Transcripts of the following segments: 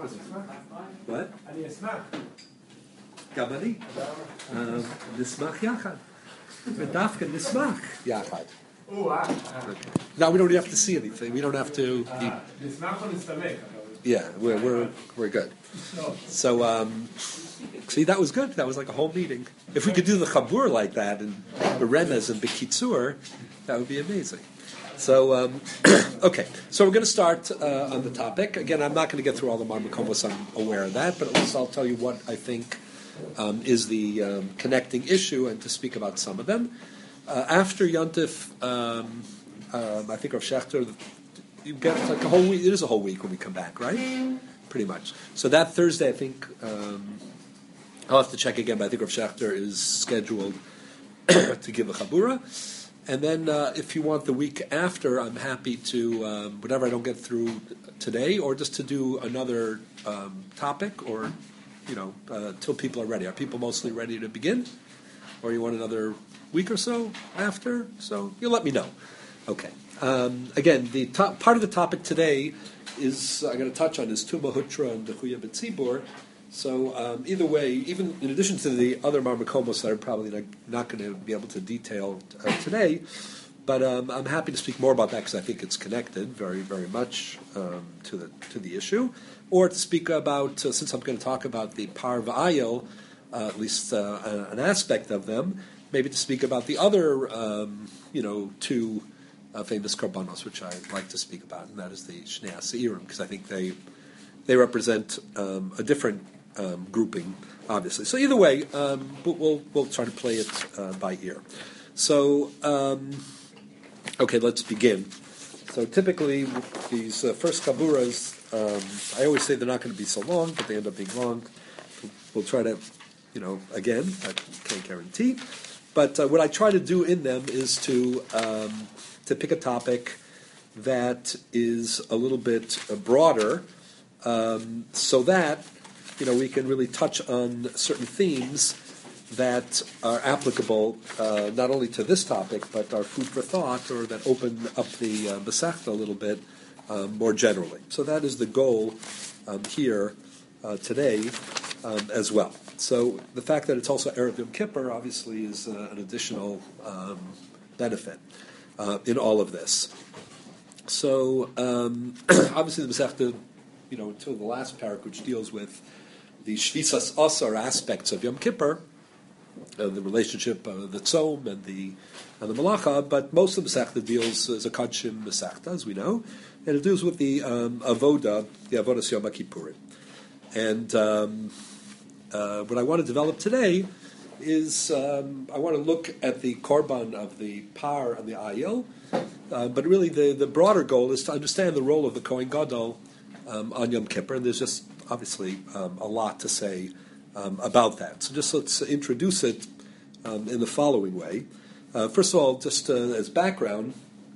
What? אני אשמח. גם אני. נשמח יחד. ודווקא נשמח יחד. Now we don't have to see anything. We don't have to. נשמח או נסתמך? Yeah, we're good. So see, that was good. That was like a whole meeting. If we could do the chabur like that and the remez and bekitzur, that would be amazing. So okay, so we're going to start on the topic. Again, I'm not going to get through all the marmakomos. I'm aware of that, but at least I'll tell you what I think is the connecting issue and to speak about some of them. After Yontif, I think Rav Shechter, you get like a whole week. It is a whole week when we come back, right? Pretty much. So that Thursday, I think I'll have to check again. But I think Rav Shechter is scheduled to give a chabura, and then if you want the week after, I'm happy to whatever I don't get through today, or just to do another topic, or till people are ready. Are people mostly ready to begin, or you want another week or so after? So you let me know. Okay. Again, the part of the topic today is I'm going to touch on is Tuma Hutra and Dechuya B'Tzibur. So either way, even in addition to the other marmakomos that I'm probably not going to be able to detail today, but I'm happy to speak more about that because I think it's connected very, very much to the issue, or to speak about since I'm going to talk about the Par V'Ayil, at least an aspect of them, maybe to speak about the other two famous korbanos, which I like to speak about, and that is the Shnei Seirim, because I think they represent a different grouping, obviously. So either way, we'll try to play it by ear. So okay, let's begin. So typically these first chaburas, I always say they're not going to be so long, but they end up being long. We'll try to, again, I can't guarantee, but what I try to do in them is to pick a topic that is a little bit broader, so that we can really touch on certain themes that are applicable not only to this topic but are food for thought, or that open up the Masechta a little bit more generally. So that is the goal here today as well. So the fact that it's also Erev Yom Kippur obviously is an additional benefit in all of this. So obviously the Masechta, until the last parak, which deals with the Shvisas Asar aspects of Yom Kippur, the relationship of the Tzom and the Malacha, but most of the Masechta deals as a Kadshim Masechta, as we know, and it deals with the Avodah, the Avodas Yom Kippurim. And what I want to develop today is I want to look at the korban of the Par and the Ayil, but really the broader goal is to understand the role of the Kohen Gadol on Yom Kippur, and there's just obviously a lot to say about that. So just let's introduce it in the following way. First of all, just as background,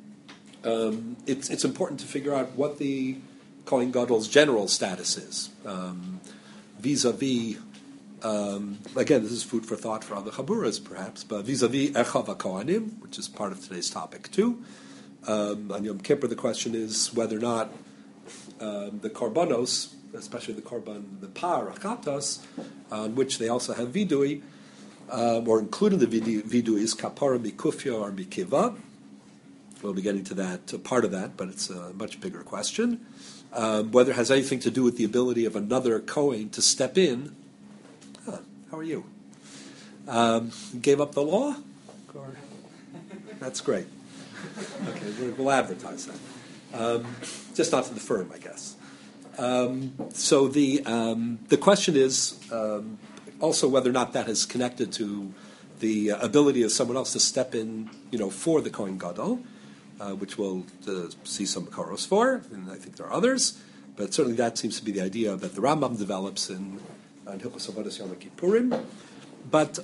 it's important to figure out what the Kohen Gadol's general status is vis-a-vis. Again, this is food for thought for other chaburas, perhaps, but vis-a-vis Echav HaKohanim, which is part of today's topic too. On Yom Kippur, the question is whether or not the korbanos, especially the korban, the par, achatas, on which they also have vidui, or including the vidui, is kapara mikufya or mikiva. We'll be getting to that, part of that, but it's a much bigger question. Whether it has anything to do with the ability of another Kohen to step in. How are you? Gave up the law? That's great. Okay, we'll advertise that. Just not to the firm, I guess. So the question is also whether or not that is connected to the ability of someone else to step in, for the Kohen Gadol, which we'll see some koros for, and I think there are others, but certainly that seems to be the idea that the Rambam develops in Hilchos Avodas Yom Kippurim. But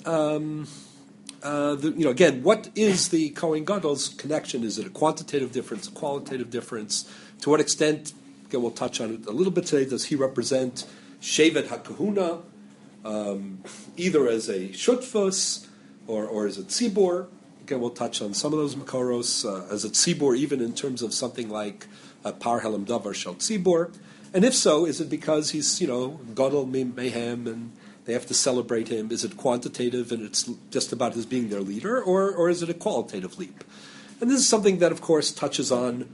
again, what is the Kohen Gadol's connection? Is it a quantitative difference, a qualitative difference? To what extent? Again, we'll touch on it a little bit today. Does he represent Shevet HaKahuna, either as a Shutfus or as a Tzibor? Again, we'll touch on some of those Makoros as a Tzibor, even in terms of something like Par Helam Davar Shel Tzibor. And if so, is it because he's, Gadol Mehem and they have to celebrate him? Is it quantitative and it's just about his being their leader, or is it a qualitative leap? And this is something that, of course, touches on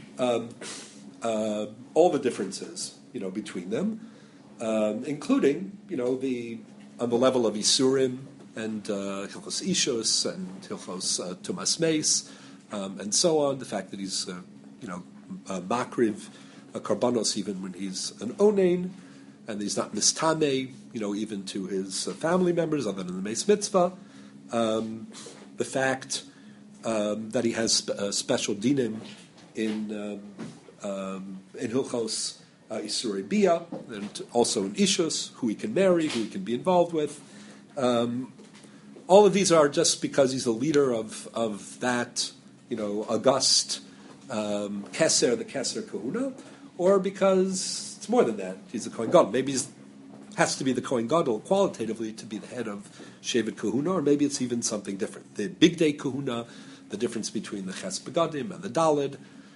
all the differences, between them, including, on the level of Isurim and Hilchos Ishus and Hilchos Tumas Meis, and so on. The fact that he's, makriv karbanos even when he's an onain, and he's not mistame, even to his family members other than the Meis Mitzvah. The fact that he has special dinim in Hilchos Isurei Bia, and also in Ishus, who he can marry, who he can be involved with. All of these are just because he's the leader of that, august Keser, the Keser Kahuna, or because it's more than that. He's a Kohen Gadol. Maybe he has to be the Kohen Gadol qualitatively to be the head of Shevet Kahuna, or maybe it's even something different. The Big Day Kahuna, the difference between the Ches Begadim and the Daled,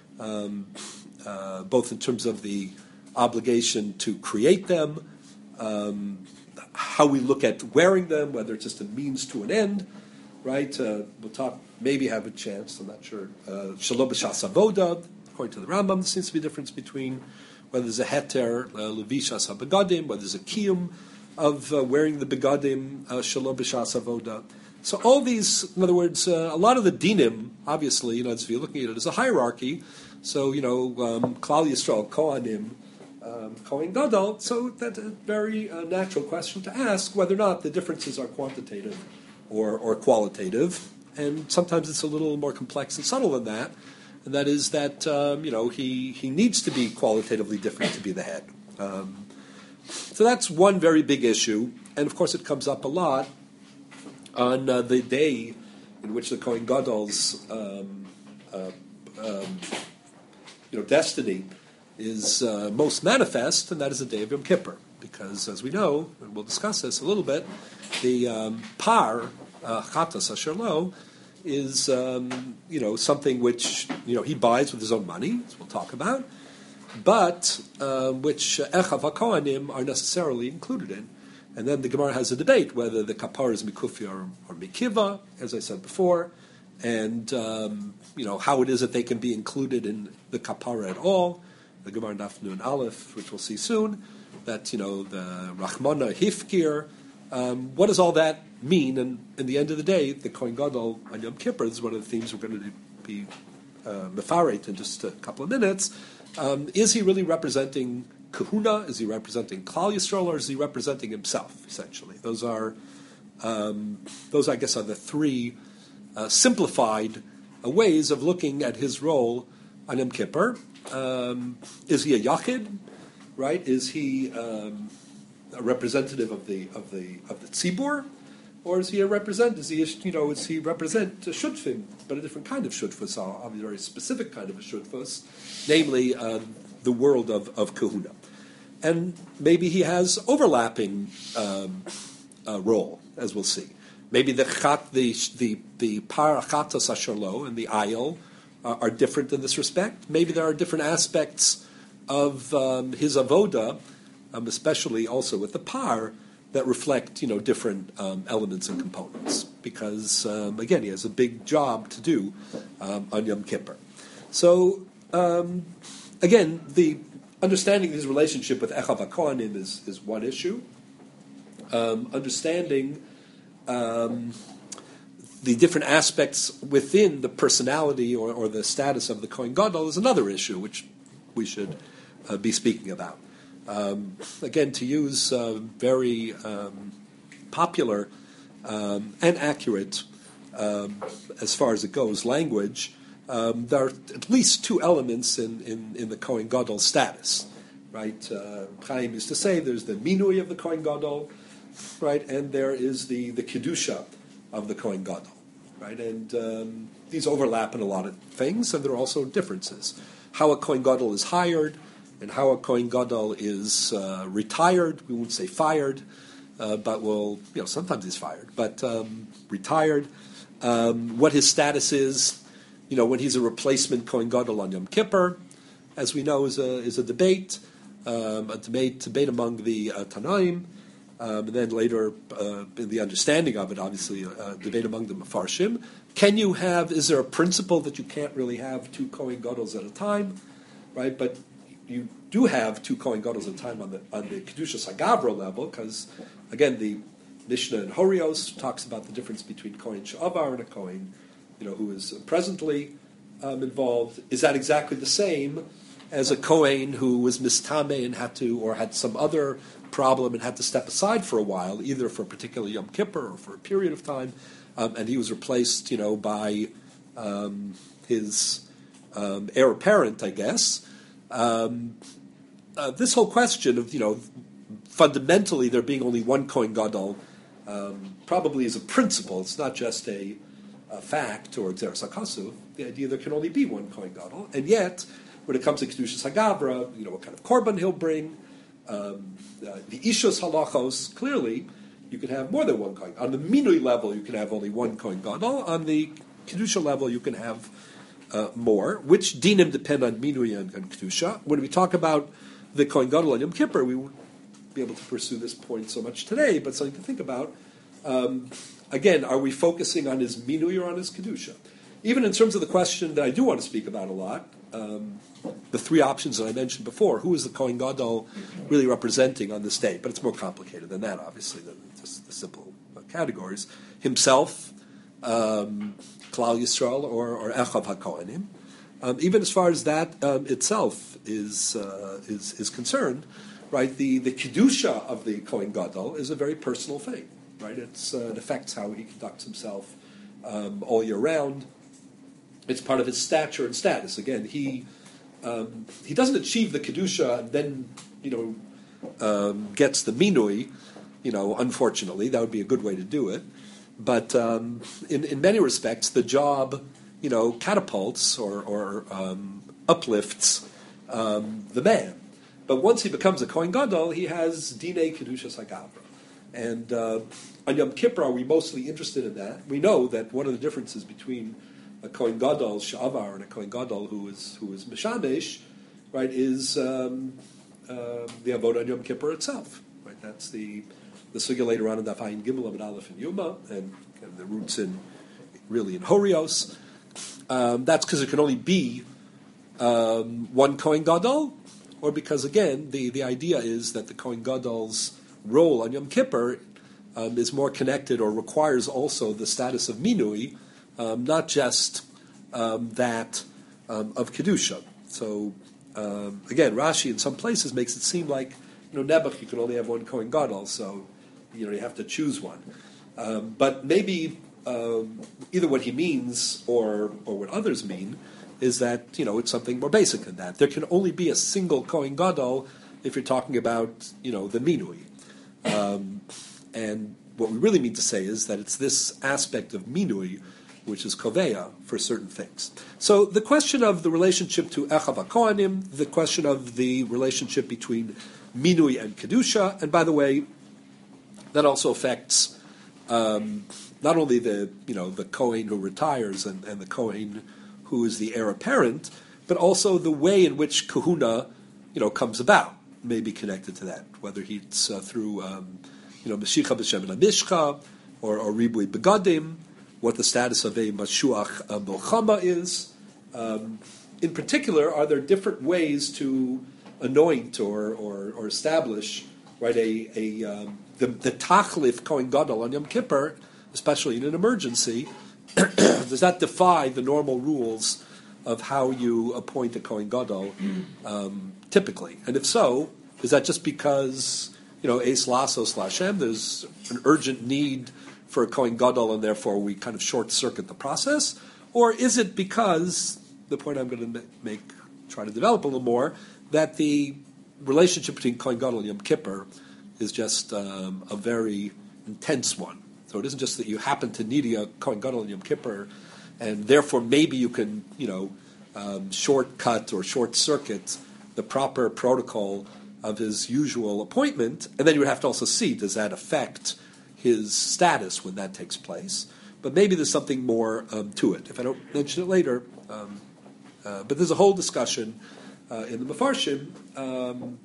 both in terms of the obligation to create them, how we look at wearing them, whether it's just a means to an end, right? We'll talk, maybe have a chance, I'm not sure. Shalom b'shas avoda, according to the Rambam, there seems to be a difference between whether there's a heter, levishas ha-begadim, whether there's a kiyum of wearing the begadim, shalom b'shas avoda. So all these, in other words, a lot of the dinim, obviously, if you're looking at it as a hierarchy, so, Klal Yisrael, Kohanim, Kohen Gadol, so that's a very natural question to ask whether or not the differences are quantitative or qualitative. And sometimes it's a little more complex and subtle than that. And that is that, he needs to be qualitatively different to be the head. So that's one very big issue. And, of course, it comes up a lot on the day in which the Kohen Gadol's destiny is most manifest, and that is the day of Yom Kippur. Because, as we know, and we'll discuss this a little bit, the par, chatas asher lo, is, something which, he buys with his own money, as we'll talk about, but which Echav HaKohanim are necessarily included in. And then the Gemara has a debate whether the kapar is mikufia or mikiva, as I said before, and, how it is that they can be included in the kapara at all. The Gemara Daf Nun Aleph, which we'll see soon, that, the Rachmana Hifkir, what does all that mean? And in the end of the day, the Kohen Gadol on Yom Kippur, this is one of the themes we're going to be mefaret in just a couple of minutes. Is he really representing Kahuna? Is he representing Klal Yisrael, or is he representing himself, essentially? Those, I guess, are the three simplified ways of looking at his role on Yom Kippur. Is he a yachid, right? Is he a representative of the tzibur, or is he a represent? Is he represent shutfim, but a different kind of shutfus, a very specific kind of a shutfus, namely the world of kahuna, and maybe he has overlapping role, as we'll see. Maybe the parachatas asherlo and the ayil are different in this respect. Maybe there are different aspects of his avoda, especially also with the par, that reflect different elements and components. Because again, he has a big job to do on Yom Kippur. So again, the understanding his relationship with Echav HaKohanim is one issue. Understanding the different aspects within the personality or the status of the Kohen Gadol is another issue, which we should be speaking about. Again, to use very popular and accurate, as far as it goes, language, there are at least two elements in the Kohen Gadol status, right? Chaim used to say there's the minui of the Kohen Gadol, right, and there is the kedusha of the Kohen Gadol, right? And these overlap in a lot of things, and there are also differences. How a Kohen Gadol is hired, and how a Kohen Gadol is retired. We won't say fired, but sometimes he's fired, but retired. What his status is, when he's a replacement Kohen Gadol on Yom Kippur, as we know, is a debate. a debate among the Tanaim, and then later in the understanding of it, obviously, a debate among the Mefarshim. Is there a principle that you can't really have two Kohen Gadol's at a time, right? But you do have two Kohen Gadol's at a time on the Kedushas HaGavra level, because, again, the Mishnah in Horios talks about the difference between Kohen Sha'avar and a Kohen, who is presently involved. Is that exactly the same as a Kohen who was mistame and had some other problem and had to step aside for a while, either for a particular Yom Kippur or for a period of time, and he was replaced, by his heir apparent, I guess. This whole question of, fundamentally there being only one Kohen Gadol probably is a principle. It's not just a fact or Xeris HaKasuv. The idea there can only be one Kohen Gadol, and yet when it comes to Kedushas HaGavra, what kind of korban he'll bring, the Ishos Halachos, clearly you can have more than one Kohen. On the Minui level, you can have only one Kohen Gadol. On the Kedusha level, you can have more. Which dinim depend on Minui and Kedusha? When we talk about the Kohen Gadol on Yom Kippur, we won't be able to pursue this point so much today, but something to think about. Again, are we focusing on his Minui or on his Kedusha? Even in terms of the question that I do want to speak about a lot, the three options that I mentioned before, who is the Kohen Gadol really representing on this day? But it's more complicated than that, obviously, than just the simple categories. Himself, Klal Yisrael, or Echav HaKohanim. Even as far as that itself is concerned, right? The Kedusha of the Kohen Gadol is a very personal thing, right? It affects how he conducts himself all year round. It's part of his stature and status. Again, he doesn't achieve the Kedusha and then, gets the Minui, unfortunately. That would be a good way to do it. But in many respects, the job, catapults or uplifts the man. But once he becomes a Kohen Gadol, he has Dinei Kedushas HaGavra. And on Yom Kippur, are we mostly interested in that? We know that one of the differences between a Kohen Gadol Sha'avar and a Kohen Gadol who is Mishamesh, right, is the Avodah on Yom Kippur itself. Right, that's the sugya later on in Daf Ayin Gimel of Aleph and Yuma, and the roots in Horios. That's because it can only be one Kohen Gadol, or because again the idea is that the Kohen Gadol's role on Yom Kippur is more connected or requires also the status of Minui. Not just that of Kedusha. So, again, Rashi in some places makes it seem like, Nebuch, you can only have one Kohen Gadol, so, you have to choose one. But maybe either what he means or what others mean is that, it's something more basic than that. There can only be a single Kohen Gadol if you're talking about, the Minui. And what we really mean to say is that it's this aspect of Minui which is koveya for certain things. So the question of the relationship to Echav HaKohanim, the question of the relationship between Minui and Kedusha, and by the way, that also affects not only the Kohen who retires and the Kohen who is the heir apparent, but also the way in which kahuna, comes about may be connected to that, whether it's through Meshicha b'Shem Mishcha or Ribui Begadim, what the status of a Mashuach Milchama is. In particular, are there different ways to anoint or establish, right, the Tachlif Kohen Gadol on Yom Kippur, especially in an emergency? Does that defy the normal rules of how you appoint a Kohen Gadol typically? And if so, is that just because, Eis Lasos Lashem, there's an urgent need for a Kohen Gadol, and therefore we kind of short-circuit the process? Or is it because, the point I'm going to try to develop a little more, that the relationship between Kohen Gadol and Yom Kippur is just a very intense one? So it isn't just that you happen to need a Kohen Gadol in Yom Kippur, and therefore maybe you can, shortcut or short-circuit the proper protocol of his usual appointment, and then you would have to also see, does that affect his status when that takes place? But maybe there's something more to it. If I don't mention it later, but there's a whole discussion in the Mefarshim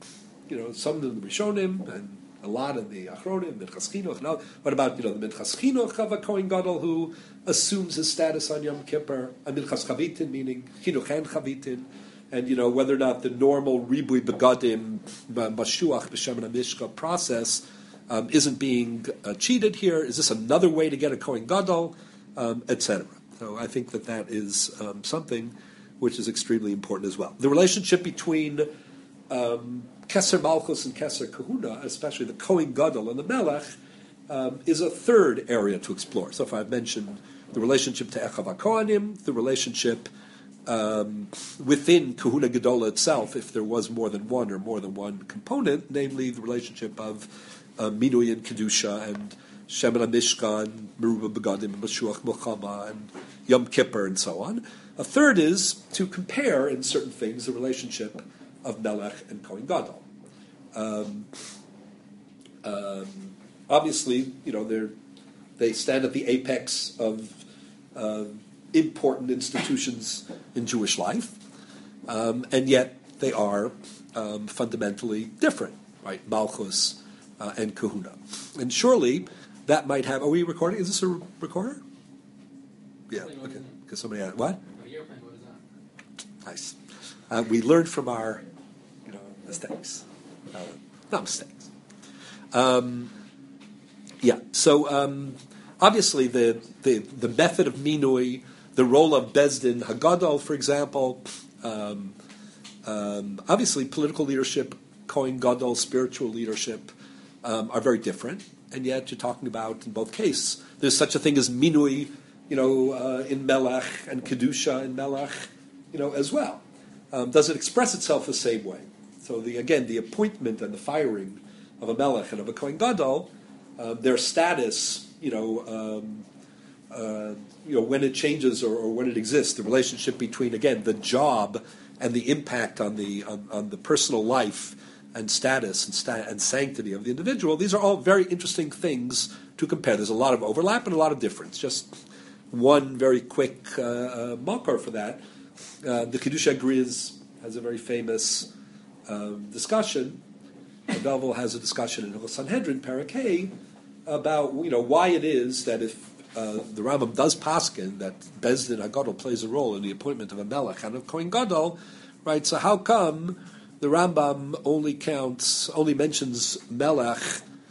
some of the Rishonim and a lot of the Achronim, Minchas Chinuch. Now, what about the Minchas Chinuch of a Kohen Gadol who assumes his status on Yom Kippur? A Minchas Chavitin, meaning Chinuch and Chavitin, and whether or not the normal Ribui Begadim Bashuach B'Shem Mishka process isn't being cheated here. Is this another way to get a Kohen Gadol, etc. So I think that is something which is extremely important as well. The relationship between Keser Malchus and Keser Kahuna, especially the Kohen Gadol and the Melech, is a third area to explore. So if I've mentioned the relationship to Echav HaKohanim, the relationship within Kahuna Gedola itself, if there was more than one or more than one component, namely the relationship of Minui and Kedusha and Shemen HaMishkan, Meruba Begadim, and Mashuach Milchama, and Yom Kippur, and so on. A third is to compare in certain things the relationship of Melech and Kohen Gadol. Obviously, they stand at the apex of important institutions in Jewish life, and yet they are fundamentally different, right? Malchus and Kahuna. And surely that might have... Are we recording? Is this a recorder? Yeah, okay. Because somebody had... What? Nice. We learned from our mistakes. Not mistakes. So obviously the method of minui, the role of Bezdin Hagadol, for example, obviously political leadership, Kohen Gadol, spiritual leadership, are very different, and yet you're talking about, in both cases, there's such a thing as minui, in Melech, and Kedusha in Melech, as well. Does it express itself the same way? So the appointment and the firing of a Melech and of a Kohen Gadol, their status, when it changes or when it exists, the relationship between, again, the job and the impact on the personal life and status and sanctity of the individual, these are all very interesting things to compare. There's a lot of overlap and a lot of difference. Just one very quick marker for that. The Kedusha Griz has a very famous discussion. Belville has a discussion in Hilchos Sanhedrin, Perek Hey, about why it is that if the Rambam does paskin that Bezdin Hagadol plays a role in the appointment of a Melech and of Kohen Gadol, right? So how come the Rambam only mentions Melech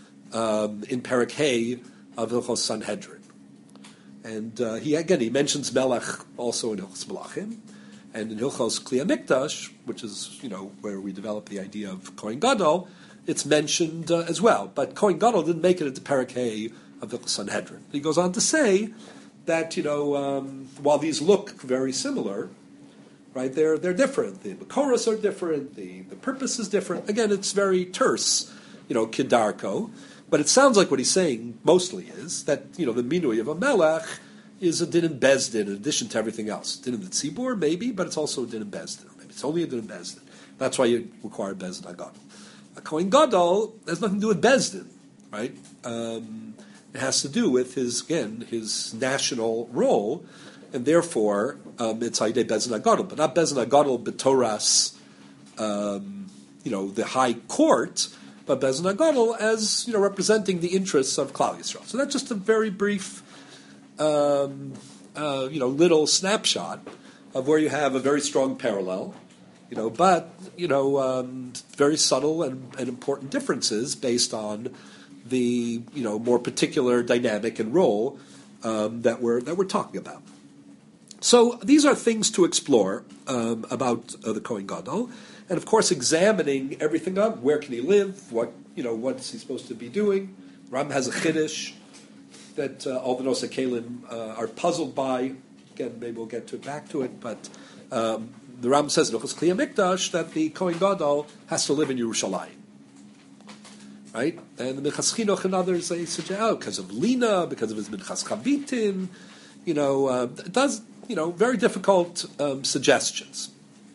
in Perek Hey of Hilchos Sanhedrin? And he mentions Melech also in Hilchos Melachim, and in Hilchos Kli HaMikdash, which is where we develop the idea of Kohen Gadol, it's mentioned as well. But Kohen Gadol didn't make it into Perek Hey of Hilchos Sanhedrin. He goes on to say that while these look very similar, right, they're different. The Makoros are different. The purpose is different. Again, it's very terse, Kedarko. But it sounds like what he's saying mostly is that the minui of a Melech is a din in Bezdin in addition to everything else. Din in the Tzibur, maybe, but it's also a din in Bezdin. Maybe it's only a din in Bezdin. That's why you require Bezdin Hagadol. A Kohen Gadol has nothing to do with Bezdin, right? It has to do with his national role, and therefore it's Haidei Bezdin Hagadol, but not Bezdin Hagadol b'Toras, the high court, but Bezdin Hagadol as representing the interests of Klal Yisrael. So that's just a very brief, little snapshot of where you have a very strong parallel, but very subtle and important differences based on the more particular dynamic and role that we're talking about. So these are things to explore about the Kohen Gadol, and of course examining everything up. Where can he live? What is he supposed to be doing? Ram has a chiddush that all the Nosei Kelim are puzzled by. Again, maybe we'll get back to it, but the Ram says in Hilchos Kli HaMikdash that the Kohen Gadol has to live in Yerushalayim. Right? And the Minchas Chinuch and others, they suggest, because of Lina, because of his Minchas Chavitin, it does, very difficult suggestions.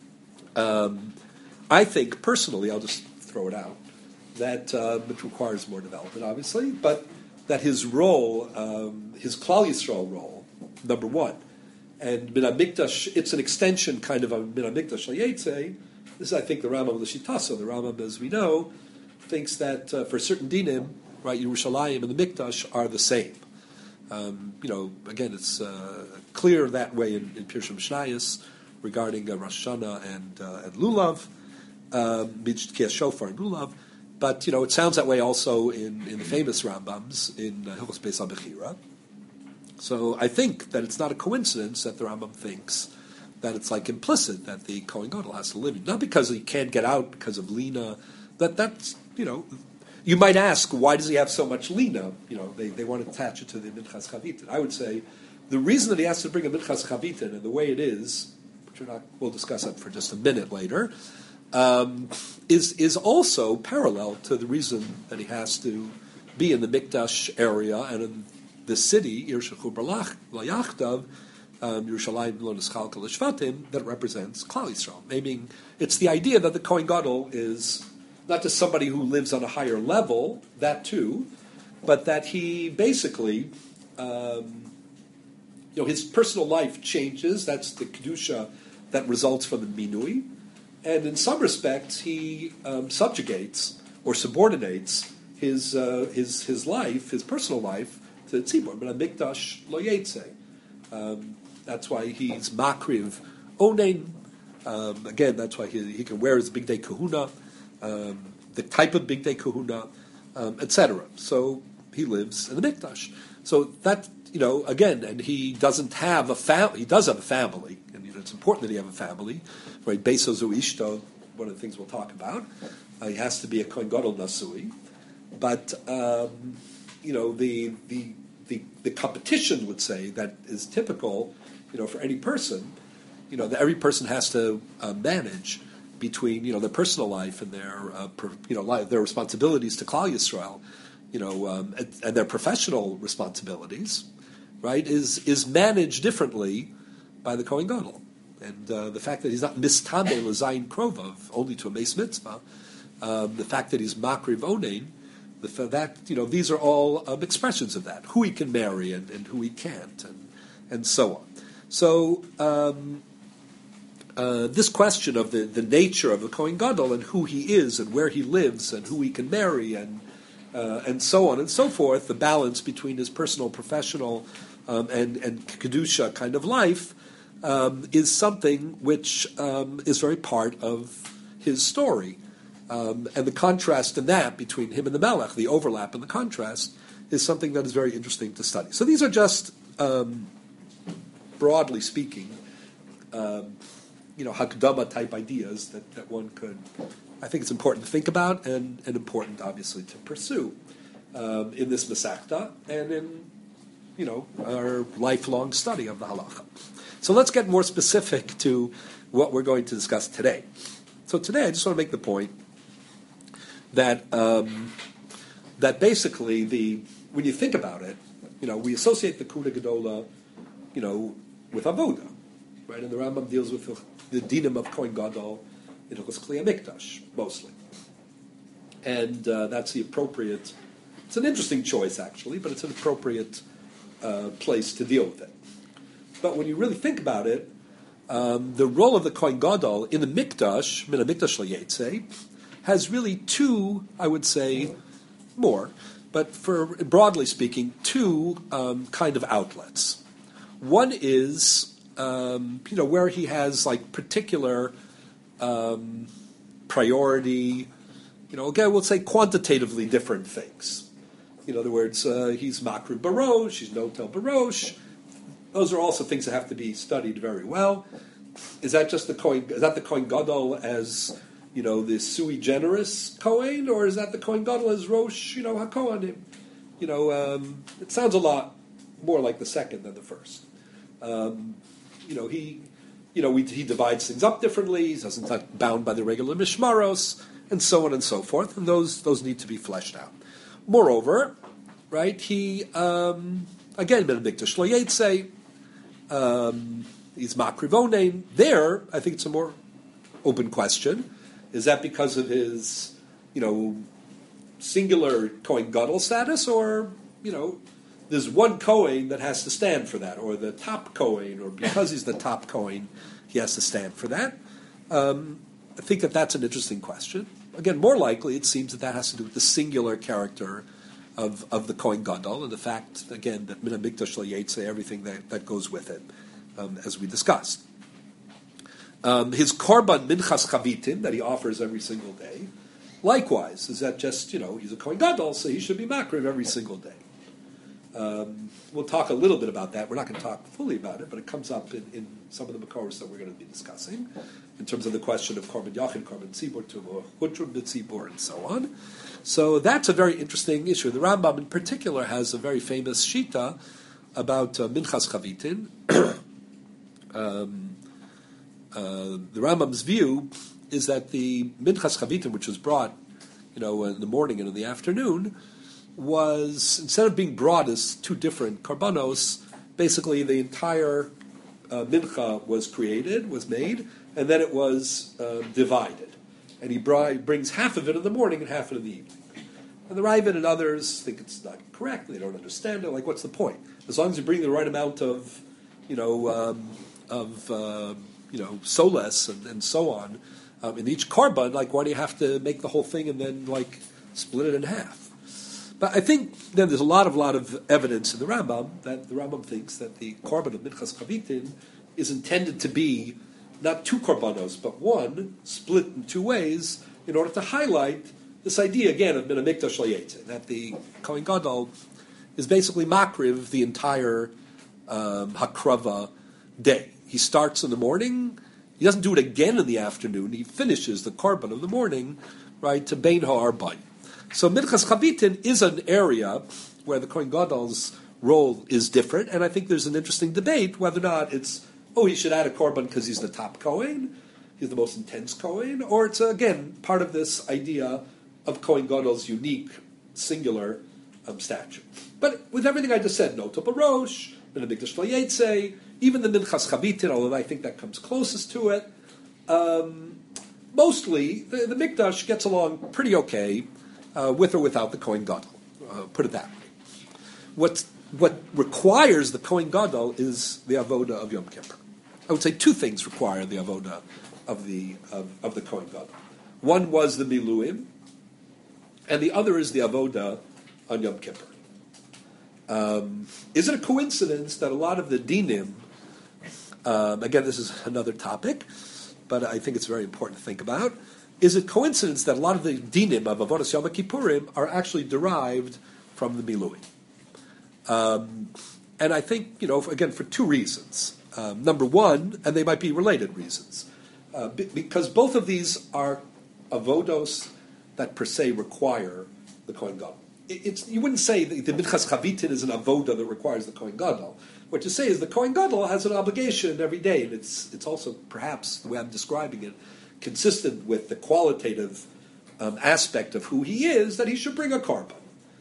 I think, personally, I'll just throw it out, that which requires more development, obviously, but that his role, his Klal Yisrael role, number one, and Min HaMikdash, it's an extension kind of Min HaMikdash L'Yetzei, This is, I think, the Rambam L'Shitasa. The Rambam, as we know, thinks that for certain dinim, right, Yerushalayim and the Mikdash are the same. Again, it's clear that way in Pirush Mishnayos regarding Rosh Hashanah and Lulav, Kiyas Shofar and Lulav. But it sounds that way also in the famous Rambams in Hilchos Beis HaBechira. So I think that it's not a coincidence that the Rambam thinks that it's like implicit that the Kohen Gadol has to live, not because he can't get out because of Lina. That's you might ask, why does he have so much Lina? They want to attach it to the Minchas Chavitin. I would say the reason that he has to bring a Minchas Chavitin and the way it is, which we'll discuss that for just a minute later, is also parallel to the reason that he has to be in the Mikdash area and in the city, Yerushalayim lo nischalka l'shvatim, that represents Klal Yisrael. Meaning, it's the idea that the Kohen Gadol is not just somebody who lives on a higher level, that too, but that he basically, his personal life changes. That's the kedusha that results from the minui, and in some respects, he subjugates or subordinates his life, his personal life, to tzibur. But a mikdash lo yetze. That's why he's makriv onein. Again, that's why he can wear his big day kahuna, the type of big day kahuna, etc. So he lives in the mikdash. So that again, and he doesn't have a family. He does have a family, and it's important that he have a family. Right, Beso zu ishto, one of the things we'll talk about. He has to be a kohen gadol nasui, but the competition, let's say, that is typical, for any person, that every person has to manage between, their personal life and their, their responsibilities to Klal Yisrael, and their professional responsibilities, right, is managed differently by the Kohen Gadol. And the fact that he's not mistameh l'zayin krovov, only to a meis mitzvah, the fact that he's makriv onein, these are all expressions of that, who he can marry and who he can't, and so on. So this question of the nature of the Kohen Gadol and who he is and where he lives and who he can marry and so on and so forth, the balance between his personal, professional, and kedusha kind of life is something which is very part of his story. And the contrast in that between him and the Melech, the overlap and the contrast, is something that is very interesting to study. So these are just, broadly speaking, Hakdama type ideas that one could, I think it's important to think about and important, obviously, to pursue in this Masechta and in, our lifelong study of the Halacha. So let's get more specific to what we're going to discuss today. So today I just want to make the point that that basically when you think about it, we associate the Kuna Gedola, with Avoda, right? And the Rambam deals with the dinim of Kohen Gadol in Hilchos Kli HaMikdash mostly, and that's the appropriate. It's an interesting choice actually, but it's an appropriate place to deal with it. But when you really think about it, the role of the Kohen Gadol in the Mikdash, Min HaMikdash Lo Yetze, has really two, I would say, more, but for broadly speaking, two kind of outlets. One is, where he has like particular priority, again, we'll say quantitatively different things. In other words, he's Makriv Barosh, he's Notel Barosh. Those are also things that have to be studied very well. Is that just the Kohen Gadol as the sui generis Kohen, or is that the Kohen Gadol as Rosh, HaKohanim? It sounds a lot more like the second than the first. He divides things up differently. He doesn't not bound by the regular mishmaros, and so on and so forth. And those need to be fleshed out. Moreover, right? He again, Ben Mikdash Lo Yetze, he's Makriv Onein. There, I think it's a more open question. Is that because of his, singular Kohen Gadol status, or, there's one Kohen that has to stand for that, or the top Kohen, or because he's the top Kohen, he has to stand for that? I think that that's an interesting question. Again, more likely, it seems that has to do with the singular character of the Kohen Gadol and the fact, again, that Min HaMikdash L'Yetze, everything that goes with it, as we discussed. His Korban Minchas Chavitim that he offers every single day, likewise, is that just, he's a Kohen Gadol, so he should be makriv every single day. We'll talk a little bit about that. We're not going to talk fully about it, but it comes up in some of the Makoros that we're going to be discussing, in terms of the question of Korban Yachid, Korban Tzibur, Tumor, Hutrum B'Tzibur, and so on. So that's a very interesting issue. The Rambam, in particular, has a very famous shita about Minchas Chavitin. The Rambam's view is that the Minchas Chavitin, which was brought, in the morning and in the afternoon, was, instead of being brought as two different karbanos, basically the entire mincha was made, and then it was divided. And he brings half of it in the morning and half of it in the evening. And the Ravid and others think it's not correct. They don't understand it. Like, what's the point? As long as you bring the right amount of, soles and so on in each korban, like, why do you have to make the whole thing and then split it in half? But I think then there's a lot of evidence in the Rambam that the Rambam thinks that the korban of Minchas Chavitin is intended to be not two korbanos, but one, split in two ways, in order to highlight this idea, again, of Min HaMikdash L'Yetze, that the Kohen Gadol is basically makriv the entire hakrava day. He starts in the morning, he doesn't do it again in the afternoon, he finishes the korban of the morning, right, to Bein HaArbaim. So Minchas Chavitin is an area where the Kohen Gadol's role is different, and I think there's an interesting debate whether or not it's, he should add a korban because he's the top Kohen, he's the most intense Kohen, or it's, again, part of this idea of Kohen Gadol's unique, singular stature. But with everything I just said, no Toparosh, Min HaMikdash L'Yetze, even the Minchas Chavitin, although I think that comes closest to it, mostly the Mikdash gets along pretty okay with or without the Kohen Gadol. Put it that way. What requires the Kohen Gadol is the avoda of Yom Kippur. I would say two things require the avoda of the Kohen Gadol. One was the Miluim, and the other is the avoda on Yom Kippur. Is it a coincidence that a lot of the dinim, again, this is another topic, but I think it's very important to think about, is it coincidence that a lot of the dinim of Avodas Yom Kippurim are actually derived from the Miluim? And I think, again, for two reasons. Number one, and they might be related reasons, because both of these are avodos that per se require the Kohen Gadol. You wouldn't say that the Minchas Chavitin is an avoda that requires the Kohen Gadol. What you say is the Kohen Gadol has an obligation every day, and it's also, perhaps, the way I'm describing it, consistent with the qualitative aspect of who he is, that he should bring a korban.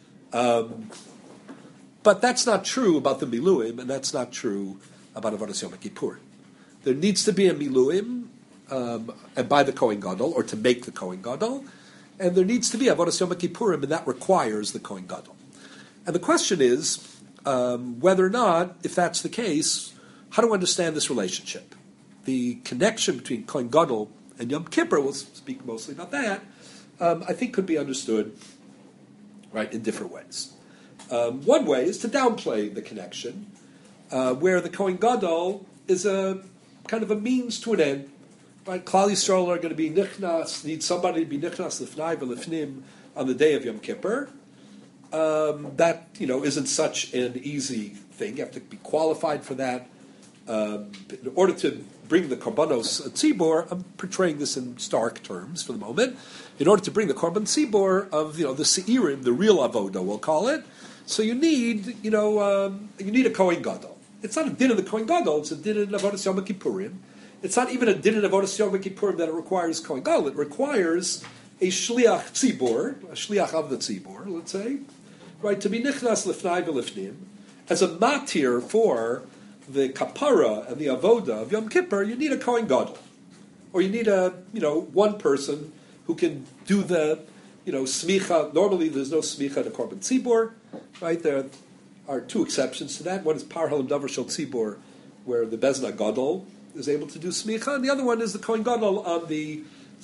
But that's not true about the Miluim, and that's not true about Avodas Yom Kippur. There needs to be a Miluim and by the Kohen Gadol, or to make the Kohen Gadol, and there needs to be Avodas Yom Kippurim, and that requires the Kohen Gadol. And the question is whether or not, if that's the case, how to understand this relationship. The connection between Kohen Gadol and Yom Kippur, we'll speak mostly about that, I think could be understood, right, in different ways. One way is to downplay the connection, where the Kohen Gadol is a kind of a means to an end. Right, Klal Yisrael are going to be nichnas, need somebody to be nichnas lifnai v'lifnim on the day of Yom Kippur. That isn't such an easy thing. You have to be qualified for that. In order to bring the korbanos tzibor, I'm portraying this in stark terms for the moment. In order to bring the korban tzibor of the seirim, the real avoda, we'll call it. So you need a Kohen Gadol. It's not a din of the Kohen Gadol; it's a din in Avodas Yom Kippurim. It's not even a din in Avodas Yom Kippurim that it requires Kohen Gadol. It requires a shliach tzibor, a shliach of the tzibor, let's say, right, to be nichnas lifnai v'lifnim as a matir for the kapara and the avoda of Yom Kippur. You need a Kohen Gadol, or you need a one person who can do the smicha. Normally, there's no smicha to korban tzibor, right? There are two exceptions to that. One is par halam davar shel tzibor, where the bezna gadol is able to do smicha, and the other one is the Kohen Gadol on the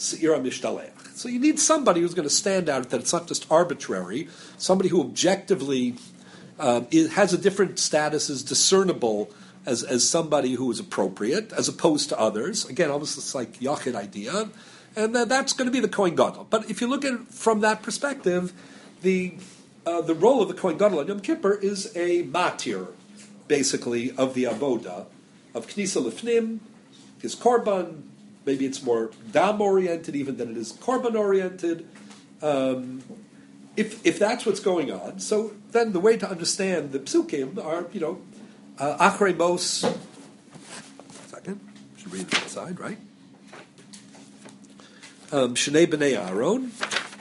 se'ira mishtaleach. So you need somebody who's going to stand out, that it's not just arbitrary, somebody who objectively has a different status, is discernible as somebody who is appropriate, as opposed to others. Again, almost this like Yachid idea. And that's going to be the Kohen Gadol. But if you look at it from that perspective, the role of the Kohen Gadol on Yom Kippur is a matir, basically, of the avoda, of Knisa Lifnim, his korban. Maybe it's more dam-oriented even than it is korban-oriented. If that's what's going on, so then the way to understand the psukim are, Achrei Mos. Second, should read it inside, right? Shnei b'nei Aaron.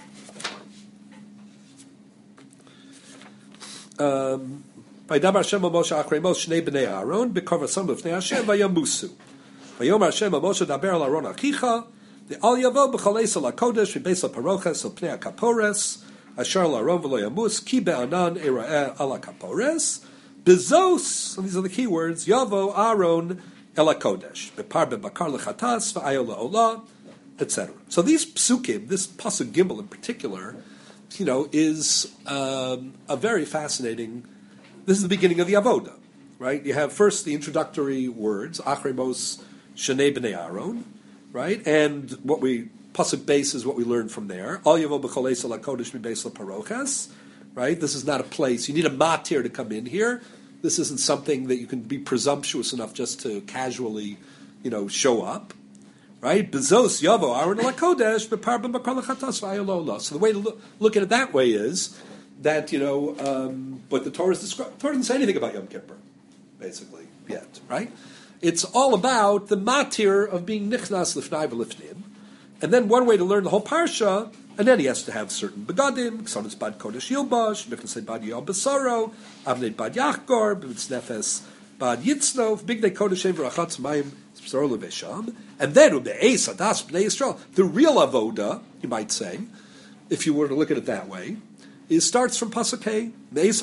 Vaydaber Hashem Moshe Achrei Mos Shnei b'nei Aaron b'kor v'sam l'fnei Hashem vayamusu. Vayomer Hashem Moshe daber al Aaron achicha the al yavo b'chalei sal hakodesh v'beis haparoches al pnei hakapores asher al Aaron v'lo yamus ki be'anan era'eh al hakapores bezos. So these are the key words. Yavo Aaron el hakodesh b'par b'bakar lechatas v'ayol la'olah, etc. So these psukim, this pasuk Gimel in particular, is a very fascinating. This is the beginning of the avoda, right? You have first the introductory words, Achrei Mos Shnei b'nei Aaron, right? And what pasuk base is what we learned from there. Al yavo b'cholei sal hakodesh mibeis laparochas, right? This is not a place. You need a matir to come in here. This isn't something that you can be presumptuous enough just to casually, show up. Right? Bezos yavo Aaron lakodesh b'par b'makar lechatas v'ayolola. So the way to look at it that way is that what the Torah is describing. Torah doesn't say anything about Yom Kippur, basically yet. Right? It's all about the matir of being nichnas lifnai v'lifnim, and then one way to learn the whole parsha. And then he has to have certain begadim, ksanis bad kodesh yilbash, mechnasei bad yom besaro, avnei bad yachgor, b'mitznefes bad yitznov, bignei kodeshem v'rachatz mayim. And then the real avoda, you might say, if you were to look at it that way, it starts from pasuk Hey.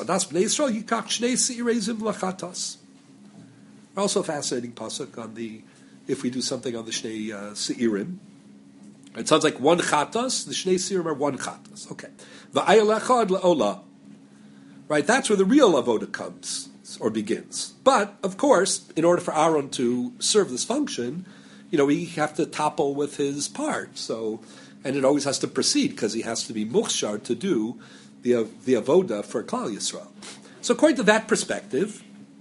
Also a fascinating pasuk on if we do something on the Shnei Seirim. It sounds like one chatas. The Shnei Seirim are one chatas. Okay, v'ayol echad le'olah. Right, that's where the real avoda comes or begins. But, of course, in order for Aaron to serve this function, we have to topple with his part. So, and it always has to proceed because he has to be muchshar to do the avoda for Klal Yisrael. So, according to that perspective,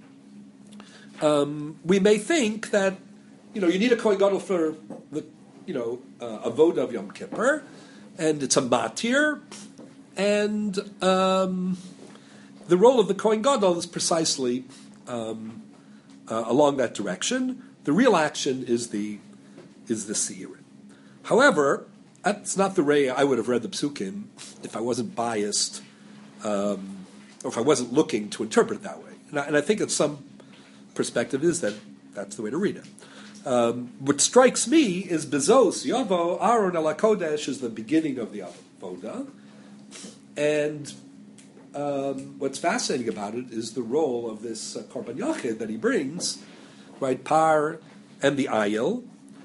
we may think that you need a Kohen Gadol for the avoda of Yom Kippur, and it's a matir, and the role of the Kohen Gadol is precisely along that direction. The real action is the Seirim. However, that's not the way I would have read the Psukim if I wasn't biased, or if I wasn't looking to interpret it that way. And I think that some perspective is that's the way to read it. What strikes me is Bezos, Yavo, Aaron el HaKodesh is the beginning of the Avoda, and what's fascinating about it is the role of this Korban Yachid that he brings, right, Par and the Ayil,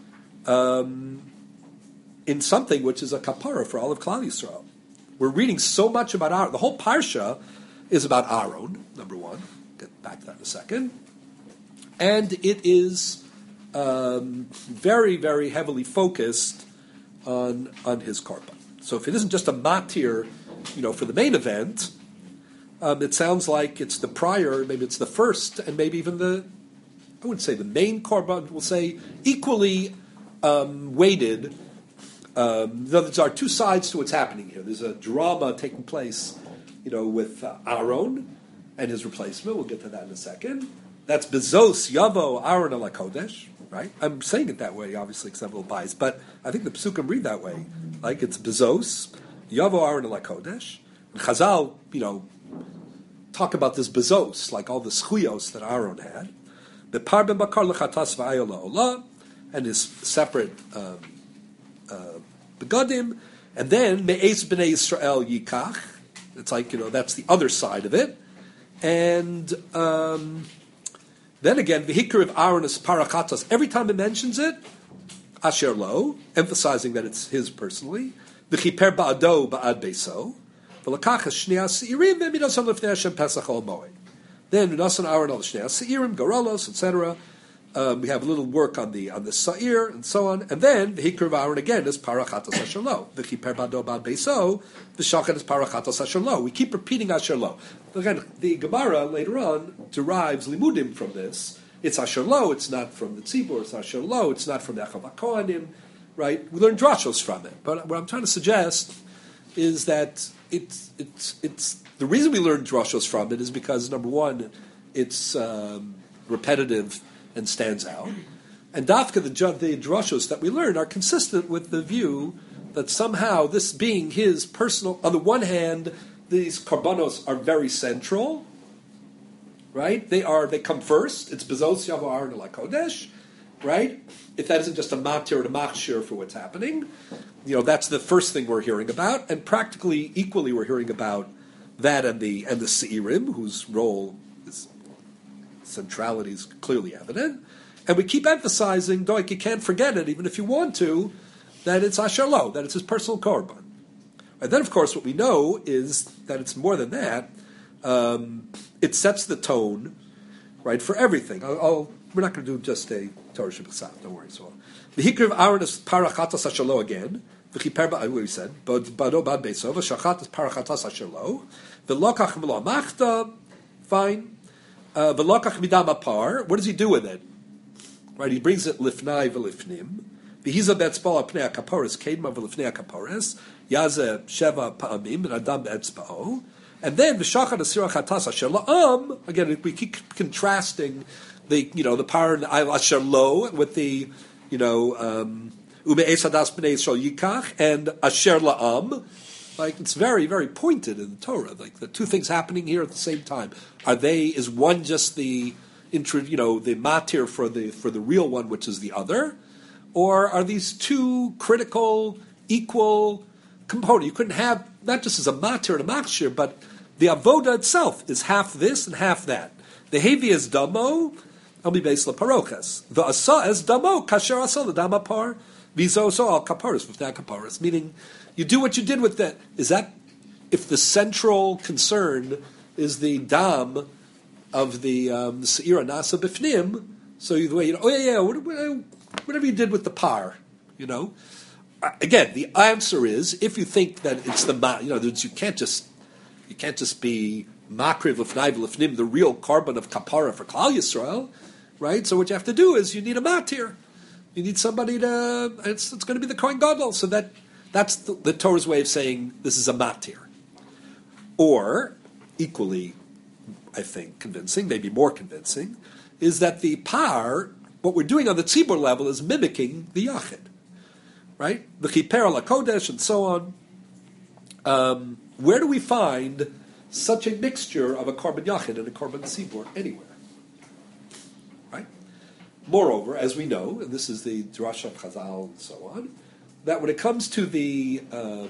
in something which is a kapara for all of Klal Yisrael. We're reading so much about Aaron. The whole Parsha is about Aaron, number one. Get back to that in a second. And it is very, very heavily focused on his Korban. So if it isn't just a matir, for the main event, it sounds like it's the prior, maybe it's the first, and maybe even I wouldn't say the main korban, we'll say equally weighted. There are two sides to what's happening here. There's a drama taking place, with Aaron and his replacement. We'll get to that in a second. That's Bezos, Yavo, Aaron el HaKodesh, right? I'm saying it that way, obviously, because I'm a little biased, but I think the Psukim read that way. Like it's Bezos, Yavo, Aaron el HaKodesh. And Chazal, talk about this bezos, like all the schuyos that Aaron had. The par ben bakar lechatas v'ayol la'olah, and his separate begadim, and then me'ez b'nei Yisrael yikach. It's like, that's the other side of it. And then again, v'hikar of Aaron is parachatas. Every time it mentions it, asher lo, emphasizing that it's his personally. V'chiper ba'ado ba'ad beso. V'lakach shnia seirim v'midasan lefnei Hashem Pesach ol moed. Then v'nasan aron al shnia seirim, goralos, etc. We have a little work on the sa'ir and so on, and then v'hikriv aron again is parachatos asher lo. V'chiper ba'ado ba'ad beso. V'shachet is parachatos asher lo. We keep repeating asher lo. Again, the Gemara later on derives limudim from this. It's asher lo. It's not from the tzibur. It's asher lo. It's not from the Achav HaKohanim. Right? We learn drashos from it. But what I'm trying to suggest is that it's the reason we learn drashos from it is because, number one, it's repetitive and stands out. And dafka, the drashos that we learn are consistent with the view that somehow this being his personal, on the one hand, these karbanos are very central, right? They come first. It's bezos yavo aron el kodesh, right? If that isn't just a matir and a machshir for what's happening, that's the first thing we're hearing about, and practically equally we're hearing about that and the seirim, whose role is centrality is clearly evident, and we keep emphasizing, you can't forget it, even if you want to, that it's asher lo, that it's his personal korban. And then, of course, what we know is that it's more than that. It sets the tone, right, for everything. We're not going to do just a Torah Shabbat, don't worry. So, v'hikriv aron is parachatas asher lo again. V'chiper what we said, bado bad beisov. V'shachat is parachatas asher lo. V'lokach milo machta, fine. V'lokach midam apar. What does he do with it? Right, he brings it lifnai v'lifnim. V'hiza betzbal apnei akaporis kedma v'lifnei akaporis. Yazeh sheva pa'amim and adam betzbao. And then v'shachat asira chatas asher la'am. Again, we keep contrasting the par and asher lo with the ube'es hadas b'nei Yisrael yikach and asher la'am. Like, it's very, very pointed in the Torah. Like, the two things happening here at the same time. Is one just the matir for the real one, which is the other, or are these two critical, equal components? You couldn't have not just as a matir and a machshir, but the avoda itself is half this and half that. The hevi is damo, I'll be based on parochas. The asa is damo, kasher asa the damapar, vizo so al kaparis with that kaparis. Meaning, you do what you did with that. Is that if the central concern is the dam of the seira nasa bifnim? So whatever you did with the par, Again, the answer is if you think that it's you can't just be makriv lifnai v'lifnim, the real carbon of kapara for Klal Yisrael, right? So what you have to do is you need a matir. You need somebody to. It's going to be the Kohen Gadol. So that's the Torah's way of saying this is a matir. Or equally, I think, convincing, maybe more convincing, is that the par, what we're doing on the tzibur level is mimicking the yachid, right? The chiper ala kodesh and so on. Where do we find such a mixture of a korban yachid and a korban tzibur anywhere? Right? Moreover, as we know, and this is the drasha of Chazal and so on, that when it comes to the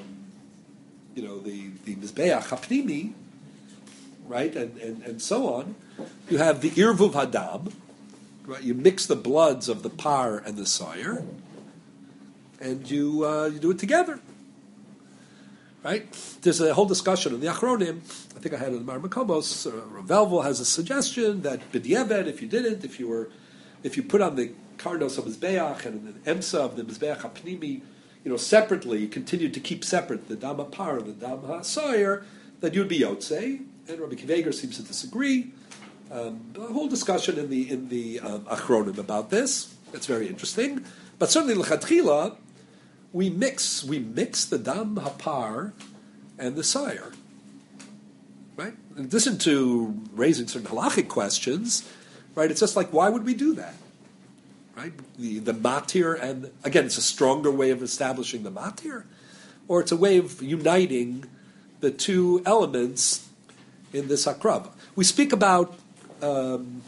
mizbeach hapnimi, right, and so on, you have the irvuv hadam, right? You mix the bloods of the par and the sire, and you do it together, right? There's a whole discussion in the Achronim. I think I had it in the Mar Makomos. Rav Velvel has a suggestion that b'diavad, if you put on the karnos of mizbeach and the emsa of the mizbeach hapnimi, separately, you continued to keep separate the dam par and the dam ha'sayir, that you'd be yotzei. And Rabbi Kiveger seems to disagree. A whole discussion in the Achronim about this. That's very interesting. But certainly l'chadchila, we mix the dam hapar and the sire. Right? In addition to raising certain halachic questions, right? It's just like, why would we do that? Right? The matir, and again, it's a stronger way of establishing the matir, or it's a way of uniting the two elements in this hakrava. We speak about, Gimel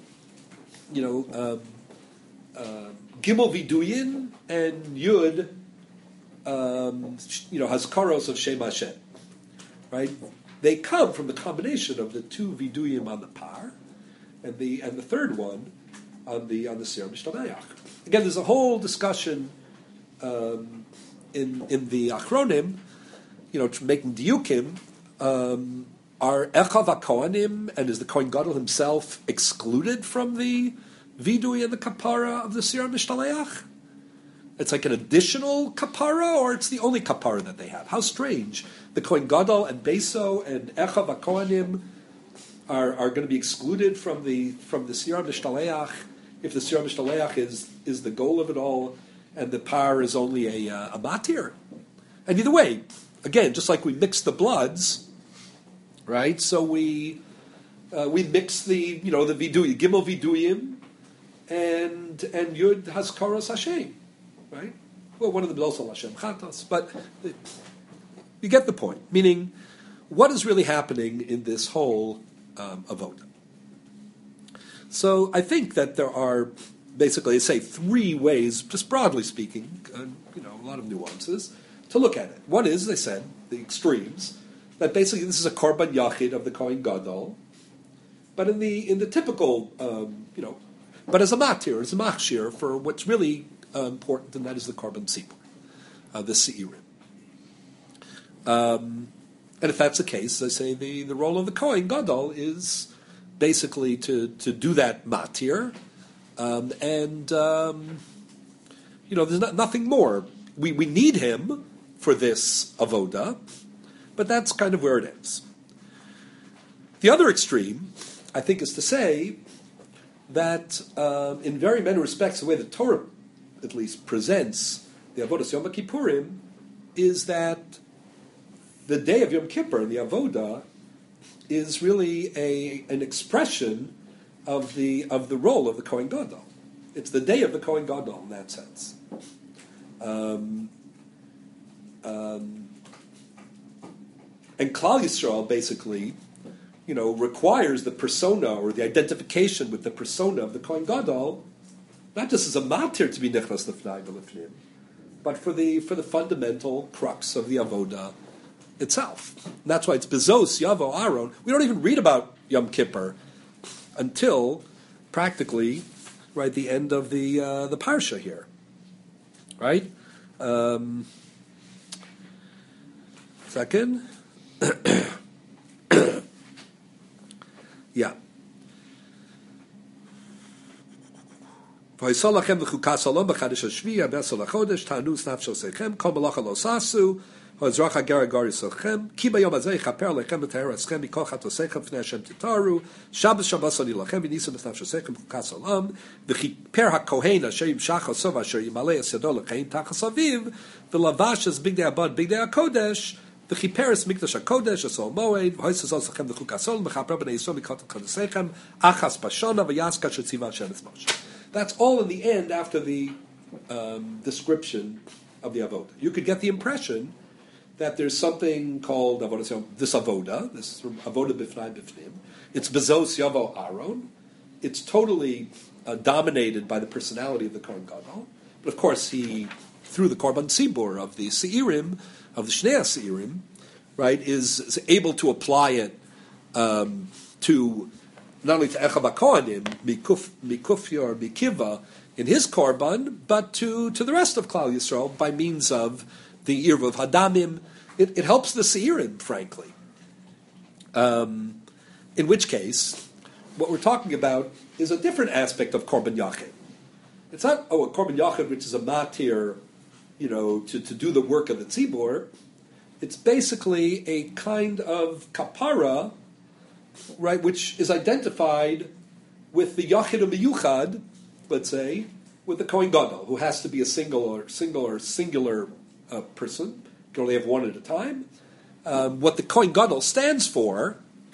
Viduyin and Yud, Hazkaros of Shem Hashem, right? They come from the combination of the two Viduyim on the par, and the third one on the Siyar Mishtameach. Again, there's a whole discussion in the Achronim, making diukim. Are Echav HaKohanim and is the Kohen Gadol himself excluded from the vidui and the kapara of the Siyar Mishtaleach? It's like an additional kapara, or it's the only kapara that they have? How strange. The Kohen Gadol and Beso and Echav HaKohanim are going to be excluded from the Siyar Mishtaleach if the Siyar Mishtaleach is the goal of it all and the par is only a matir. And either way, again, just like we mix the bloods, right? So we mix the the vidui, gimel viduyim, and yud haskaros Hashem, right? Well, one of them is also Hashem chatos, but you get the point. Meaning, what is really happening in this whole avoda? So I think that there are basically, say, three ways, just broadly speaking, a lot of nuances to look at it. One is, as I said, the extremes. That basically this is a korban yachid of the Kohen Gadol, but in the typical, but as a matir, as a machshir for what's really important, and that is the korban tzibur, the seirim. And if that's the case, I say the role of the Kohen Gadol is basically to do that matir, there's nothing more. We need him for this avoda. But that's kind of where it ends. The other extreme, I think, is to say that in very many respects, the way the Torah at least presents the Avodas Yom Kippurim is that the day of Yom Kippur, the Avoda, is really an expression of the role of the Kohen Gadol. It's the day of the Kohen Gadol in that sense. And Klal Yisrael basically, requires the persona or the identification with the persona of the Kohen Gadol, not just as a matir to be nichnas lefnai v'lefnim, but for the fundamental crux of the avoda itself. And that's why it's bezos yavo Aaron. We don't even read about Yom Kippur until practically the end of the parsha here, right? Second. Yeah. V'yisol lachem v'chukas olam b'chadesh hashvi abesol lachodesh ta'anus nafsho sechem kol malacha lo sasu ha'ezrach ha'ger ha'gar yisochem ki b'yom hazeh yichaper lechem v'teher eschem mikol chatosechem fnei Hashem titaru Shabbos Shabbos ani lachem v'nisam b'nafsho sechem v'chukas olam v'chiper ha'kohen asher yimshach osov asher yimalei es yado l'chein tachas aviv v'lavash es bigdei abad bigdei ha'kodesh the Chiperes Mikdash HaKodesh Asol Moed V'hoises Osachem the Chukasol Mechaper B'nei Yisrael Mikotat Chodesechem Achas Bashona V'yaska Shetziva Shenes Moshe. That's all in the end after the description of the avoda. You could get the impression that there's something called this avoda b'fnai b'fnim. It's bezos yavo Aaron. It's totally dominated by the personality of the Kohen Gadol. But of course, he through the korban tzibur of the seirim, of the Shnei Seirim, right, is able to apply it to not only to Echav HaKohanim, Mikufya or Mikiva in his korban, but to the rest of Klal Yisrael by means of the Irv of Hadamim. It helps the Seirim, frankly. In which case, what we're talking about is a different aspect of korban yachid. It's not a korban yachid which is a matir, to do the work of the tzibur. It's basically a kind of kapara, right, which is identified with the yachid and miyuchad, let's say, with the Kohen Gadol, who has to be a singular person, can only have one at a time. What the Kohen Gadol stands for,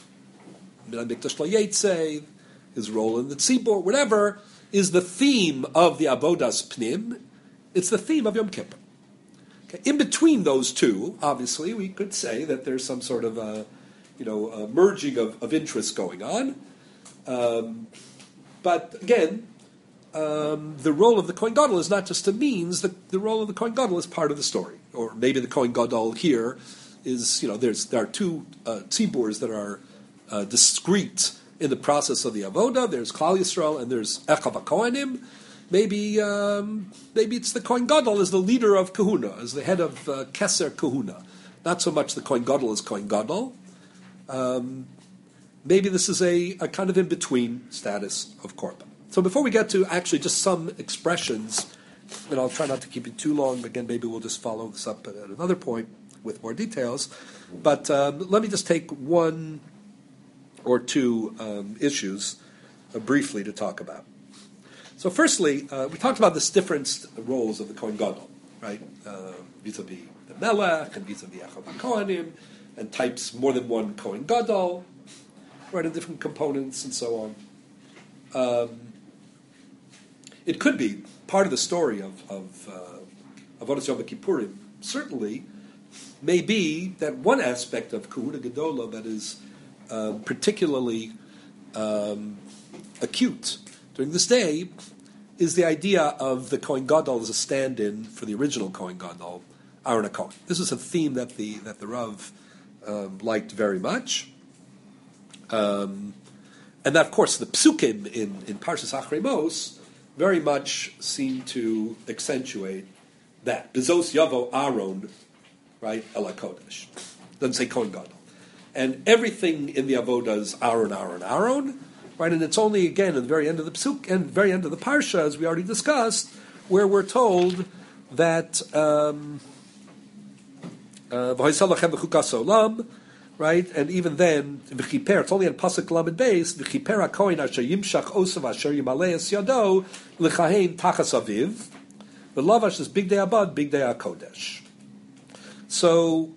his role in the tzibur, whatever, is the theme of the avodas pnim. It's the theme of Yom Kippur. Okay. In between those two, obviously, we could say that there's some sort of a merging of interests going on. But again, the role of the Kohen Gadol is not just a means. The role of the Kohen Gadol is part of the story. Or maybe the Kohen Gadol here is, there are two tziburs that are discrete in the process of the avoda. There's Klal Yisrael and there's Echav HaKohanim. Maybe it's the Kohen Gadol as the leader of Kahuna, as the head of Keser Kahuna. Not so much the Kohen Gadol as Kohen Gadol. Maybe this is a kind of in-between status of Korban. So before we get to actually just some expressions, and I'll try not to keep it too long, again, maybe we'll just follow this up at another point with more details. But let me just take one or two issues briefly to talk about. So firstly, we talked about this different roles of the Kohen Gadol, right? Vis-a-vis the Melech and vis-a-vis Echav HaKohanim, and types more than one Kohen Gadol, right, and different components and so on. It could be part of the story of Avodas Yom Kippurim, certainly, may be that one aspect of Kahuna Gedola that is particularly acute during this day is the idea of the Kohen Gadol as a stand-in for the original Kohen Gadol, Aaron HaKohen. This is a theme that the Rav liked very much. And that, of course, the psukim in Parshas Achrei Mos very much seem to accentuate that. Bezos Yavo Aaron, right, Ela Kodesh. Doesn't say Kohen Gadol. And everything in the Avodah is Aaron, Aaron, Aaron, right? And it's only, again, at the very end of the psuk and very end of the Parsha, as we already discussed, where we're told that V'hoisel lachem v'chukas olam, right? And even then, v'chiper, it's only in Pasuk Lamed Beis, v'chiper HaKohen asher yimshach osav asher yimalei es yado l'chahein tachas aviv, v'lavash is big day abad, big day HaKodesh. So,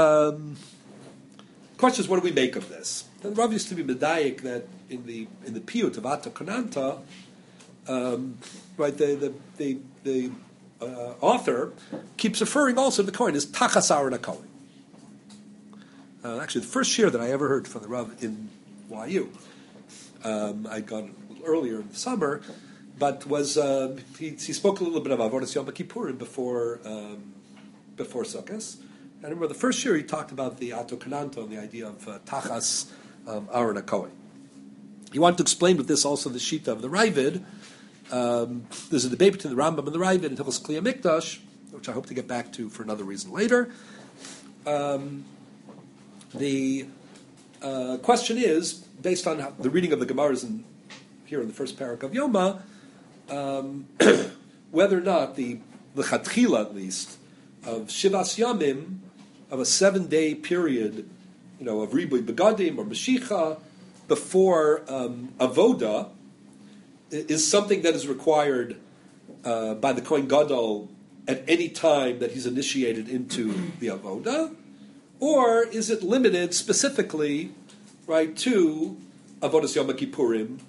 question is, what do we make of this? And Rav used to be medayik that in the piyut of Ata Kananta, right? The author keeps referring also to the Kohen as Tachas Aaron HaKohen. Actually, the first year that I ever heard from the Rav in YU, I'd gone a little earlier in the summer, but was he spoke a little bit about Avodas Yom Kippurim before Sukkot. I remember the first year he talked about the Ato Kananto and the idea of Tachas Aaron HaKohen. He wanted to explain with this also the Shita of the Ravid. There's a debate between the Rambam and the Ravid in Hilchos Kli HaMikdash, which I hope to get back to for another reason later. The question is, based on the reading of the Gemaras here in the first parak of Yoma, whether or not the Chatchila, at least, of Shivas Yamim, of a 7-day period, of Ribui Begadim or Mashicha, before Avoda, is something that is required by the Kohen Gadol at any time that he's initiated into the Avoda, or is it limited specifically, right, to Avodas Yom Kippurim,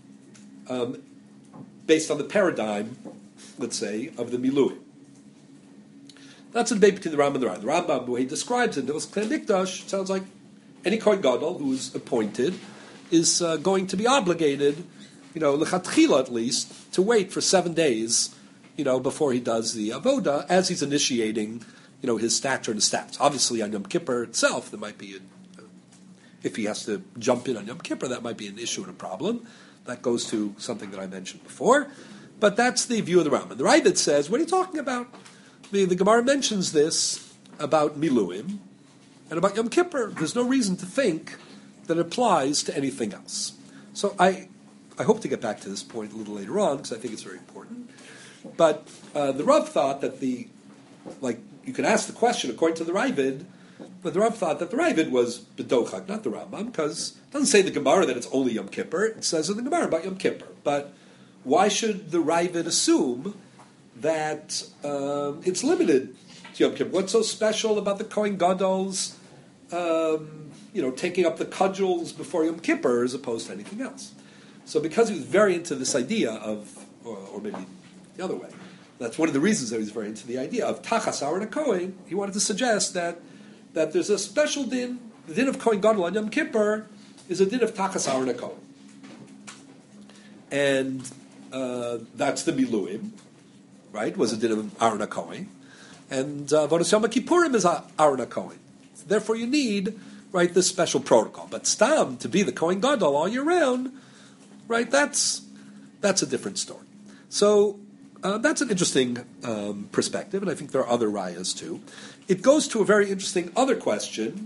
based on the paradigm, let's say, of the Miluim? That's a debate between the Rambam and the Rambam. The Rambam, the way he describes it, Hilchos Kli HaMikdash, sounds like any Kohen Gadol who is appointed is going to be obligated, lechatchila at least, to wait for 7 days, before he does the avoda, as he's initiating, his stature and his stats. Obviously, on Yom Kippur itself, there might be, if he has to jump in on Yom Kippur, that might be an issue and a problem. That goes to something that I mentioned before. But that's the view of the Rambam. The Ravid says, what are you talking about? The Gemara mentions this about Miluim and about Yom Kippur. There's no reason to think that it applies to anything else. So I hope to get back to this point a little later on, because I think it's very important. But the Rav thought that you could ask the question according to the Ravid, but the Rav thought that the Ravid was B'dochak, not the Rambam, because it doesn't say in the Gemara that it's only Yom Kippur. It says in the Gemara about Yom Kippur. But why should the Ravid assume that it's limited to Yom Kippur? What's so special about the Kohen Gadol's, taking up the cudgels before Yom Kippur as opposed to anything else? So because he was very into this idea of, or maybe the other way, that's one of the reasons that he was very into the idea of Tachas Aaron HaKohen, he wanted to suggest that there's a special din, the din of Kohen Gadol on Yom Kippur is a din of Tachas Aaron HaKohen. And that's the Miluim, right, was a din of Aaron HaKohen. And Avodas Yom Kippurim is Aaron HaKohen. Therefore you need right, this special protocol. But Stam, to be the Kohen Gadol all year round, right, that's a different story. So that's an interesting perspective, and I think there are other rayas too. It goes to a very interesting other question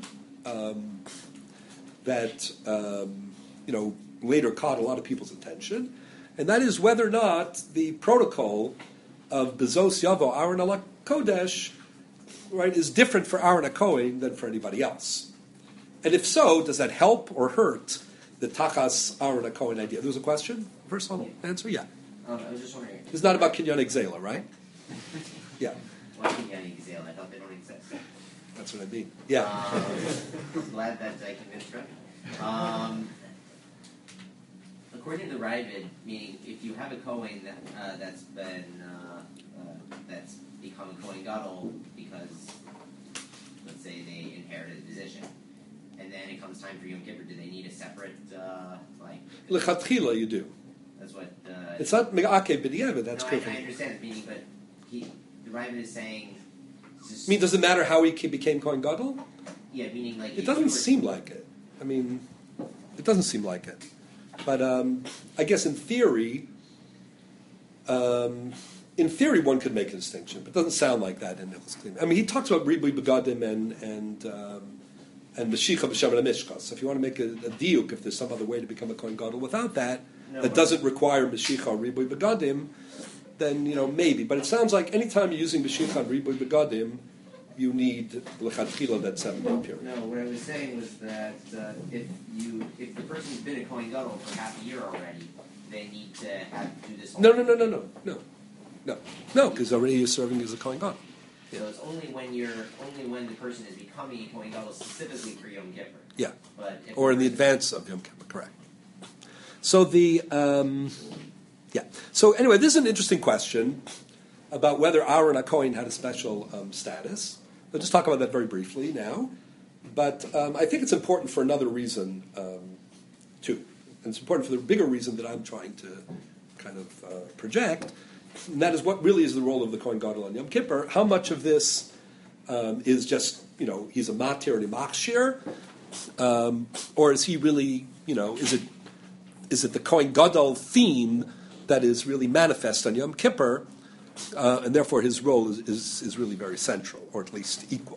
that later caught a lot of people's attention, and that is whether or not the protocol of Bezos Yavo Aaron ala Kodesh, right, is different for Aaron HaKohen than for anybody else. And if so, does that help or hurt the Tachas Aaron HaKohen idea? There was a question? First of all, answer? Yeah. I was just wondering. It's not about Kinyan Exela, right? Yeah. Why Kinyan Exela? I thought they don't exist. That's what I mean. Yeah. I'm glad that I convinced Fred. According to the Ravid, meaning if you have a Kohen that's become a Kohen Gadol because, let's say, they inherited a position, and then it comes time for Yom Kippur, do they need a separate L'chatchila, you do. That's what. It's not me'akev b'diavad. That's correct. I understand the meaning, but the Ravid is saying. I mean, does it matter how he became Kohen Gadol? Yeah, meaning like. It doesn't seem like it. I mean, it doesn't seem like it. But I guess in theory, one could make a distinction, but it doesn't sound like that in Hilchos Klima. I mean, he talks about Ribui Begadim and Mashicha b'Shem Mishkas. So if you want to make a diuk, if there's some other way to become a Kohen Gadol without that, that doesn't require Mashicha or Ribui Begadim, then maybe. But it sounds like anytime you're using Mashicha and Ribui Begadim, you need l'chatchila that 7-day period. No, what I was saying was that if the person's been a Kohen Gadol for half a year already, they need to do this. No, because already you're serving as a Kohen Gadol. Yeah. So it's only when the person is becoming a Kohen Gadol specifically for Yom Kippur. Yeah, or in the advance of Yom Kippur, correct. So So anyway, this is an interesting question about whether Aaron HaKohen had a special status. I'll just talk about that very briefly now. But I think it's important for another reason, too. And it's important for the bigger reason that I'm trying to kind of project, and that is what really is the role of the Kohen Gadol on Yom Kippur. How much of this is just, he's a matir and a machshir, or is he really, is it the Kohen Gadol theme that is really manifest on Yom Kippur, and therefore his role is really very central, or at least equal.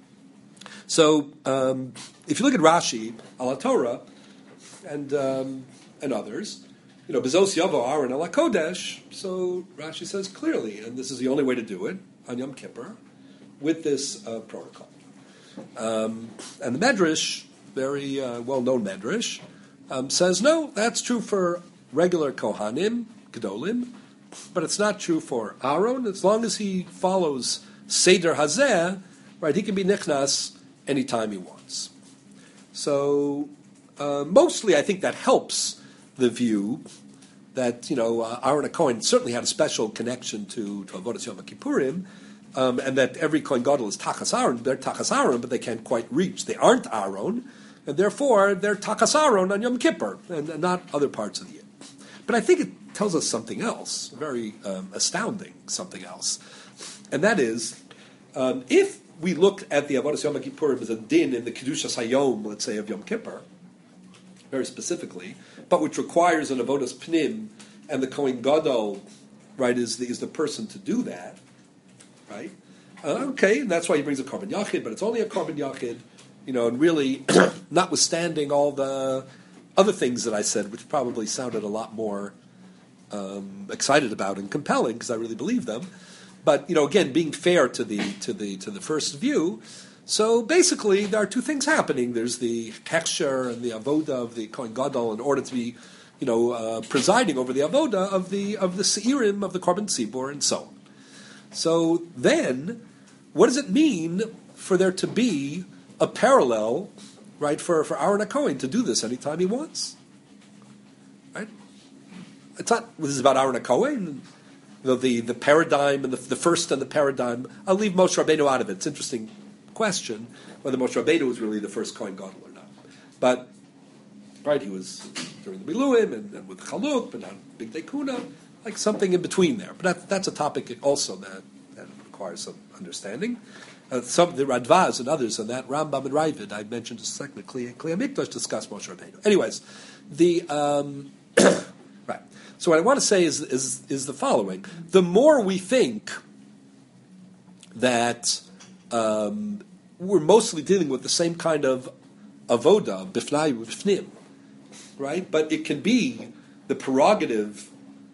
So if you look at Rashi, Al Torah, and others, Bezos Yavo Aaron ala Kodesh, so Rashi says clearly, and this is the only way to do it, on Yom Kippur, with this protocol. And the Medrash, very well-known Medrash, says, no, that's true for regular Kohanim, Gedolim, but it's not true for Aaron. As long as he follows Seder Hazeh, right, he can be Nichnas anytime he wants. So mostly I think that helps the view that, Aaron HaKohen certainly had a special connection to Avodas Yom Kippurim, and that every Kohen Gadol is Tachas Aaron. They're Tachas Aaron, but they can't quite reach. They aren't Aaron, and therefore they're Tachas Aaron on Yom Kippur, and not other parts of the year. But I think it tells us something else, very astounding something else. And that is, if we look at the Avodas Yom Kippurim as a din in the Kedushas Hayom, let's say, of Yom Kippur, very specifically, but which requires an Avodas Pnim, and the Kohen Gadol, right, is the person to do that, right? Okay, and that's why he brings a Korban Yachid, but it's only a Korban Yachid, and really, notwithstanding all the other things that I said, which probably sounded a lot more excited about and compelling, because I really believe them. But again, being fair to the first view. So basically, there are two things happening. There's the hechsher and the avoda of the Kohen Gadol in order to be, presiding over the avoda of the seirim of the Korban Tzibur and so on. So then, what does it mean for there to be a parallel, right, for Aaron HaKohen to do this anytime he wants? Right? It's not. This is about Aaron HaKohen. The paradigm and the first and the paradigm. I'll leave Moshe Rabbeinu out of it. It's an interesting question whether Moshe Rabbeinu was really the first Kohen Gadol or not. But right, he was during the Miluim and with Chaluk, but not Big Dekuna, like something in between there. But that's a topic also that requires some understanding. some the Radvaz and others, and that Rambam and Ravid I mentioned just a second. Kli Mikdash discuss Moshe Rabbeinu. Anyways, the right. So what I want to say is the following: the more we think that we're mostly dealing with the same kind of avoda, bifnai bifnim, right? But it can be the prerogative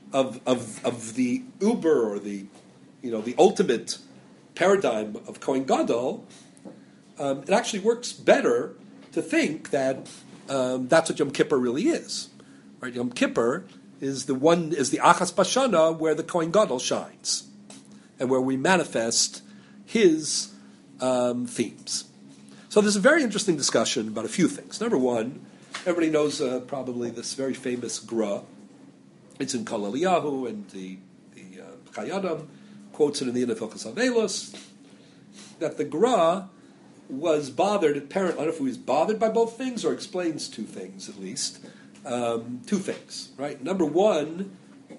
of the uber or the ultimate paradigm of Kohen Gadol. It actually works better to think that that's what Yom Kippur really is, right? Yom Kippur is the Achas Bashana where the Kohen Gadol shines, and where we manifest his themes. So there's a very interesting discussion about a few things. Number one, everybody knows probably this very famous Gra. It's in Kol Eliyahu, and the Chayadam quotes it in the Hilchos Avelos, that the Gra was bothered, apparently, I don't know if he was bothered by both things or explains two things at least. Two things, right? Number one,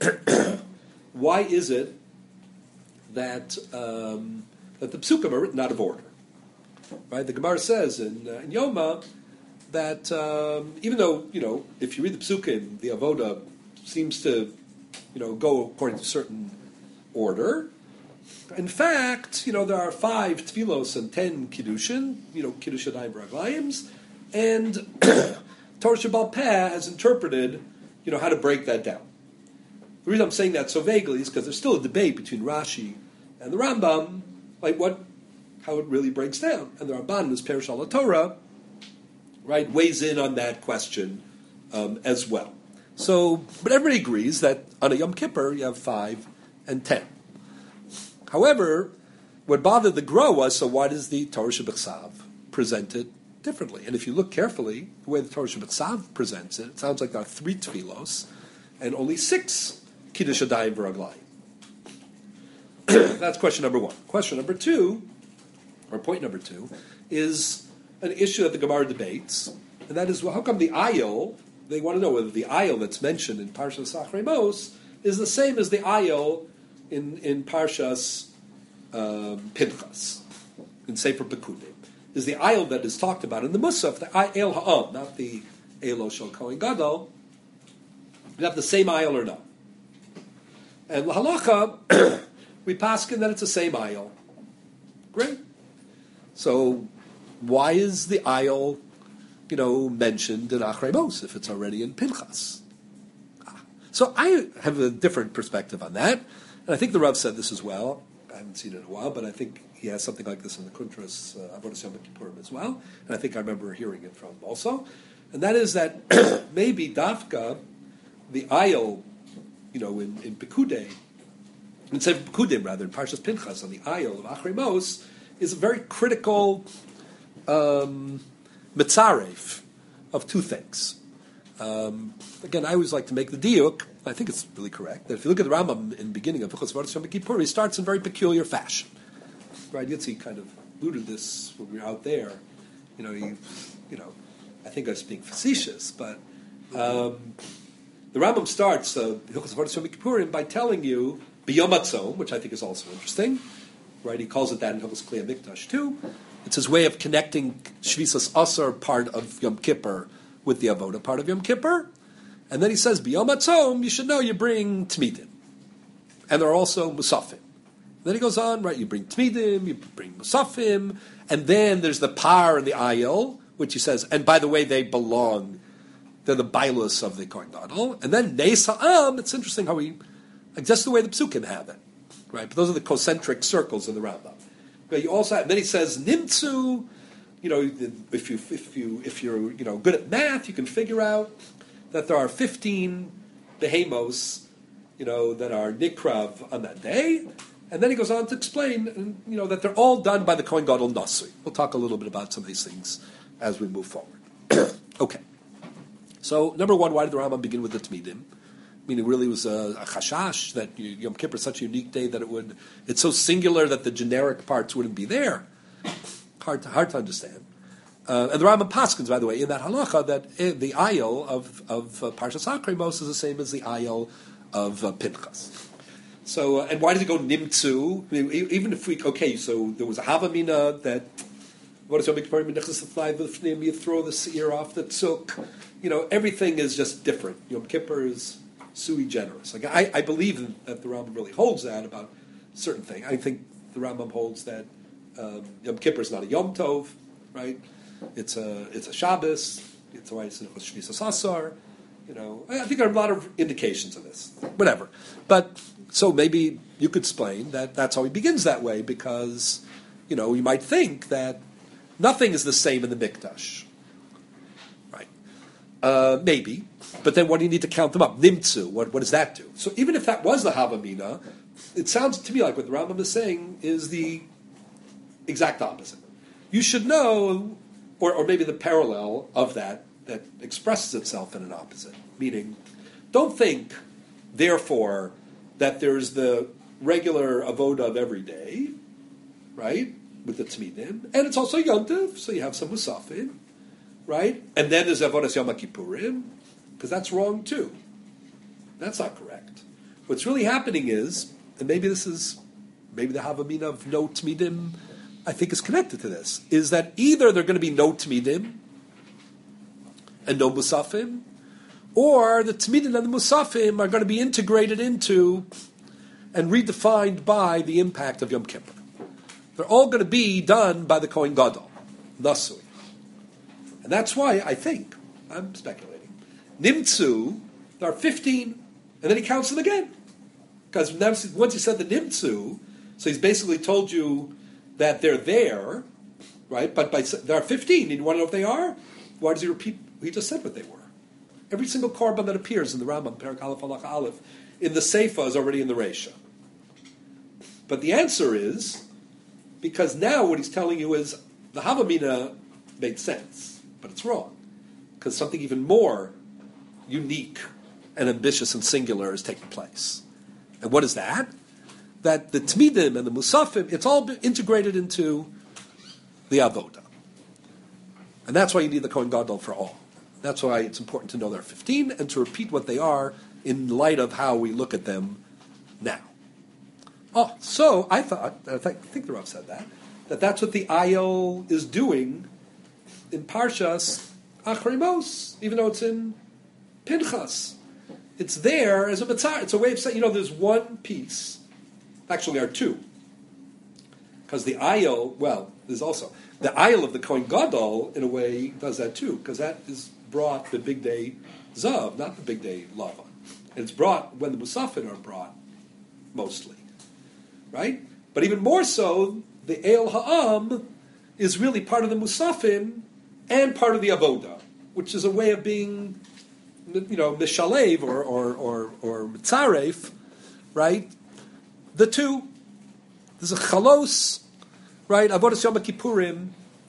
why is it that that the psukim are written out of order? Right? The Gemara says in Yoma that even though if you read the psukim, the avoda seems to go according to a certain order. In fact, there are 5 tefillos and 10 kiddushin, kiddush yadayim v'raglayim, and Torah Shebal Peh has interpreted, how to break that down. The reason I'm saying that so vaguely is because there's still a debate between Rashi and the Rambam, like how it really breaks down. And the Ramban, who's Perush al Torah, right, weighs in on that question as well. So, but everybody agrees that on a Yom Kippur you have 5 and 10. However, what bothered the Gra was, so why does the Torah Shebechsav present it differently? And if you look carefully, the way the Torah Shebechsav presents it, it sounds like there are 3 tefillos and only 6 kiddush yadayim v'raglayim. That's question number one. Question number two, or point number two, is an issue that the Gemara debates, and that is, well, how come the ayil, they want to know whether the ayil that's mentioned in Parshas Achrei Mos is the same as the ayil in Parshas Pinchas, in Sefer Pekudim. Is the ayil that is talked about in the Musaf, the ayil ha'am, not the Elo Shel Kohen Gadol, you have the same ayil or not? And l'halacha, we paskin that it's the same ayil. Great. So why is the ayil, mentioned in Achrei Mos if it's already in Pinchas? So I have a different perspective on that, and I think the Rav said this as well. I haven't seen it in a while, but I think he has something like this in the Kuntras Avodas Yom Kippurim as well, and I think I remember hearing it from him also. And that is that maybe Dafka, the ayil, in Pekudei, in Sefer Pekudim rather, in Parshas Pinchas, on the ayil of Achrei Mos, is a very critical mitzaref of two things. Again, I always like to make the diuk, I think it's really correct, that if you look at the Rambam in the beginning of Hilchos Avodas Yom Kippur, he starts in very peculiar fashion. Right, Yitzi kind of alluded this when we were out there. I think I was being facetious, but the Rambam starts Hilchos Avodas Yom Kippur by telling you B'Yom HaTzom, which I think is also interesting. Right, he calls it that in Hilchos Kli HaMikdash too. It's his way of connecting Shvisas Asar part of Yom Kippur with the Avoda part of Yom Kippur. And then he says, B'Yom HaTzom, you should know you bring Tmidim. And there are also Musafim. Then he goes on, right, you bring Tmidim, you bring Musafim, and then there's the Par and the Ayil, which he says, and by the way, they belong, they're the Bailus of the Kohen Gadol. And then Neis Ha'am, it's interesting how that's the way the Psukim have it. Right, but those are the concentric circles in the Rambam. But you also have, then he says Nimtzu. If you're good at math, you can figure out that there are 15 behemos, that are nikrav on that day, and then he goes on to explain, that they're all done by the Kohen Gadol Nasui. We'll talk a little bit about some of these things as we move forward. Okay. So number one, why did the Rambam begin with the Tmidim? I mean, it really was a chashash that Yom Kippur is such a unique day that it's so singular that the generic parts wouldn't be there. Hard to understand. And the Rambam paskins, by the way, in that halacha, that the ayil of Parshas Achrei Mos is the same as the ayil of Pinchas. So, and why does it go nimtzu? I mean, even if so there was a havamina that what is Yom Kippur? You throw the seir off the tzuk. Everything is just different. Yom Kippur is sui generis. Like I believe that the Rambam really holds that about certain things. I think the Rambam holds that Yom Kippur is not a Yom Tov, right? It's a Shabbos. It's why it's Shvis Asar. I think there are a lot of indications of this. Whatever. But, so maybe you could explain that that's how he begins that way because, you might think that nothing is the same in the Mikdash. Right? Maybe. But then what do you need to count them up? Nimtzu. What does that do? So even if that was the Havamina, it sounds to me like what the Rambam is saying is the exact opposite. You should know, or maybe the parallel of that expresses itself in an opposite. Meaning, don't think, therefore, that there's the regular avoda of every day, right, with the tzmidim, and it's also yontiv, so you have some musafim, right, and then there's avodas Yom Kippurim, because that's wrong too. That's not correct. What's really happening is, and maybe the havamina of no tzmidim, I think, is connected to this, is that either they're going to be no tzmidim and no musafim, or the Tmidim and the Musafim are going to be integrated into and redefined by the impact of Yom Kippur. They're all going to be done by the Kohen Gadol, Nasui. And that's why I think, I'm speculating, Nimtzu, there are 15, and then he counts them again. Because once he said the Nimtzu, so he's basically told you that they're there, right? But there are 15, and you want to know what they are? Why does he repeat? He just said what they were. Every single korban that appears in the Rambam, Perak Aleph Halach Aleph, in the Seifa is already in the Reisha. But the answer is, because now what he's telling you is, the Havamina made sense, but it's wrong. Because something even more unique and ambitious and singular is taking place. And what is that? That the Tmidim and the Musafim, it's all integrated into the Avoda. And that's why you need the Kohen Gadol for all. That's why it's important to know there are 15 and to repeat what they are in light of how we look at them now. Oh, so I think the Rav said that's what the Ayil is doing in Parshas Achrei Mos, even though it's in Pinchas. It's there as a mitzvah. It's a way of saying, there's one piece. Actually, there are two. Because the Ayil, there's also the Ayil of the Kohen Gadol, in a way, does that too, because that is brought the big day Zav, not the big day Lavan. And it's brought when the Musafim are brought, mostly. Right? But even more so, the El Ha'am is really part of the Musafim and part of the Avoda, which is a way of being, Mishalev or Mitzaref, right? The two. There's a Chalos, right? Avodas Yom Kippurim,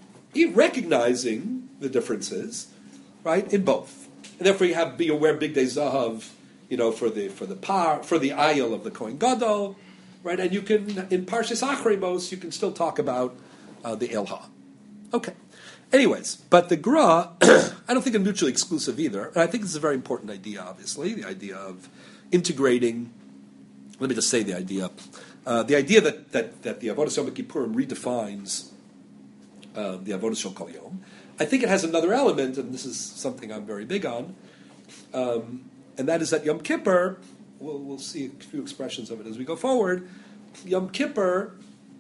recognizing the differences, right, in both, and therefore you have be aware big day zahav, for the ayil of the Kohen Gadol, right, and you can in Parshas Achrei Mos you can still talk about the Elha. Okay. Anyways, but the Gra, I don't think are mutually exclusive either, and I think this is a very important idea. Obviously, the idea of integrating. Let me just say the idea that the Avodas Yom Kippurim redefines the Avodas Shel Kol Yom. I think it has another element, and this is something I'm very big on, and that is that Yom Kippur, we'll see a few expressions of it as we go forward, Yom Kippur,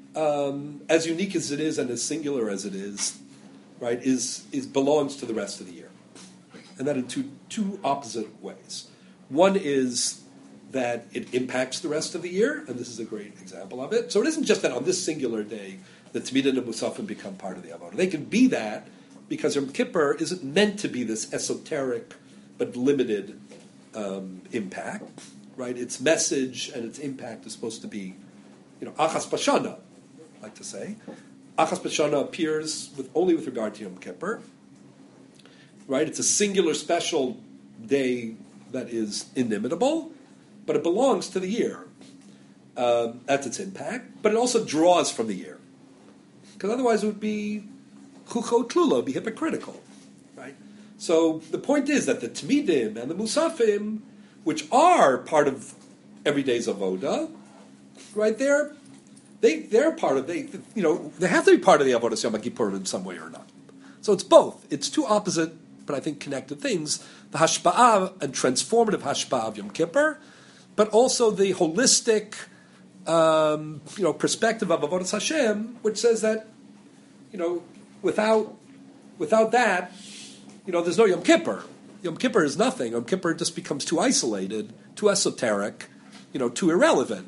as unique as it is and as singular as it is, right, is belongs to the rest of the year. And that in two opposite ways. One is that it impacts the rest of the year, and this is a great example of it. So it isn't just that on this singular day the Tmidim and Musafim become part of the Avodah. They can be that because Yom Kippur isn't meant to be this esoteric but limited impact, right? Its message and its impact is supposed to be, Achas Bashana, I like to say. Achas Bashana appears only with regard to Yom Kippur, right? It's a singular special day that is inimitable, but it belongs to the year. That's its impact, but it also draws from the year. Because otherwise it would be chuchot tlula, be hypocritical, right? So the point is that the Tmidim and the Musafim, which are part of everyday's avoda, right? They're part of they have to be part of the Avodas Yom Kippur in some way or not. So it's both. It's two opposite, but I think connected things: the hashpa'ah and transformative hashpa'ah of Yom Kippur, but also the holistic, perspective of Avodas Hashem, which says that, without that, there's no Yom Kippur. Yom Kippur is nothing. Yom Kippur just becomes too isolated, too esoteric, too irrelevant.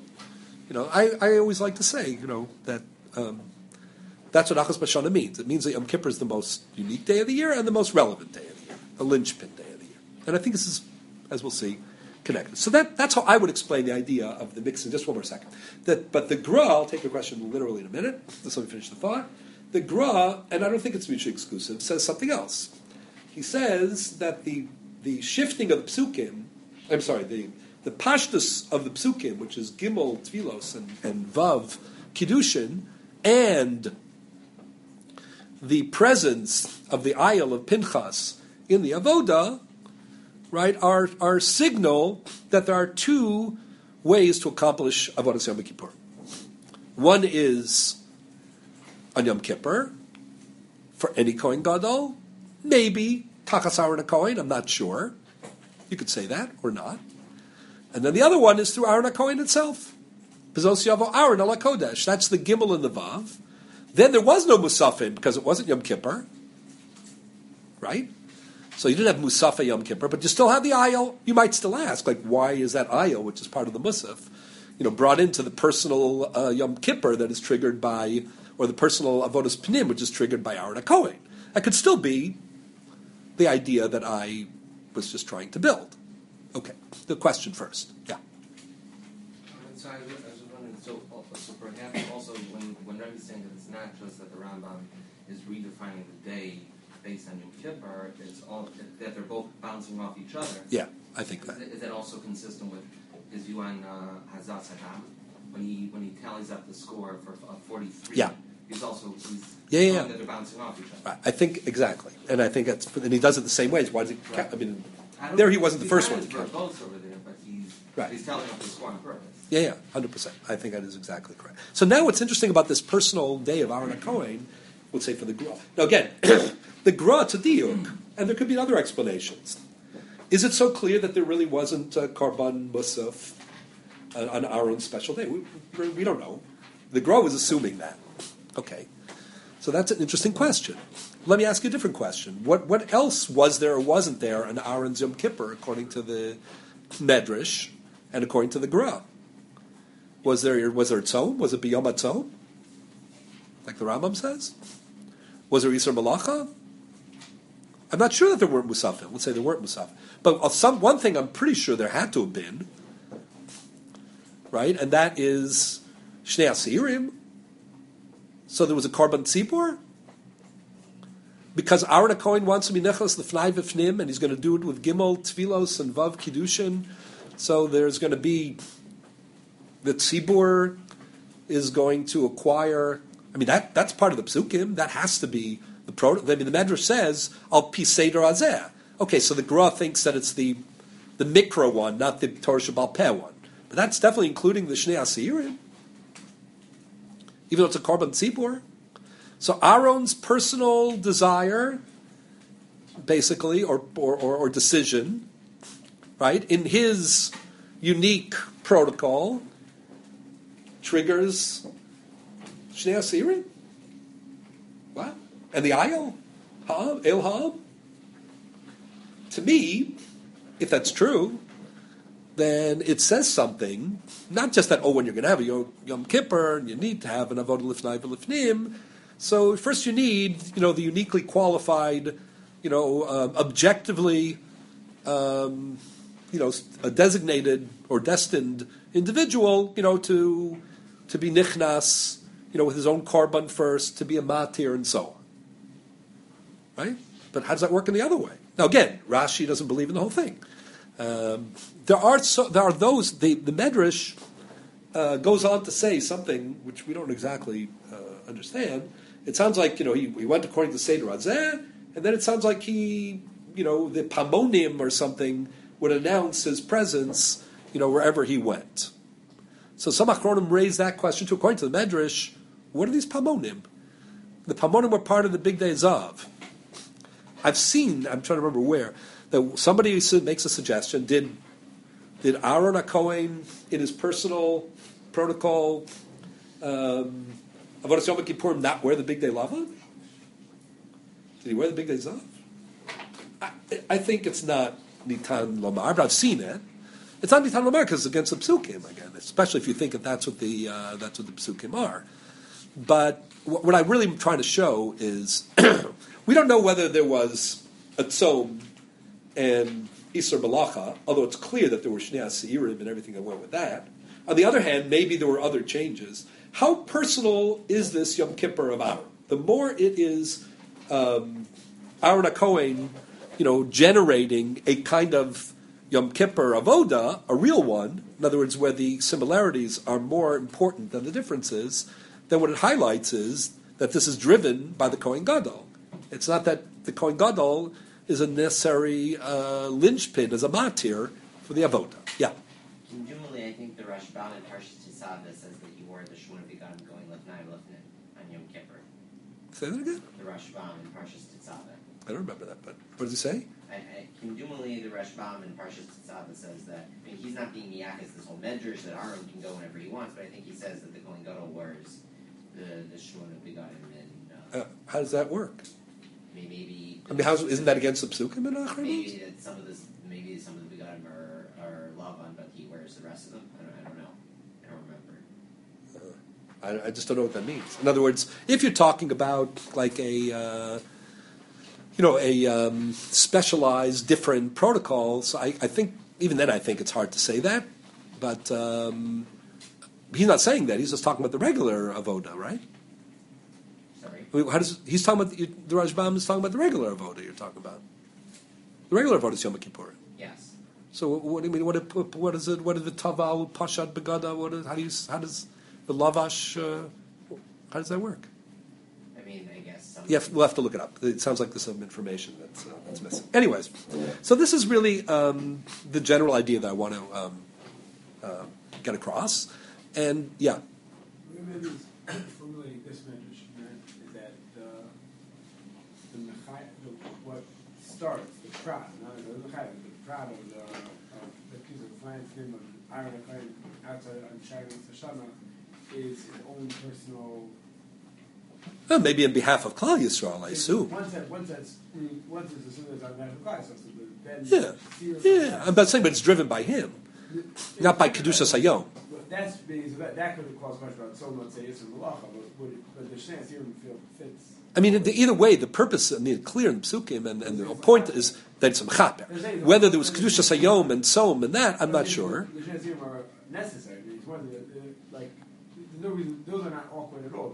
I always like to say, that that's what Achos Bashana means. It means that Yom Kippur is the most unique day of the year and the most relevant day of the year, the linchpin day of the year. And I think this is, as we'll see, connected. So that's how I would explain the idea of the mixing. Just one more second. But the Gra, I'll take your question literally in a minute. Let's let me finish the thought. The Gra, and I don't think it's mutually exclusive, says something else. He says that the shifting of the psukim, the pashtus of the psukim, which is Gimel, Tvilos, and Vav, Kiddushin, and the presence of the Ayel of Pinchas in the Avoda, right, are signal that there are two ways to accomplish Avodas Yom Kippur. One is on Yom Kippur, for any Kohen Gadol, maybe Tachas Aaron HaKohen, I'm not sure. You could say that, or not. And then the other one is through Aaron HaKohen itself. Bezos Yavo Aaron Ala Kodesh. That's the Gimel and the Vav. Then there was no Musafim, because it wasn't Yom Kippur. Right? So you didn't have Musafa Yom Kippur, but you still have the Ayel. You might still ask, why is that Ayel, which is part of the Musaf, brought into the personal Yom Kippur that is triggered by, or the personal Avodas Pnim, which is triggered by Aaron HaKohen. That could still be the idea that I was just trying to build. Okay, the question first. Yeah. So I was wondering, so perhaps also when Rebbe's saying that it's not just that the Rambam is redefining the day based on Yom Kippur, it's all that they're both bouncing off each other. Yeah, I think that. Is that also consistent with his view on Hazat Saddam when he tallies up the score for 43? Yeah. He's that they're bouncing off each other. Right. I think exactly, and I think and he does it the same way. Why does he? Right. There he wasn't the first one to count. Both over there, but he's tallying up the score on purpose. Yeah, 100%. I think that is exactly correct. So now what's interesting about this personal day of Aaron HaKohen, we'll say for the Gra. Now again, the Gra, it's a diuk, and there could be other explanations. Is it so clear that there really wasn't a Karban Musaf on Aaron's special day? We don't know. The Gra was assuming that. Okay. So that's an interesting question. Let me ask you a different question. What else was there or wasn't there on Aaron's Yom Kippur according to the Medrash and according to the Gra? Was there tzom? Was it biyom hatzom? Like the Rambam says? Was there Yisr Malacha? I'm not sure that there weren't Musafim. Let's say there weren't Musafim. But one thing I'm pretty sure there had to have been, right? And that is Shnei Asirim. So there was a Karban Tzibur? Because Aaron HaKohen wants to be Nechlas L'fnai V'fnim, and he's going to do it with Gimel, Tfilos, and Vav Kiddushin. So there's going to be, the Tzibur is going to acquire, that's part of the Psukim. That has to be the Medrash says, Al Pi Seder Azeh. Okay, so the Gra thinks that it's the Mikra one, not the Torah Shabbal Peh one. But that's definitely including the Shnei Asirim. Even though it's a Karban Tzibur. So Aaron's personal desire, basically, or decision, right, in his unique protocol, triggers Shnei Asirim. Wow. And the Ayel, El Ha'am. To me, if that's true, then it says something, not just that, when you're going to have a Yom Kippur, and you need to have an Avodah L'fnai V'Lifnim. So first you need, the uniquely qualified, objectively, a designated or destined individual, to be nichnas, with his own korban first, to be a matir and so on. Right? But how does that work in the other way? Now again, Rashi doesn't believe in the whole thing. There are those. The Medrash goes on to say something which we don't exactly understand. It sounds like he went according to Seder Hazeh, and then it sounds like the Pamonim or something would announce his presence, wherever he went. So some Achronim raised that question too. According to the Medrash, what are these Pamonim? The Pamonim were part of the Big Day Zav. I've seen, I'm trying to remember where, that somebody makes a suggestion. Did Aaron HaKohen, in his personal protocol, Avodas Yom Kippurim, not wear the Big Day Lava? Did he wear the Big Day Zav? I think it's not Nitan Lomar, but I've seen it. It's not Nitan Lomar because it's against the Psukim, again, especially if you think that that's what the Psukim are. But what I'm really trying to show is we don't know whether there was a tzom and Isur Malacha, although it's clear that there were Shnei Seirim and everything that went with that. On the other hand, maybe there were other changes. How personal is this Yom Kippur of Aaron? The more it is Aaron HaKohen, generating a kind of Yom Kippur avoda, a real one, in other words, where the similarities are more important than the differences, then what it highlights is that this is driven by the Kohen Gadol. It's not that the Kohen Gadol is a necessary linchpin, as a matir, for the avoda. Yeah? Generally, I think the Rashbam in Parshas Tisava says that you wore the Shmona Begadim going Lefnai Lefnit on Yom Kippur. Say that again? The Rashbam in Parshas Tisava. I don't remember that, but what does he say? Kimdumali, the Rashbam in Parshas Tisava says that, he's not being miyakis this whole medrash that Aaron can go whenever he wants, but I think he says that the Kohen Gadol wears the Shmona Begadim and How does that work? maybe. I mean, isn't that against the Psukim in Achronim? Maybe that some of the Begadim are Lavan, but he wears the rest of them. I don't know. I don't remember. I just don't know what that means. In other words, if you're talking about like a specialized different protocols, I think even then I think it's hard to say that. But he's not saying that. He's just talking about the regular avoda, right? Sorry. I mean, he's talking about the Rashbam is talking about the regular avoda. You're talking about the regular avoda is Yom Kippur. Yes. So what do you mean? What is it? What is the taval pashat begada? How does the lavash? How does that work? I mean, I guess. We'll have to look it up. It sounds like there's some information that's missing. Anyways, so this is really the general idea that I want to get across. And yeah. Maybe formulating this medrash is that what starts the pride, not the mechayv, the pride of the piece of client's name of Aaron HaKohen outside on Sharon Sashana is his own personal. Well, maybe in behalf of Klal Yisrael, I assume. Once it's assumed as on national class, then Yeah. I'm not saying, but it's driven by him, not by Kedushas Hayom. That could have caused much about so let's say it's a malacha, but the Shnei Asirim fits. I mean, either way, the purpose, clear in Psukim, and the point is that it's a mechaper. Whether there was Kedushas Hayom and Som and that, I'm not sure. The Shnei Asirim are necessary. It's one of no reason, those are not awkward at all.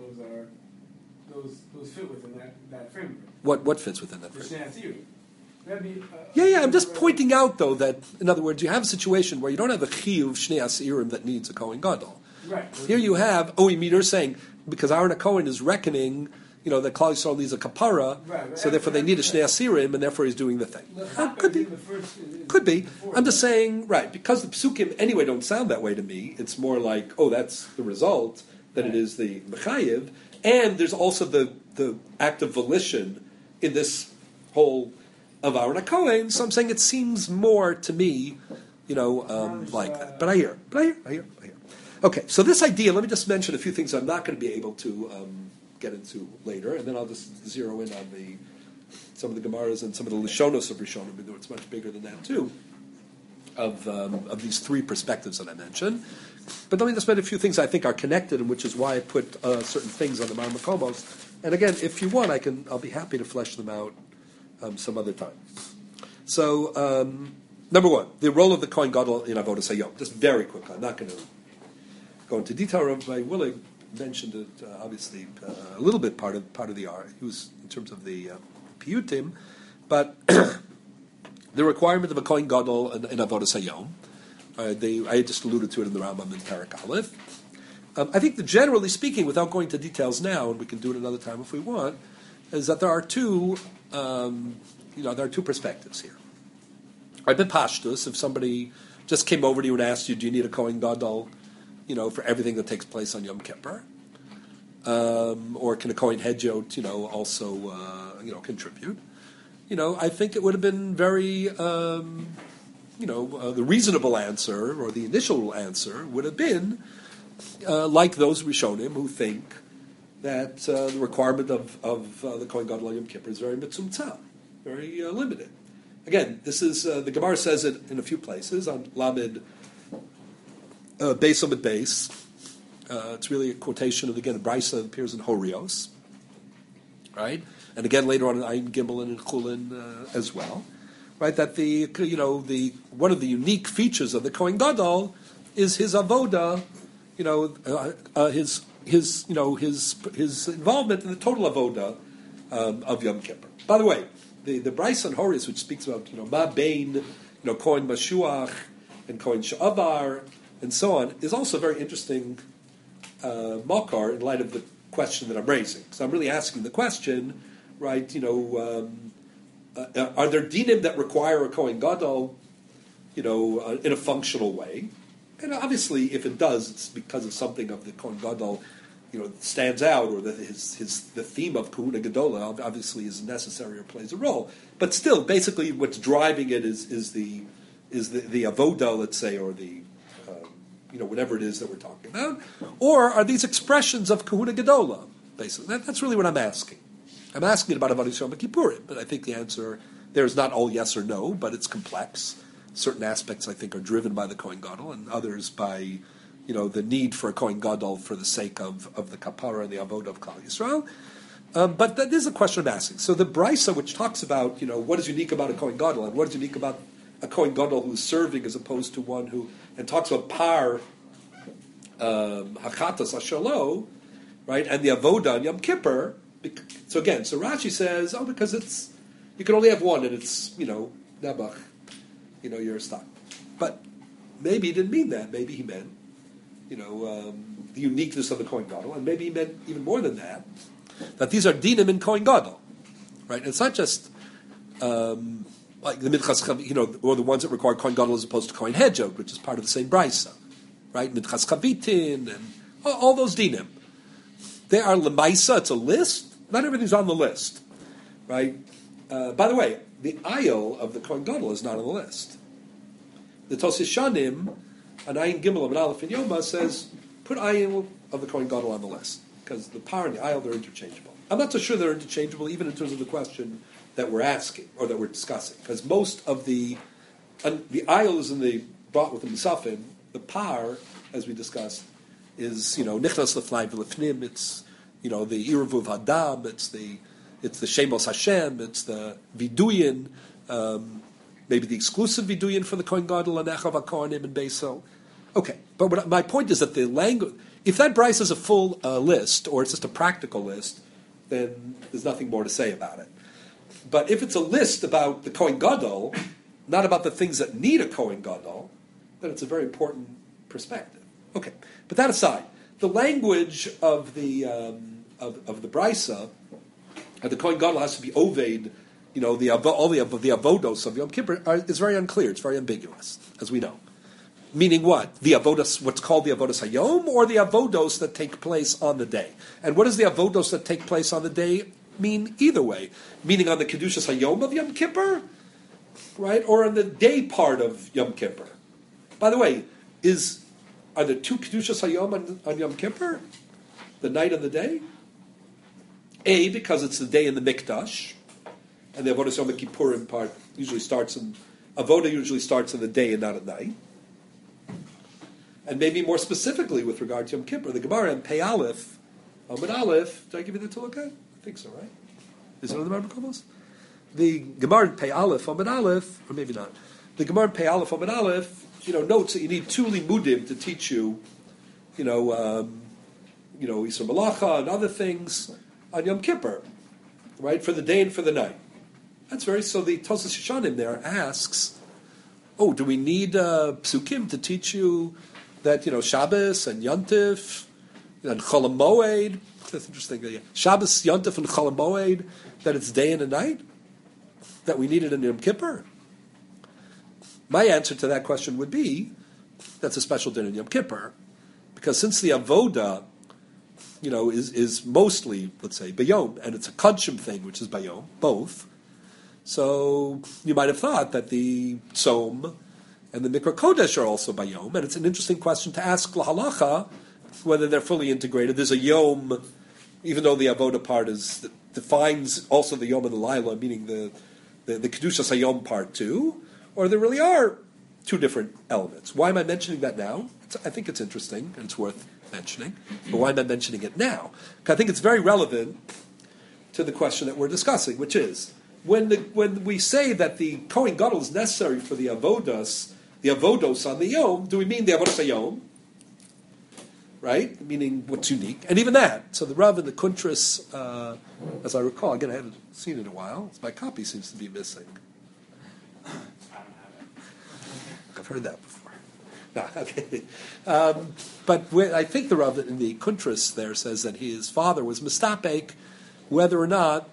Those fit within that framework. What fits within that The framework? Shnei Asirim. Yeah. I'm just pointing out, though, that in other words, you have a situation where you don't have a chiyuv shnei asirim that needs a Kohen Gadol. Right. Here you have you're saying because Aaron HaKohen is reckoning, that Klal Yisrael needs a kapara, right. so therefore they need a shnei asirim, and therefore he's doing the thing. Could be. I'm just saying, right? Because the psukim anyway don't sound that way to me. It's more like, that's the result than it is the mechayiv, and there's also the act of volition in this whole of Aaron HaKohen, so I'm saying it seems more to me, like that. But I hear. Okay, so this idea, let me just mention a few things I'm not going to be able to get into later, and then I'll just zero in on some of the Gemaras and some of the Lishonos of Rishonim, though it's much bigger than that too, of these three perspectives that I mentioned. But let me just mention a few things I think are connected, and which is why I put certain things on the Mar Makomos. And again, if you want, I'll be happy to flesh them out some other time. So, number one, the role of the Kohen Gadol in Avodas Hayom. Just very quickly, I'm not going to go into detail. Rabbi Willig mentioned it, obviously, a little bit part of the art. He was in terms of the piyutim, but the requirement of a Kohen Gadol in Avodas Hayom. I just alluded to it in the Rambam in Parak Aleph. I think that generally speaking, without going into details now, and we can do it another time if we want, is that there are two perspectives here. Right, B'pashtus, if somebody just came over to you and asked you, do you need a Kohen Gadol, for everything that takes place on Yom Kippur? Or can a Kohen Hedjot, also, contribute? I think it would have been very, the reasonable answer, or the initial answer, would have been like those Rishonim who think that the requirement of the Kohen Gadol Yom Kippur is very mitzumtzah, very limited. Again, this is the Gemara says it in a few places on Lamed Beis Amid Beis. It's really a quotation of, again, the Brisa that appears in Horios, right? And again later on in Ayin Gimel and in Chulin as well, right? That the one of the unique features of the Kohen Gadol is his avoda, his involvement in the total avoda of Yom Kippur. By the way, the Brisa on Horios, which speaks about Ma Bein, Kohen Mashuach and Kohen Sha'avar and so on, is also very interesting makar in light of the question that I'm raising. So I'm really asking the question, right? Are there dinim that require a Kohen Gadol, in a functional way? And obviously, if it does, it's because of something of the Kohen Gadol, stands out, or that the theme of Kahuna Gedola obviously is necessary or plays a role. But still, basically, what's driving it is the avoda, let's say, or the whatever it is that we're talking about, or are these expressions of Kahuna Gedola? Basically, that's really what I'm asking. I'm asking about Avodas Yom Kippurim, but I think the answer there is not all yes or no, but it's complex. Certain aspects, I think, are driven by the Kohen Gadol, and others by, the need for a Kohen Gadol for the sake of the Kapara and the Avodah of Klal Yisrael. But that is a question I'm asking. So the Brisa, which talks about, what is unique about a Kohen Gadol, and what is unique about a Kohen Gadol who's serving as opposed to one who, and talks about par Hakatas Ashalo, right, and the Avodah on Yom Kippur. So Rashi says, because you can only have one, and it's, Nebuch, you're stuck. But maybe he didn't mean that. Maybe he meant, the uniqueness of the Kohen Gadol, and maybe he meant even more than that, that these are dinim in Kohen Gadol, right? And it's not just like the Minchas, or the ones that require Kohen Gadol as opposed to Kohen Hedjot, which is part of the same Brisa, right? Minchas Chavitin and all those dinim. They are lemaisa. It's a list. Not everything's on the list, right? By the way, the ayil of the Kohen Gadol is not on the list. The Tosei Shanim, an Ayin Gimel of an Aleph and Yoma, says put ayil of the Kohen Gadol on the list because the par and the ayil, they're interchangeable. I'm not so sure they're interchangeable even in terms of the question that we're asking or that we're discussing, because most of the ayil is brought with the Musafim. The par, as we discussed, is nichnas lefnai v'lefnim. It's the iravuv hadam. It's the shemos Hashem. It's the viduyin. Maybe the exclusive viduyin for the Kohen Gadol and Echav HaKohanim and Beisel. Okay, but my point is that the language, if that Bryce is a full list or it's just a practical list, then there's nothing more to say about it. But if it's a list about the Kohen Gadol, not about the things that need a Kohen Gadol, then it's a very important perspective. Okay, but that aside, the language of the Brisa, the Kohen Gadol has to be oved. All the avodos of Yom Kippur is very unclear. It's very ambiguous, as we know. Meaning what? The avodos, what's called the avodos hayom, or the avodos that take place on the day. And what does the avodos that take place on the day mean either way? Meaning on the kedushas hayom of Yom Kippur, right, or on the day part of Yom Kippur. By the way, are there two kedushas hayom on Yom Kippur, the night and the day? A, because it's the day in the mikdash, and the avodas Yom Kippurim part avoda usually starts in the day and not at night. And maybe more specifically with regard to Yom Kippur, the Gemara in Pei Aleph, Amud Aleph, did I give you the to look at? I think so, right? Is it on the Bible Kamos? The Gemara in Pei Aleph, Amud Aleph, or maybe not. The Gemara in Pei Aleph, Amud Aleph, notes that you need two limudim to teach you, Yisra Malacha and other things on Yom Kippur, right, for the day and for the night. So the Tosas Shishanim there asks, do we need psukim to teach you that, Shabbos and Yontif and Chol HaMoed, that's interesting, Shabbos, Yontif, and Chol HaMoed, that it's day and a night? That we need it in Yom Kippur? My answer to that question would be, that's a special din in Yom Kippur, Because since the avoda, is mostly, let's say, bayom, and it's a kodshim thing, which is bayom, both. So you might have thought that the tzom and the mikra kodesh are also bayom, and it's an interesting question to ask lahalacha whether they're fully integrated. There's a yom, even though the avoda part defines also the yom and the laila, meaning the kedushas hayom part too, or there really are two different elements. Why am I mentioning that now? I think it's interesting and it's worth mentioning. But why am I mentioning it now? Because I think it's very relevant to the question that we're discussing, which is when we say that the Kohen Gadol is necessary for the avodos on the yom, do we mean the avodos hayom? Right? Meaning what's unique. And even that. So the Rav and the Kuntras, as I recall, again, I haven't seen it in a while. My copy seems to be missing. I've heard that before. No, okay. But I think the Rav in the Kuntras there says that his father was mistapek, whether or not,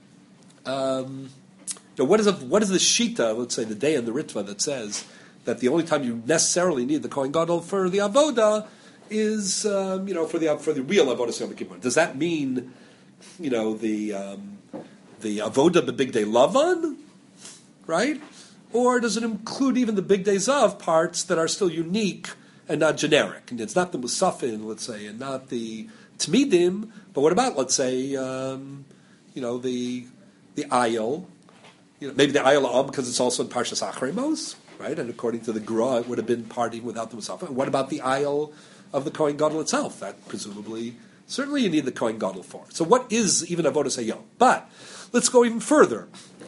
what is the shita, let's say the day in the Ritva that says that the only time you necessarily need the Kohen Gadol for the avoda is, for the real avodas Yom Kippur. Does that mean, the avoda the big day lavan, right? Or does it include even the big day zav parts that are still unique and not generic? And it's not the musafin, let's say, and not the tmidim. But what about, let's say, the ayil? Maybe the ayil because it's also in Parshas Achremos, right? And according to the Gra, it would have been party without the musafin. And what about the ayil of the Kohen Gadol itself? That presumably, certainly you need the Kohen Gadol for. So what is even avodas hayom? But let's go even further.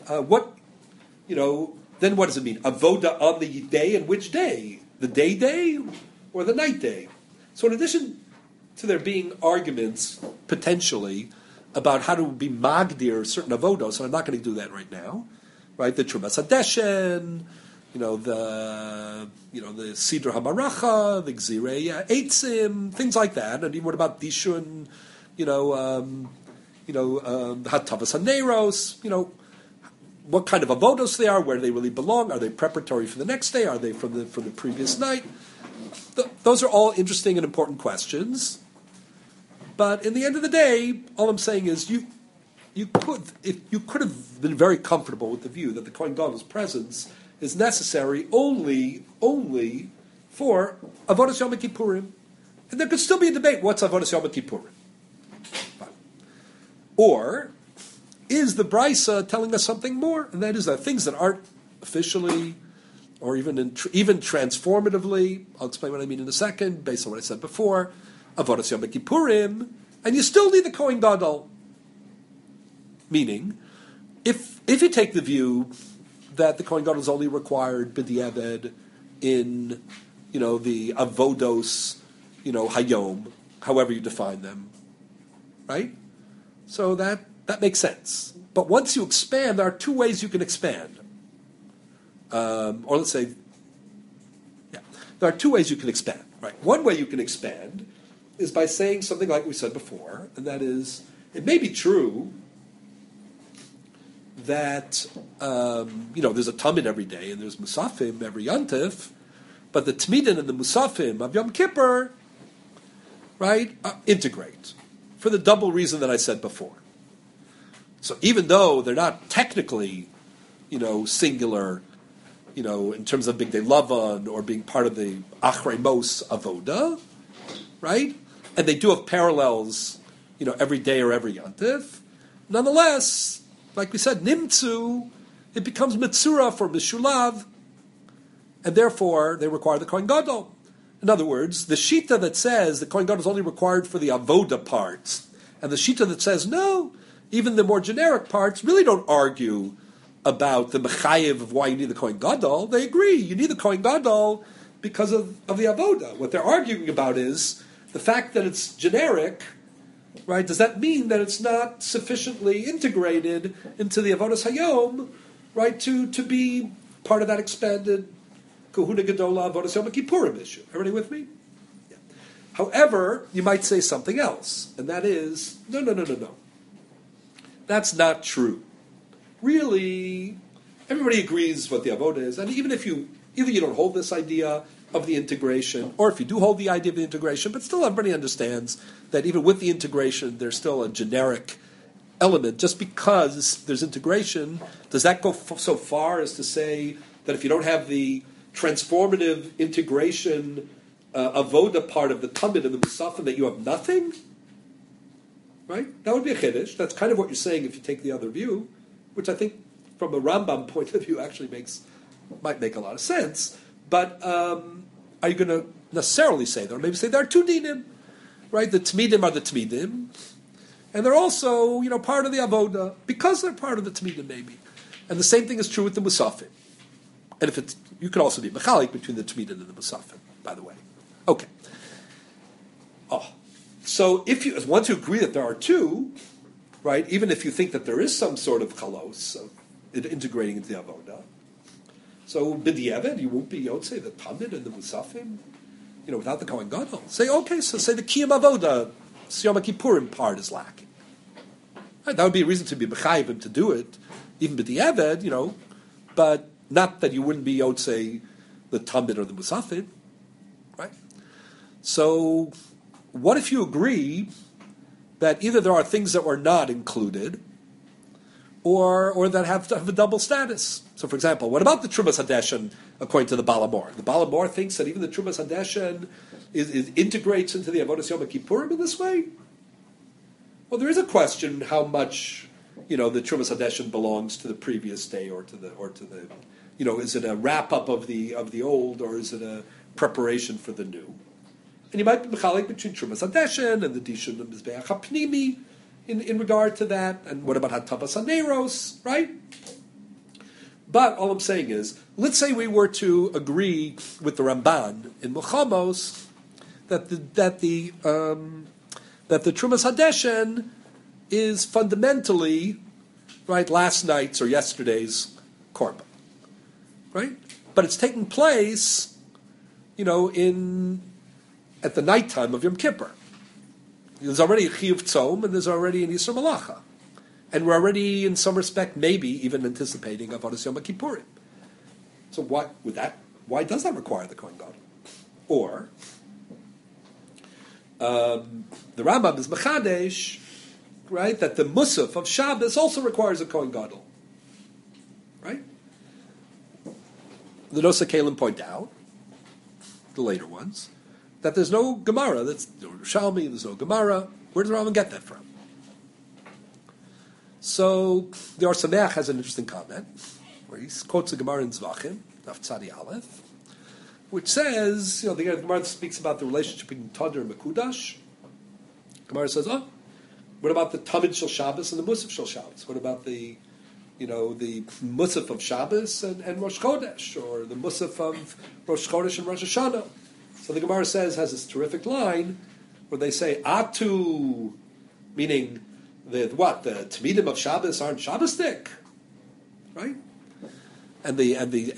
Then what does it mean? Avoda on the day, and which day? The day or the night day? So in addition to there being arguments, potentially, about how to be magdir certain avodos, and I'm not going to do that right now, right? The Trumas Hadeshen, the Sidra Hamaracha, the Gzirei Eitzim, things like that. And even what about Dishun, Hatavas Haneros, what kind of avodos they are, where they really belong. Are they preparatory for the next day? Are they from the previous night? Those are all interesting and important questions. But in the end of the day, all I'm saying is you could have been very comfortable with the view that the Kohen Gadol's presence is necessary only for avodas Yom Kippurim, and there could still be a debate: what's avodas Yom Kippurim? Or is the Brisa telling us something more? And that is that things that aren't officially or even transformatively, I'll explain what I mean in a second, based on what I said before, avodas Yom Kippurim, and you still need the Kohen Gadol. Meaning, if you take the view that the Kohen Gadol is only required b'diavad in, the avodos, hayom, however you define them, right? So that makes sense. But once you expand, there are two ways you can expand. Or let's say, there are two ways you can expand. Right? One way you can expand is by saying something like we said before, and that is, it may be true that, there's a Tamid every day and there's Musafim every Yantif, but the Tmidin and the Musafim of Yom Kippur, right, integrate for the double reason that I said before. So even though they're not technically, singular, in terms of Big Day Lavan or being part of the Achrei Mos Avoda, right? And they do have parallels, every day or every Yantif. Nonetheless, like we said, Nimtzu, it becomes Mitzura for Mishulav, and therefore they require the Kohen Gadol. In other words, the Shita that says the Kohen Gadol is only required for the Avoda parts, and the Shita that says no, even the more generic parts really don't argue about the mechayev of why you need the Kohen Gadol. They agree. You need the Kohen Gadol because of the Avoda. What they're arguing about is the fact that it's generic, right? Does that mean that it's not sufficiently integrated into the Avodas Hayom, right, to be part of that expanded Kahuna Gedola Avodas Yom Kippurim issue? Everybody with me? Yeah. However, you might say something else, and that is, no. That's not true. Really, everybody agrees what the avoda is, and even if either you don't hold this idea of the integration, or if you do hold the idea of the integration, but still everybody understands that even with the integration, there's still a generic element. Just because there's integration, does that go so far as to say that if you don't have the transformative integration avoda part of the Tamid and the Musafim, that you have nothing? Right? That would be a chiddush. That's kind of what you're saying if you take the other view, which I think from a Rambam point of view actually might make a lot of sense. But are you going to necessarily say that? Or maybe say there are two dinim, right? The Tmidim are the Tmidim, and they're also, part of the Avoda, because they're part of the Tmidim maybe. And the same thing is true with the Musafim. And you could also be mechalik between the Tmidim and the Musafim, by the way. Okay. So once you agree that there are two, right, even if you think that there is some sort of chalos of integrating into the Avoda, so b'diavad, you won't be Yotzei, the Tamid and the Musafim, without the Kohen Gadol. Say the Kiyam Avoda, Yom Kippurim part is lacking. Right, that would be a reason to be B'chayivim to do it, even b'diavad, but not that you wouldn't be Yotzei, the Tamid or the Musafim, right? So, what if you agree that either there are things that were not included, or that have a double status? So, for example, what about the Trumas Hadeshen according to the Balamor? The Balamor thinks that even the Trumas Hadeshen integrates into the Avodas Yom Kippurim in this way. Well, there is a question how much the Trumas Hadeshen belongs to the previous day or to the is it a wrap up of the old, or is it a preparation for the new? And you might be mechalik between Trumas Hadeshen and the Dishun and Mizbeach HaPnimi in regard to that. And what about Hatavas HaNeiros, right? But all I'm saying is, let's say we were to agree with the Ramban in Milchamos that the Trumas Hadeshen is fundamentally, right, last night's or yesterday's korban, right? But it's taking place, at the nighttime of Yom Kippur. There's already a Chiyuv Tzom, and there's already an Yisra Malacha. And we're already, in some respect, maybe even anticipating Avodas Yom Kippurim. So why does that require the Kohen Gadol? Or, the Rambam is Mechadesh, right, that the Musaf of Shabbos also requires a Kohen Gadol. Right? The Nosa Kalim point out, the later ones, that there's no Gemara, there's no Shalmi, there's no Gemara. Where does Rambam get that from? So the Or Sameach has an interesting comment, where he quotes a Gemara in Zvachim, Daf Tzadi Aleph, which says, the Gemara speaks about the relationship between Tadr and Mekudash. Gemara says, what about the Tamid Shel Shabbos and the Musaf Shel Shabbos? What about the Musaf of Shabbos and Rosh Chodesh, or the Musaf of Rosh Chodesh and Rosh Hashanah? So the Gemara has this terrific line where they say Atu, meaning the Tmidim of Shabbos aren't Shabbosdik, right? And the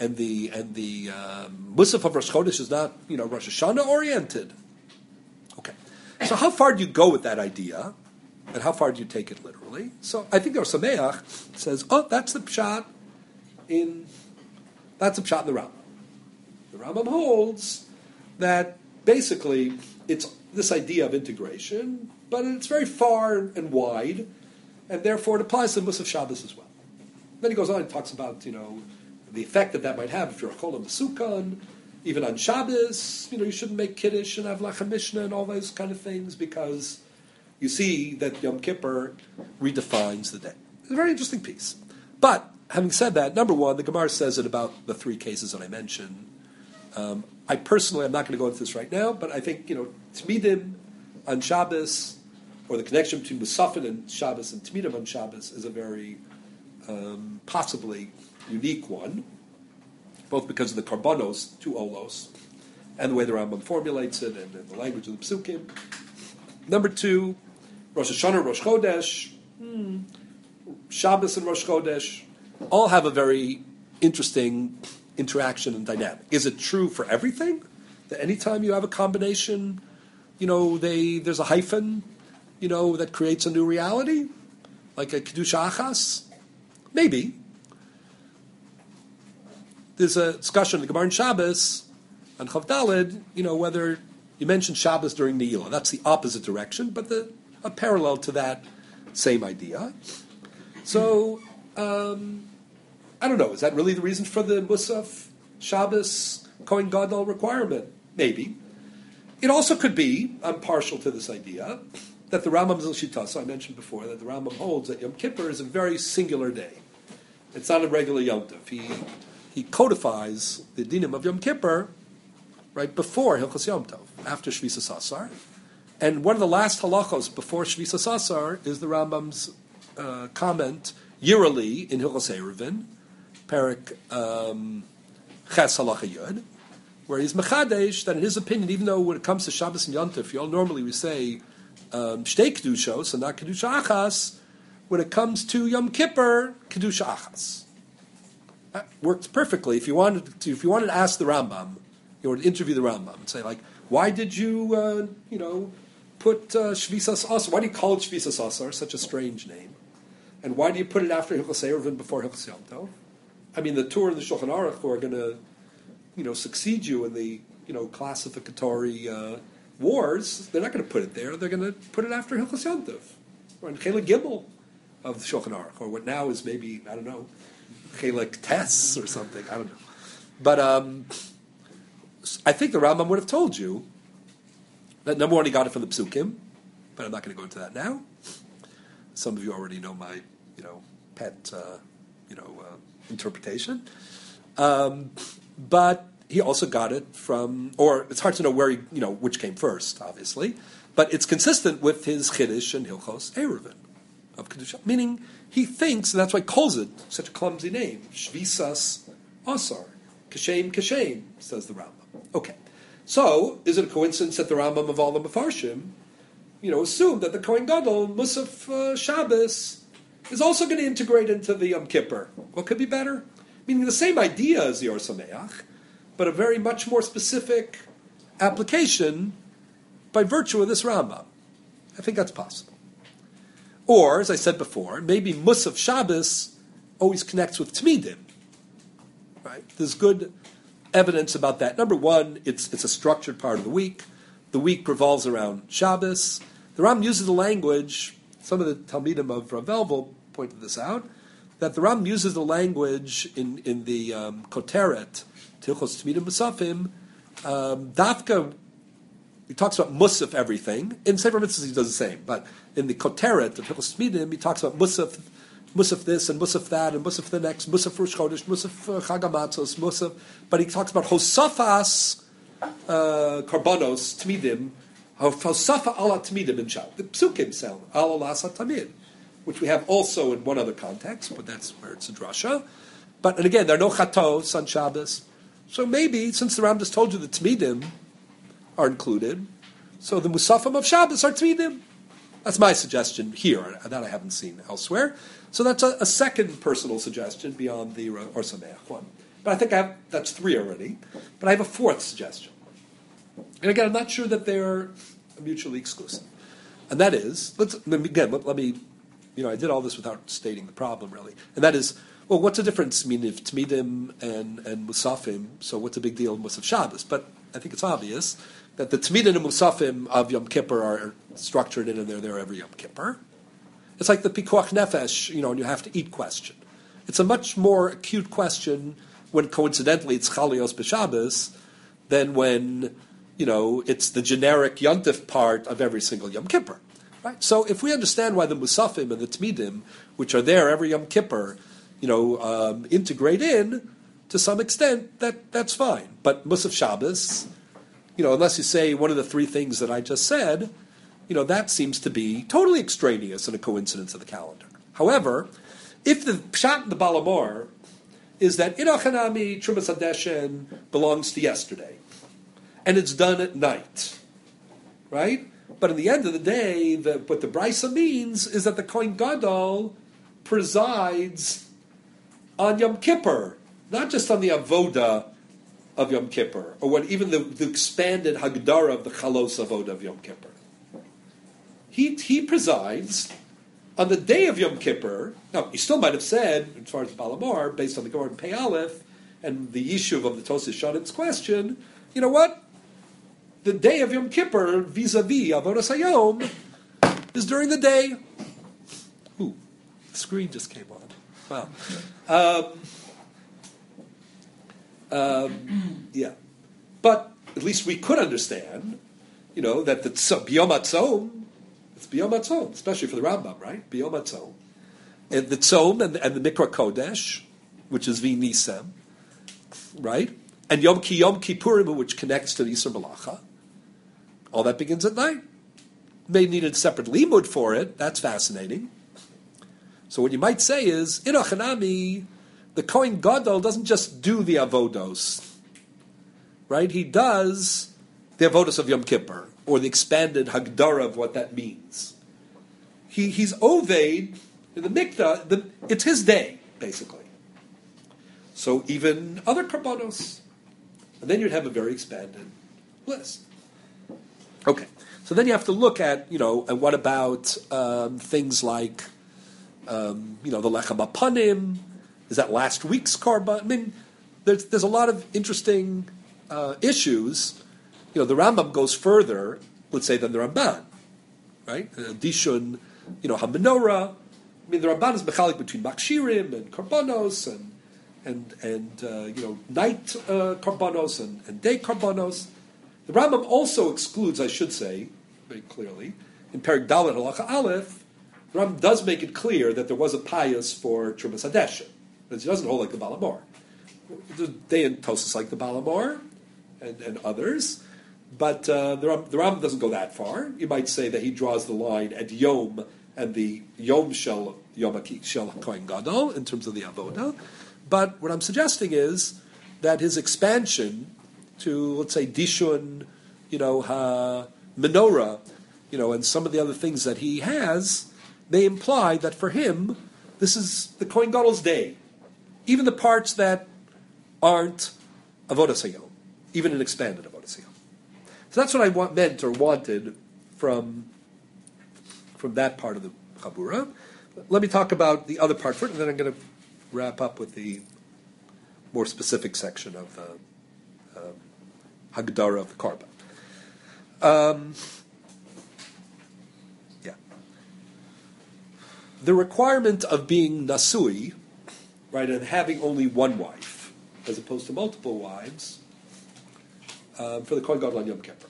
Musaf of Rosh Chodesh is not Rosh Hashanah oriented. Okay, so how far do you go with that idea, and how far do you take it literally? So I think the Or Sameach says, that's the pshat in the Rambam. The Rambam holds that basically it's this idea of integration, but it's very far and wide, and therefore it applies to the Musaf Shabbos as well. Then he goes on and talks about, the effect that might have if you're a Chol Mesukon, even on Shabbos, you shouldn't make Kiddush and have Lechem Mishnah and all those kind of things, because you see that Yom Kippur redefines the day. It's a very interesting piece. But, having said that, number one, the Gemara says it about the three cases that I mentioned. I personally, I'm not going to go into this right now, but I think, Tmidim on Shabbos, or the connection between Musafin and Shabbos and Tmidim on Shabbos is a very possibly unique one, both because of the Karbanos, two Olos, and the way the Rambam formulates it, and the language of the Psukim. Number two, Rosh Hashanah, Rosh Chodesh, Shabbos and Rosh Chodesh, all have a very interesting interaction and dynamic. Is it true for everything? That anytime you have a combination, there's a hyphen, that creates a new reality? Like a Kedusha Achas? Maybe. there's a discussion in the Gemara in Shabbos on Chav Daled, whether you mentioned Shabbos during Ne'ilah. That's the opposite direction, but a parallel to that same idea. So, I don't know. Is that really the reason for the Musaf Shabbos Kohen Gadol requirement? Maybe. It also could be, I'm partial to this idea, that the Rambam Zil Shitas, I mentioned before, that the Rambam holds that Yom Kippur is a very singular day. It's not a regular Yom Tov. He codifies the dinim of Yom Kippur right before Hilchos Yom Tov, after Shvisas Asar. And one of the last halachos before Shvisas Asar is the Rambam's comment yearly in Hilchos Eruvin, Perek Ches Halacha Yud, where he's mechadesh that in his opinion, even though when it comes to Shabbos and Yom Tov, normally we say Shtei Kedushos and not Kedusha Achas, when it comes to Yom Kippur, Kedusha Achas. That works perfectly. If you wanted to ask the Rambam, you wanted to interview the Rambam and say, like, why did you, put Shvisas Asar? Why do you call it Shvisas Asar, such a strange name? And why do you put it after Hilchos Eruvin before Hilchos Yom Tov? I mean, the Torah and the Shulchan Aruch who are going to, succeed you in the, classificatory wars, they're not going to put it there. They're going to put it after Hilchos Yom Tov, or in Chelik Gimel of the Shulchan Aruch, or what now is maybe, I don't know, Chelik Tes or something. I don't know. But I think the Rambam would have told you that, number one, he got it from the Psukim, but I'm not going to go into that now. Some of you already know my, pet, interpretation. But he also got it from, or it's hard to know where he, which came first, obviously, but it's consistent with his Chiddush and Hilchos Eruvin of Kedusha, meaning he thinks, and that's why he calls it such a clumsy name, Shvisas Asar, Kashem, says the Rambam. Okay, so is it a coincidence that the Rambam of all the Mefarshim, assumed that the Kohen Gadol, Musaf Shabbos, is also going to integrate into the Yom Kippur? What could be better? Meaning the same idea as the Or Sameach, but a very much more specific application by virtue of this Rambam. I think that's possible. Or, as I said before, maybe Musaf Shabbos always connects with Tmidim. Right? There's good evidence about that. Number one, it's a structured part of the week. The week revolves around Shabbos. The Rambam uses the language, some of the Talmidim of Rav Elvel pointed this out, that the Rambam uses the language in the Koteret, Tilchos Tmidim Musafim, Dafka, he talks about Musaf everything. In Sefer Mitzvahs he does the same, but in the Koteret of Tilchos Tmidim, he talks about Musaf this and Musaf that and Musaf the next, Musaf Rosh Chodesh, Musaf Chag HaMatzos, Musaf, but he talks about Hosafas Karbanos Tmidim, Hosafa ala Tmidim in Shabbos. The Psukim sound ala lasa Tamid, which we have also in one other context, but that's where it's a drasha. And again, there are no chatos on Shabbos. So maybe, since the Ram just told you the Tmidim are included, so the Musafim of Shabbos are Tmidim. That's my suggestion here, that I haven't seen elsewhere. So that's a second personal suggestion beyond the Or Sameach one. But I think that's three already. But I have a fourth suggestion. And again, I'm not sure that they're mutually exclusive. And that is, let me, I did all this without stating the problem, really. And that is, well, what's the difference? I mean, if Tmidim and Musafim, so what's the big deal in Musaf Shabbos? But I think it's obvious that the Tmidim and Musafim of Yom Kippur are structured in and they're there every Yom Kippur. It's like the Pikuach Nefesh, and you have to eat question. It's a much more acute question when coincidentally it's Chalios B'Shabbos than when, it's the generic Yontif part of every single Yom Kippur. Right? So if we understand why the Musafim and the Tmidim, which are there every Yom Kippur, integrate in to some extent, that's fine. But Musaf Shabbos, unless you say one of the three things that I just said, that seems to be totally extraneous and a coincidence of the calendar. However, if the Pshat in the Balamor is that Inachanami Trumas Hadeshen belongs to yesterday, and it's done at night, right? But in the end of the day, what the Brisa means is that the Kohen Gadol presides on Yom Kippur, not just on the Avoda of Yom Kippur, or even the expanded Hagdara of the Chalos Avoda of Yom Kippur. He presides on the day of Yom Kippur. Now, he still might have said, as far as Balamor, based on the Gemara in Pei Aleph, and the issue of the Tosas Shanim's question, you know what? The day of Yom Kippur, vis-a-vis Avodas Hayom, is during the day. Ooh, the screen just came on. Wow. Yeah. But at least we could understand, that the B'yom HaTzom, it's B'yom HaTzom, especially for the Rambam, right? B'yom HaTzom. And the Tzom and the Mikra Kodesh, which is V'nisem, right? And Yom Kippurim, which connects to the Yisur Malacha. All that begins at night. May need a separate limud for it. That's fascinating. So what you might say is, Inochanami, the Kohen Gadol doesn't just do the avodos, right? He does the avodos of Yom Kippur, or the expanded Hagdara of what that means. He's Oved in the Mikdah. It's his day, basically. So even other Karbanos. And then you'd have a very expanded list. Okay, so then you have to look at, and what about things like, the Lechem Apanim? Is that last week's Karban? I mean, there's a lot of interesting issues. The Rambam goes further, let's say, than the Ramban, right? Dishun, HaMenorah. I mean, the Ramban is mechalik between Makshirim and Karbanos and night Karbanos and day Karbanos. The Rambam also excludes, I should say, very clearly, in Perek Dalet Halacha Aleph, the Rambam does make it clear that there was a pious for Trumas Hadeshin. But he doesn't hold like the Balamor. They in Tosas like the Balamor and others, but the Rambam doesn't go that far. You might say that he draws the line at Yom and the Yom Shel Kohen Gadol in terms of the Avodah. But what I'm suggesting is that his expansion to, let's say, Dishun, Menorah, and some of the other things that he has, may imply that for him, this is the Kohen Gadol's day. Even the parts that aren't Avodas Hayom, even an expanded Avodas Hayom. So that's what I meant or wanted from that part of the Chabura. Let me talk about the other part first, and then I'm going to wrap up with the more specific section of the Hagdara of the Karban. The requirement of being Nasui, right, and having only one wife, as opposed to multiple wives, for the Kohen Gadol on Yom Kippur.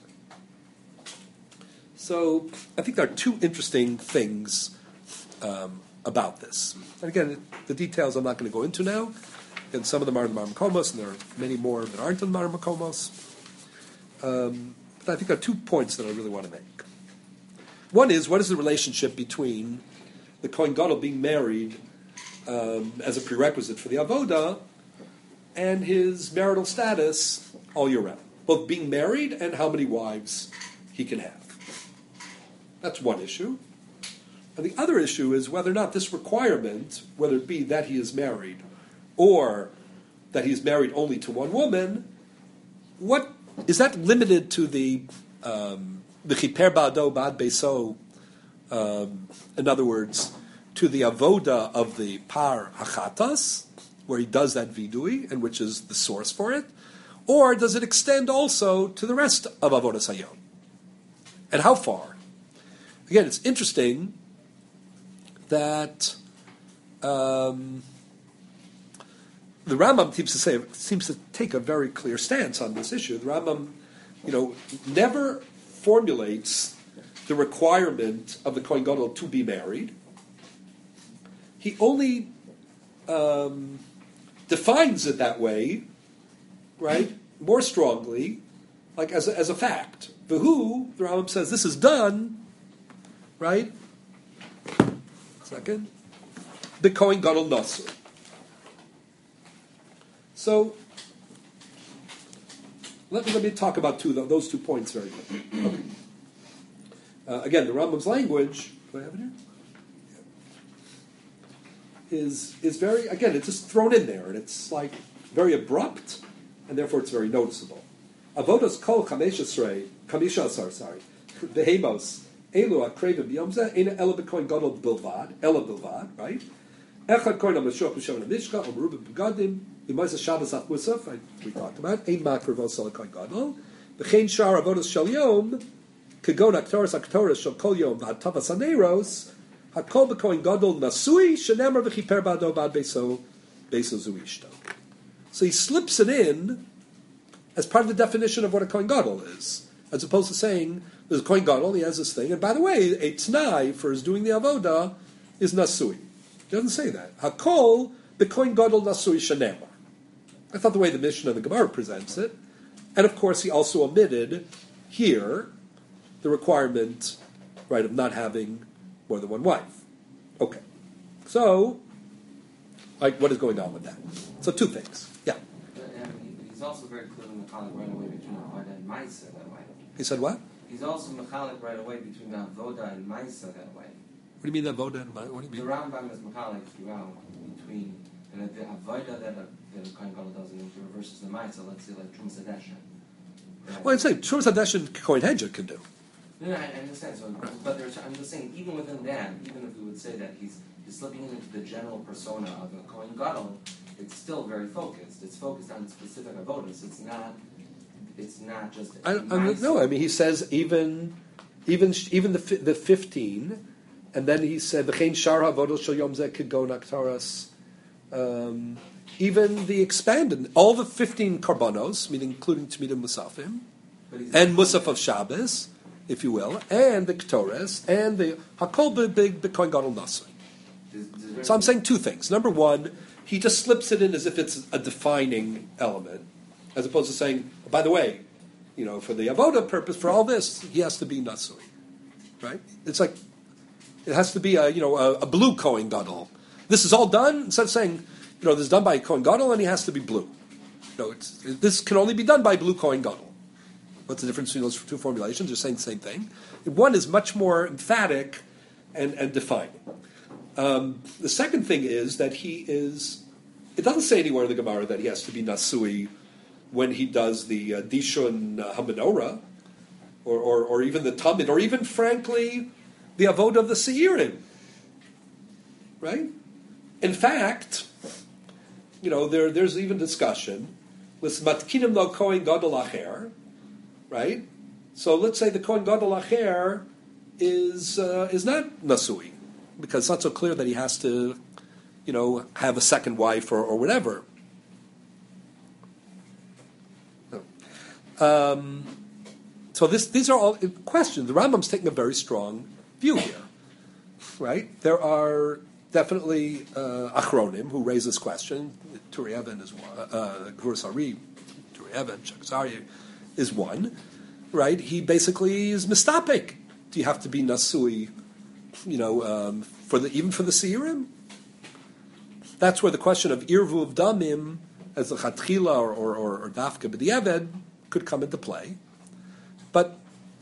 So I think there are two interesting things about this. And again, the details I'm not going to go into now. And some of them are in the Mar Makomos, and there are many more that aren't in the Mar Makomos. But I think there are 2 points that I really want to make. One is, what is the relationship between the Kohen Gadol being married as a prerequisite for the Avodah and his marital status all year round? Both being married and how many wives he can have. That's one issue. And the other issue is whether or not this requirement, whether it be that he is married or that he is married only to one woman, what is that limited to the Chiper Ba'ado Ba'ad Beiso, in other words, to the avoda of the Par Hachatas, where he does that vidui, and which is the source for it, or does it extend also to the rest of Avodas Hayom? And how far? Again, it's interesting that the Rambam seems to take a very clear stance on this issue. The Rambam, never formulates the requirement of the Kohen Gadol to be married. He only defines it that way, right? More strongly, like as a fact. V'hu, the Rambam says, this is done, right? Second, the Kohen Gadol Nasur. So let me talk about those 2 points very quickly. Okay. Again, the Rambam's language. Do I have it here? Is very, again, it's just thrown in there, and it's like very abrupt, and therefore it's very noticeable. Avodas kol chamisha asar, behemos elu akrevim biyomzeh ena ela b'kohen gadol bilvad, right? Echad kohen ha-mashuach b'shem ha-mishka, ha-merubim b'gadim, L'moisa Shabbos Ach Musaf, we talked about, Ein Makar Vosal Kohen Gadol, V'chein Shar Avodas Shal Yom, Kegon Aktoras Shal Kol Yom, V'hatavas Aneros, Hakol B'Kohen Gadol Nasui, Shenemar V'chiper Bado Bad Beso Zuishto. So he slips it in as part of the definition of what a Kohen Gadol is, as opposed to saying, there's a Kohen Gadol, he has this thing, and by the way, a T'nai for his doing the Avoda is Nasui. He doesn't say that. Hakol B'Kohen Gadol Nasui Shenemar. I thought the way the Mishnah of the Gemara presents it. And of course, he also omitted here the requirement, right, of not having more than one wife. Okay. So, like, what is going on with that? So, two things. Yeah. He's also very clear in the Mechalik right away between Avoda and Maisa that way. He said what? He's also Mechalik right away between Avoda and Maisa that way. What do you mean Avoda and Maisa? What do you mean? The Rambam is Mechalik throughout between and the Avoda that the Kohen Gadol does in Yom versus the Maisa, let's say like Trumas Hadeshin. Well, I'd say Trumas Hadeshin Kohen Hedger can do. No, I understand. So, but I'm just saying, even within that, even if we would say that he's slipping into the general persona of a Kohen Gadol, it's still very focused. It's focused on specific avodas. It's not just. No, I mean he says even the 15, and then he said v'chein shar havodos shel yom zeh kegon aktaras. Even the expanded, all the 15 karbanos, meaning including Tmidim Musafim, and Musaf of Shabbos, if you will, and the Ketores, and the Hakol Big Kohen Gadol Nasri. So I'm saying two things. Number one, he just slips it in as if it's a defining element, as opposed to saying, oh, by the way, for the Avoda purpose, for all this, he has to be Nasri. Right? It's like, it has to be a blue Kohen Gadol. This is all done, instead of saying, this is done by Kohen Gadol and he has to be blue. This can only be done by blue Kohen Gadol. What's the difference between those two formulations? They're saying the same thing. One is much more emphatic and defining. The second thing is that it doesn't say anywhere in the Gemara that he has to be Nasui when he does the Dishun HaMenorah, or even the Tamid, or even, frankly, the Avodah of the Seirim. Right? In fact, there's even discussion with Matkinim lo Kohen Gadol Acher, right? So let's say the Kohen Gadol Acher is not Nasui, because it's not so clear that he has to, have a second wife or whatever. So these are all questions. The Rambam's taking a very strong view here, right? There are definitely Achronim who raise this question. Turi Even is one. Gvur Sari, Turi Even, Shakzari is one, right? He basically is mistapik. Do you have to be Nasui, even for the Seirim? That's where the question of Irvuv Damim as a Chatchila or Dafka B'diavad could come into play. But,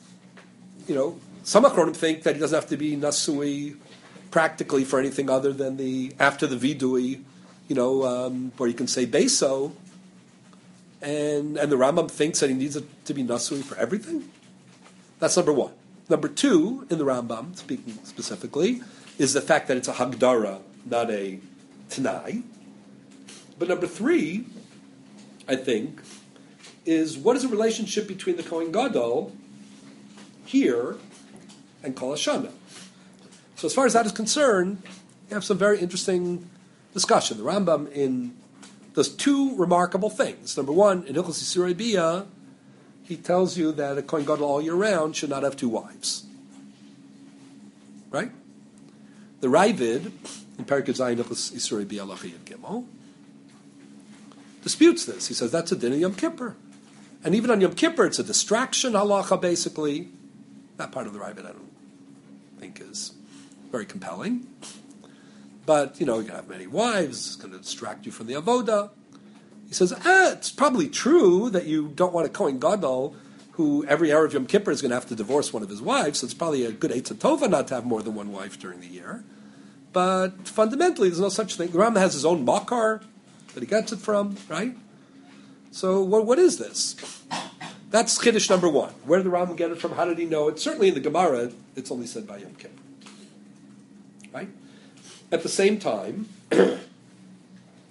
some Achronim think that he doesn't have to be Nasui practically for anything other than after the Vidui, where you can say Beso, and the Rambam thinks that he needs to be Nasui for everything. That's number one. Number two, in the Rambam, speaking specifically, is the fact that it's a Hagdara, not a Tanai. But number three, I think, is what is the relationship between the Kohen Gadol here and Kol Hashana? So as far as that is concerned, you have some very interesting discussion. The Rambam does two remarkable things. Number one, in Hilchos Yisurei Bia, he tells you that a Kohen Gadol all year round should not have two wives. Right? The Ravid, in Perek Zayin Hilchos Yisurei Bia Lachi Yud Gimel, disputes this. He says that's a din of Yom Kippur. And even on Yom Kippur, it's a distraction halacha, basically. That part of the Ravid I don't think is very compelling. But, you can have many wives, it's going to distract you from the avoda. He says, it's probably true that you don't want a Kohen Gadol who every Erev Yom Kippur is going to have to divorce one of his wives, so it's probably a good Eitzah Tova not to have more than one wife during the year. But fundamentally, there's no such thing. The Rambam has his own makar that he gets it from, right? So what is this? That's Chiddush number one. Where did the Rambam get it from? How did he know it? Certainly in the Gemara, it's only said by Yom Kippur. Right? At the same time,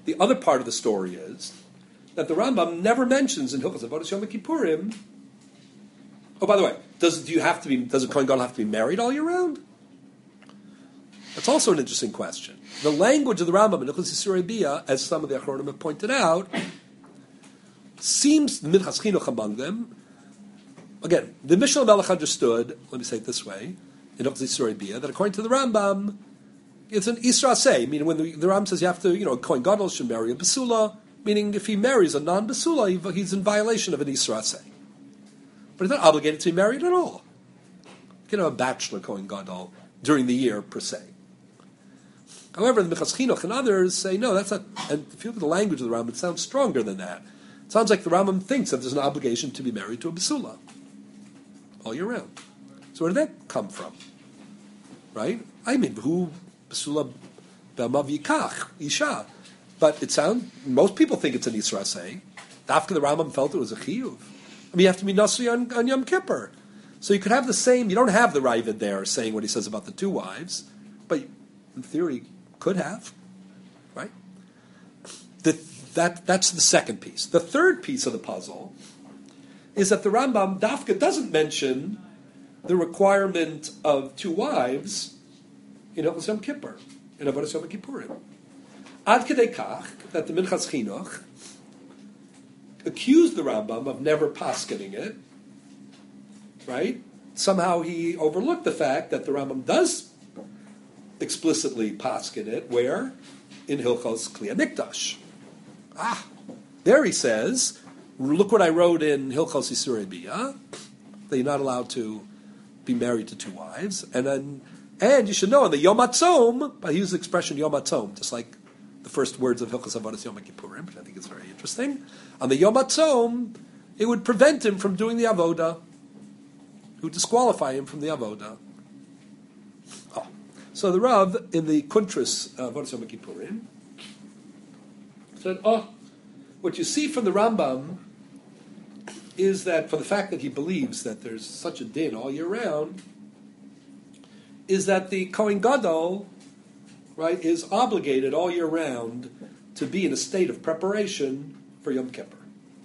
the other part of the story is that the Rambam never mentions in Hilchos Avodas Yom Kippurim. Oh, by the way, does a Kohen Gadol have to be married all year round? That's also an interesting question. The language of the Rambam in Hilchos Isurei Bia, as some of the Achronim have pointed out, seems Minchas Chinuch among them. Again, the Mishnah Melech understood, let me say it this way, in Hilchos Isurei Bia, that according to the Rambam, it's an Isra Say, meaning when the Rambam says you have to, a Kohen Gadol should marry a Basula, meaning if he marries a non-Basula, he's in violation of an Isra Say. But he's not obligated to be married at all. You can have a bachelor Kohen Gadol during the year, per se. However, the Minchas Chinuch and others say, no, that's not, and if you look at the language of the Rambam, it sounds stronger than that. It sounds like the Rambam thinks that there's an obligation to be married to a Basula all year round. So where did that come from? Right? I mean, who Basula B'amav Yikach, Isha. But most people think it's an Isra Say. After the Rambam felt it was a Chiyuv. I mean, you have to be Nasri on Yom Kippur. So you could have the same, you don't have the Ravid there saying what he says about the two wives, but in theory, could have. Right? That's the second piece. The third piece of the puzzle is that the Rambam Dafka doesn't mention the requirement of two wives in Hilchos Yom Kippur, in Avodas Yom Kippurim. Ad kedei kach, that the Minchas Chinuch accused the Rambam of never paskening it, right? Somehow he overlooked the fact that the Rambam does explicitly pasken it, where? In Hilchos Kli HaMikdash. There he says, look what I wrote in Hilchos Isurei Bia, that you're not allowed to be married to two wives, and you should know, on the Yom HaTzom, I use the expression Yom HaTzom, just like the first words of Hilchos Avodas Yom Kippurim, which I think is very interesting. On the Yom HaTzom, it would prevent him from doing the Avoda. It would disqualify him from the Avoda. So the Rav, in the Kuntras Avodas Yom Kippurim, said, what you see from the Rambam is that for the fact that he believes that there's such a din all year round, is that the Kohen Gadol, right, is obligated all year round to be in a state of preparation for Yom Kippur.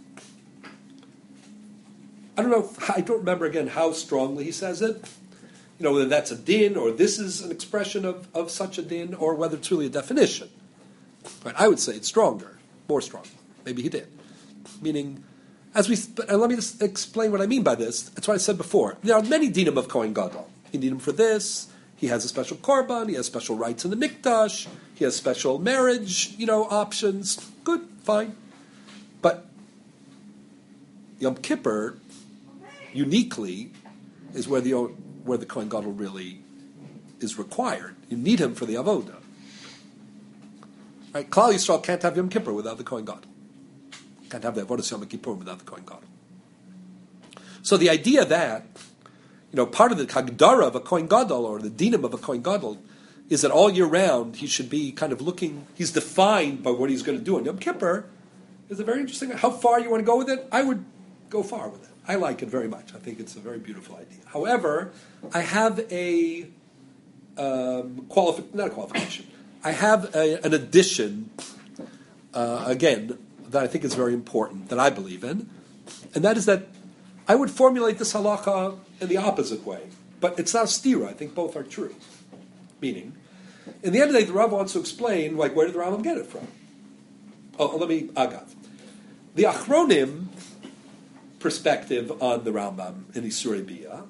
I don't remember again how strongly he says it, whether that's a din or this is an expression of such a din or whether it's really a definition. Right, I would say it's stronger, more strong. Maybe he did. Meaning, let me just explain what I mean by this. That's what I said before. There are many dinim of Kohen Gadol. You need him for this. He has a special korban. He has special rights in the mikdash. He has special marriage, options. Good, fine. But Yom Kippur, uniquely, is where the Kohen Gadol really is required. You need him for the avoda. Right? Klal Yisrael can't have Yom Kippur without the Kohen Gadol. Can't have the avodas Yom Kippur without the Kohen Gadol. So the idea that part of the Hagdara of a Kohen Gadol, or the dinim of a Kohen Gadol, is that all year round he should be kind of he's defined by what he's going to do on Yom Kippur, is a very interesting. How far you want to go with it? I would go far with it. I like it very much. I think it's a very beautiful idea. However, I have a not a qualification. I have an addition, again, that I think is very important, that I believe in, and that is that I would formulate this halacha in the opposite way. But it's not stira. I think both are true. Meaning, in the end of the day, the Rav wants to explain, where did the Rambam get it from? Agav. The Achronim perspective on the Rambam in Isurei Bia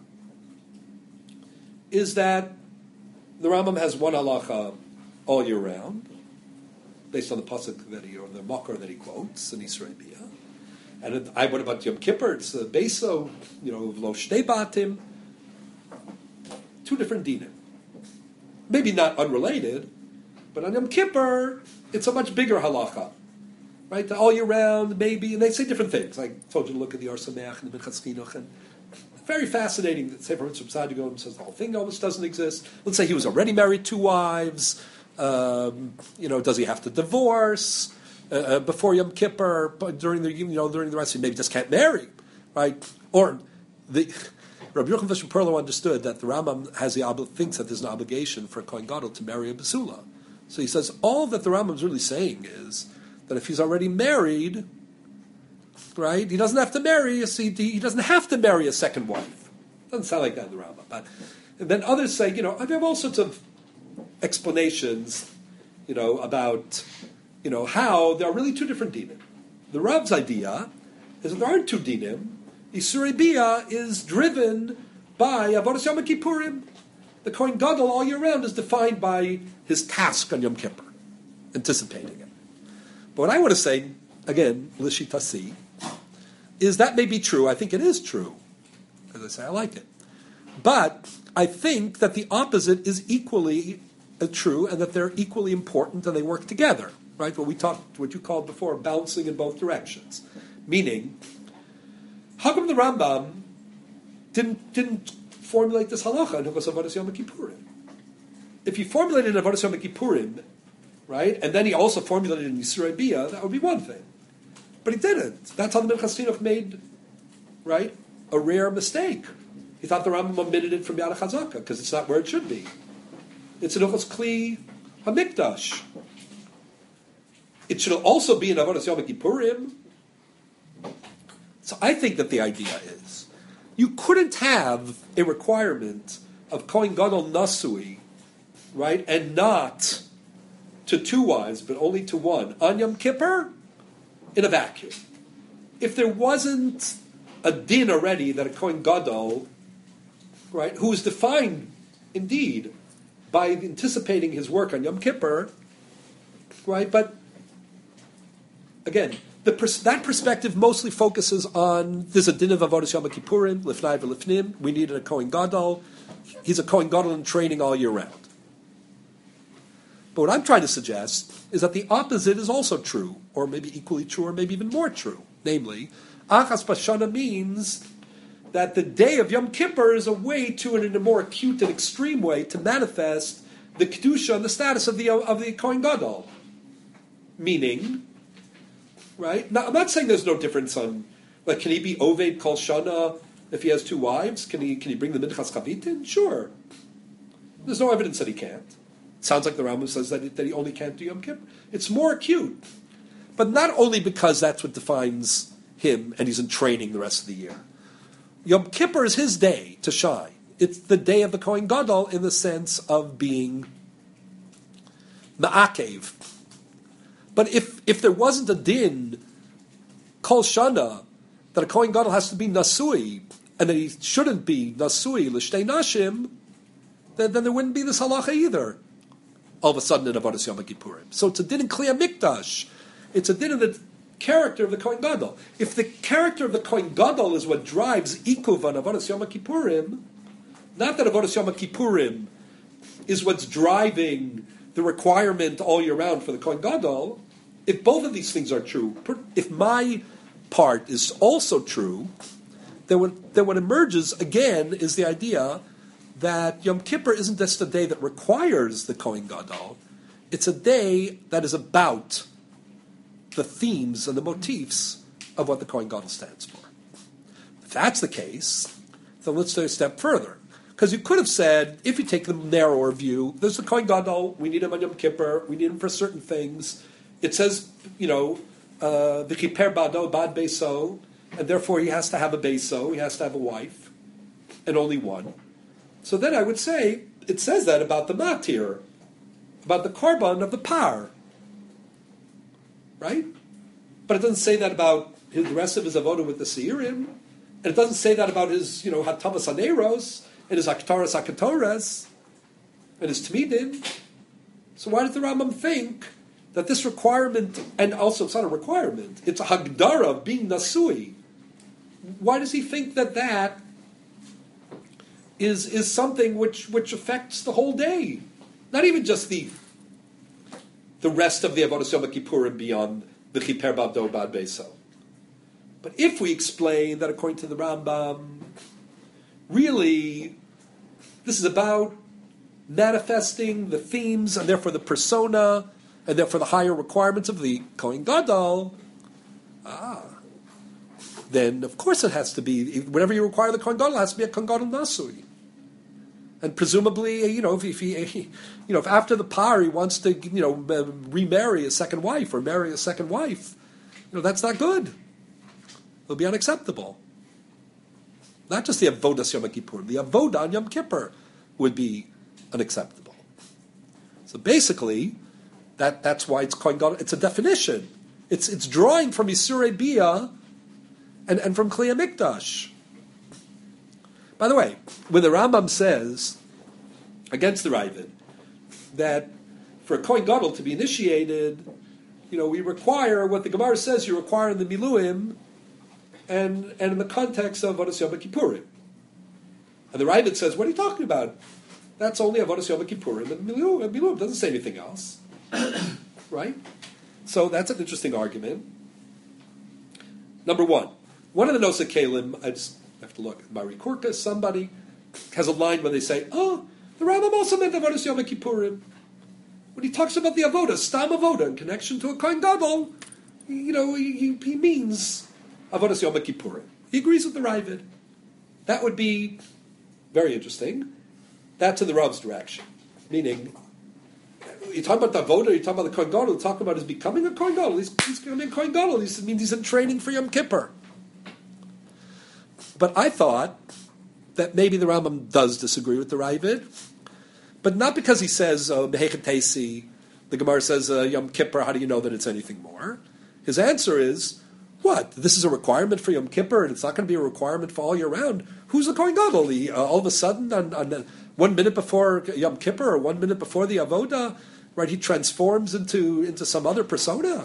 is that the Rambam has one halacha all year round, based on the pasuk or the makar that he quotes in Isurei Bia. And what about Yom Kippur? It's the beso, lo shtei batim. Two different dinim. Maybe not unrelated, but on Yom Kippur, it's a much bigger halacha. Right? All year round, maybe, and they say different things. I told you to look at the Or Sameach and the Minchas Chinuch, and very fascinating that Sefer Mitzvah Tzadikon says the whole thing almost doesn't exist. Let's say he was already married 2 wives. Does he have to divorce before Yom Kippur? But during the rest, he maybe just can't marry, right? Or Rabbi Yochanan Vishnu Perlo understood that the Rambam thinks that there's an obligation for a Kohen Gadol to marry a Basula. So he says all that the Rambam is really saying is that if he's already married, right, he doesn't have to marry. He doesn't have to marry a second wife. Doesn't sound like that in the Rambam. But and then others say, I have all sorts of explanations, about, how there are really two different dinim. The Rav's idea is that there aren't two dinim. Isurei Bia is driven by Avodas Yom Kippurim. The Kohen Gadol all year round is defined by his task on Yom Kippur, anticipating it. But what I want to say, again, Lishitasi, is that may be true. I think it is true. As I say, I like it. But I think that the opposite is equally true, and that they're equally important, and they work together. Right? What you called before, bouncing in both directions. Meaning, how come the Rambam didn't formulate this halacha in Hilchos Avodas Yom Kippurim? If he formulated in Avodas Yom Kippurim, right, and then he also formulated in Yisrei Bia, that would be one thing. But he didn't. That's how the Minchas Chinuch made, right, a rare mistake. He thought the Rambam omitted it from Yad HaChazaka, because it's not where it should be. It's in Hilchos Kli HaMikdash. It should also be in Avodas Yom Kippurim. So I think that the idea is, you couldn't have a requirement of Kohen Gadol Nasui, right, and not to two wives, but only to one, on Yom Kippur, in a vacuum. If there wasn't a din already that a Kohen Gadol, right, who is defined, indeed, by anticipating his work on Yom Kippur, right, but again, that perspective mostly focuses on, there's a din of Avodas Yom Kippurim, Lifnai v'Lifnim, we needed a Kohen Gadol, he's a Kohen Gadol in training all year round. But what I'm trying to suggest is that the opposite is also true, or maybe equally true, or maybe even more true. Namely, Achas Bashana means that the day of Yom Kippur is a way to, and in a more acute and extreme way, to manifest the Kedusha and the status of the Kohen Gadol. Meaning, right? Now, I'm not saying there's no difference on, like, can he be Oved Kol Shana if he has two wives? Can he bring the Minchas Chavitin? Sure. There's no evidence that he can't. It sounds like the Rambam says that he only can't do Yom Kippur. It's more acute. But not only because that's what defines him and he's in training the rest of the year. Yom Kippur is his day to shine. It's the day of the Kohen Gadol in the sense of being ma'akev. But if there wasn't a din, kol shana, that a Kohen Gadol has to be nasui, and that he shouldn't be nasui l'shtei nashim, then there wouldn't be this halacha either. All of a sudden in Avodas Yom Kippurim. So it's a din in Kli HaMikdash. It's a din in the character of the Kohen Gadol. If the character of the Kohen Gadol is what drives ikuv on Avodas Yom Kippurim, not that Avodas Yom Kippurim is what's driving the requirement all year round for the Kohen Gadol, if both of these things are true, if my part is also true, then what emerges again is the idea that Yom Kippur isn't just a day that requires the Kohen Gadol, it's a day that is about the themes and the motifs of what the Kohen Gadol stands for. If that's the case, then let's take a step further. Because you could have said, if you take the narrower view, there's the Kohen Gadol, we need him on Yom Kippur, we need him for certain things. It says, the Kiper Bado Bad Beso, and therefore he has to have a Beso, he has to have a wife, and only one. So then I would say, it says that about the Matir, about the Korban of the Par. Right? But it doesn't say that about the rest of his avodah with the Seirim, and it doesn't say that about his, Hatamas Aneros, and his Aktaras Akatoras, and his Tmidin. So why does the Rambam think that this requirement, and also it's not a requirement, it's a Hagdara of being Nasui. Why does he think that is something which affects the whole day? Not even just the rest of the Avodas Yom Kippurim beyond the Chiper Bado Bad Beso. But if we explain that according to the Rambam, really, this is about manifesting the themes and therefore the persona and therefore the higher requirements of the Kohen Gadol, then of course it has to be, whenever you require the Kohen Gadol, it has to be a Kohen Gadol Nasui. And presumably, if after the par he wants to, remarry a second wife or marry a second wife, that's not good. It'll be unacceptable. Not just the avodas Yom Kippur, the avodah on Yom Kippur would be unacceptable. So basically, that's why it's Kohen Gadol. It's a definition. It's drawing from Yisurei Bia and from Kli HaMikdash. By the way, when the Rambam says, against the Ravid, that for a Kohen Gadol to be initiated, we require what the Gemara says you require in the Miluim and in the context of Avodas Yom Kippurim. And the Ravid says, what are you talking about? That's only Avodas Yom Kippurim and Miluim. Doesn't say anything else. Right? So that's an interesting argument. Number one of the Nosa Kalim, I just have to look. Mari Kurka, somebody has a line where they say, the Rambam also meant Avodas Yom Kippurim. When he talks about the Avodah, Stam Avodah, in connection to a Kohen Gadol, he means Avodas Yom Kippurim. He agrees with the Ravid. That would be very interesting. That's in the Rav's direction. Meaning, you talk about the Avodah, you talk about the Kohen Gadol, you talk about his becoming a Kohen Gadol. He's becoming a Kohen Gadol. It means he's in training for Yom Kippur. But I thought that maybe the Rambam does disagree with the Ravid, but not because he says, the Gemara says, Yom Kippur, how do you know that it's anything more? His answer is, what? This is a requirement for Yom Kippur, and it's not going to be a requirement for all year round. Who's the Kohen Gadol? All of a sudden, on 1 minute before Yom Kippur, or 1 minute before the Avodah, right, he transforms into some other persona.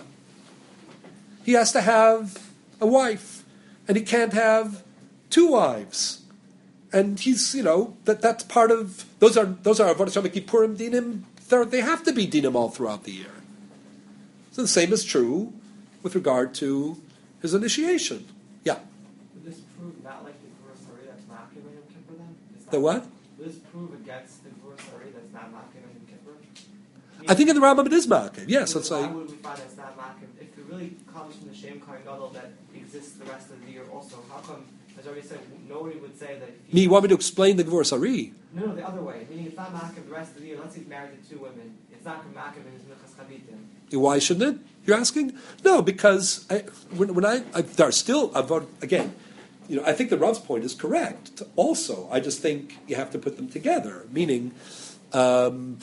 He has to have a wife, and he can't have 2 wives. And he's, that's part of, those are Avodas Yom Kippurim dinim, they have to be dinim all throughout the year. So the same is true with regard to his initiation. Yeah? Would this prove not like the Gvur Sari that's not given Yom Kippur then? The what? Would this prove against the Gvur Sari that's not Makim Yom Kippur? I think in the Rambam it is Makim. Yes, let's say. Why would we find it's not Makim? If it really comes from the Shem Kohen Gadol that exists the rest of the year also, how come, as I already said, nobody would say that... You want me to explain the Gvur Sari? No, the other way. Meaning it's not Makim the rest of the year. Let's say he's married to 2 women. It's not Makim in his Minchas Chavitim. Why shouldn't it? You're asking? No, because there are still, again, I think the Rav's point is correct. Also, I just think you have to put them together. Meaning, it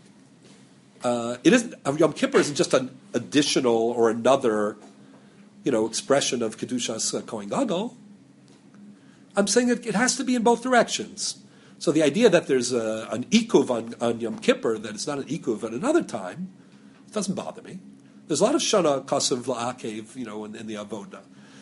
isn't, Yom Kippur isn't just an additional or another, expression of Kedushas Kohen Gadol. I'm saying it has to be in both directions. So the idea that there's an ikuv on Yom Kippur, that it's not an ikuv at another time, doesn't bother me. There's a lot of shana kasav la'akev, in the avoda.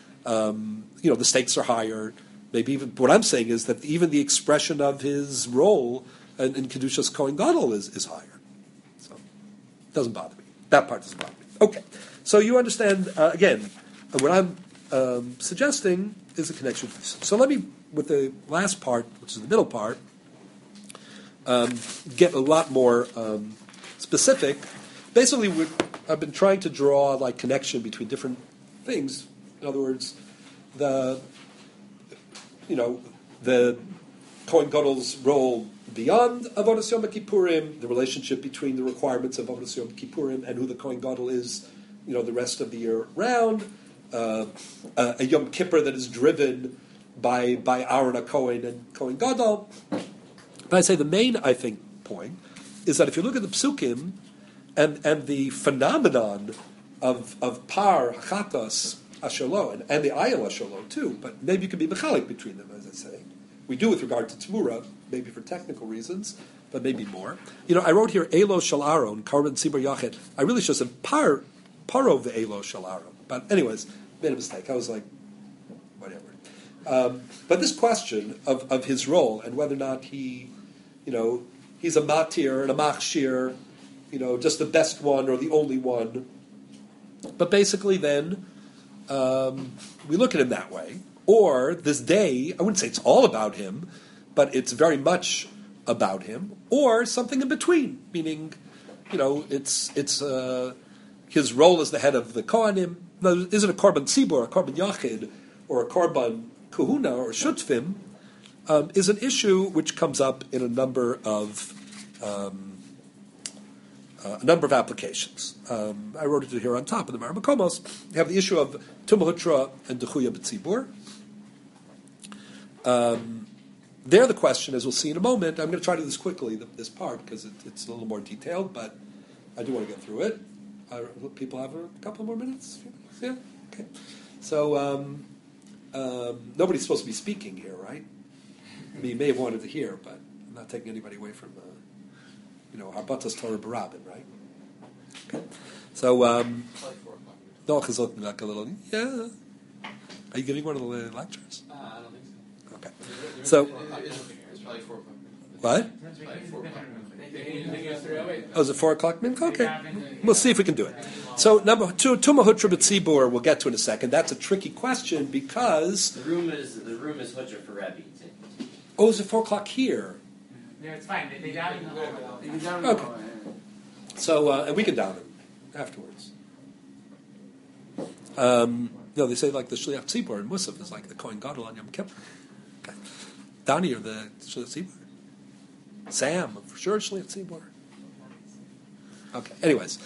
The stakes are higher. Maybe even what I'm saying is that even the expression of his role in Kedushas Kohen Gadol is higher. So it doesn't bother me. That part doesn't bother me. Okay, so you understand again. What I'm suggesting is a connection to this. So let me, with the last part, which is the middle part, get a lot more specific. Basically, I've been trying to draw connection between different things. In other words, the Kohen Gadol's role beyond Avodas Yom Kippurim, the relationship between the requirements of Avodas Yom Kippurim and who the Kohen Gadol is, the rest of the year round. A Yom Kippur that is driven by Aaron HaKohen and Kohen Gadol. But I'd say the main, I think, point is that if you look at the Psukim and the phenomenon of Par, Chatas, Ashalo, and the Ayel Ashalo too, but maybe you could be mechalik between them, as I say. We do with regard to Tzmura, maybe for technical reasons, but maybe more. I wrote here, Elo Shal Aaron, Karban Tzibur Yachet. I really should have said Paro Ve'elo Shal Aaron. But anyways, made a mistake. I was like, whatever. But this question of his role and whether or not he, he's a matir and a machshir, just the best one or the only one. But basically then, we look at him that way. Or this day, I wouldn't say it's all about him, but it's very much about him. Or something in between, meaning, it's his role as the head of the Kohanim. Is it a Korban Tzibur, a Korban Yachid, or a Korban Kahuna, or Shutfim? is an issue which comes up in a number of applications. I wrote it here on top of the Mar Makomos. You have the issue of Tumah and Dechuya B'tzibur. There, the question, as we'll see in a moment, I'm going to try to do this quickly, this part, because it's a little more detailed, but I do want to get through it. People have a couple more minutes? Yeah? Okay. So, nobody's supposed to be speaking here, right? I mean, you may have wanted to hear, but I'm not taking anybody away from, Harbatas Torah Barabin, right? Okay. So, Noach is looking like a little, yeah. Are you giving one of the lectures? I don't think so. Okay. So, It's probably 4 o'clock. what? It's probably 4 o'clock. Oh, is it 4 o'clock minute? Okay. We'll see if we can do it. So, number 2, Tumah Hutra B'tzibur, we'll get to in a second. That's a tricky question because... The room is Hutra for Rebbe. Oh, is it 4 o'clock here? Yeah, it's fine. They down in the hallway. You can down the Okay. hallway. So, and we can down them afterwards. They say like the Shliach Tzibur in Musaf is like the Kohen Gadol on Yom Kippur. Okay. Donnie or the Shliach Tzibur? Sam, for sure Shliach Tzibur. Okay, anyways.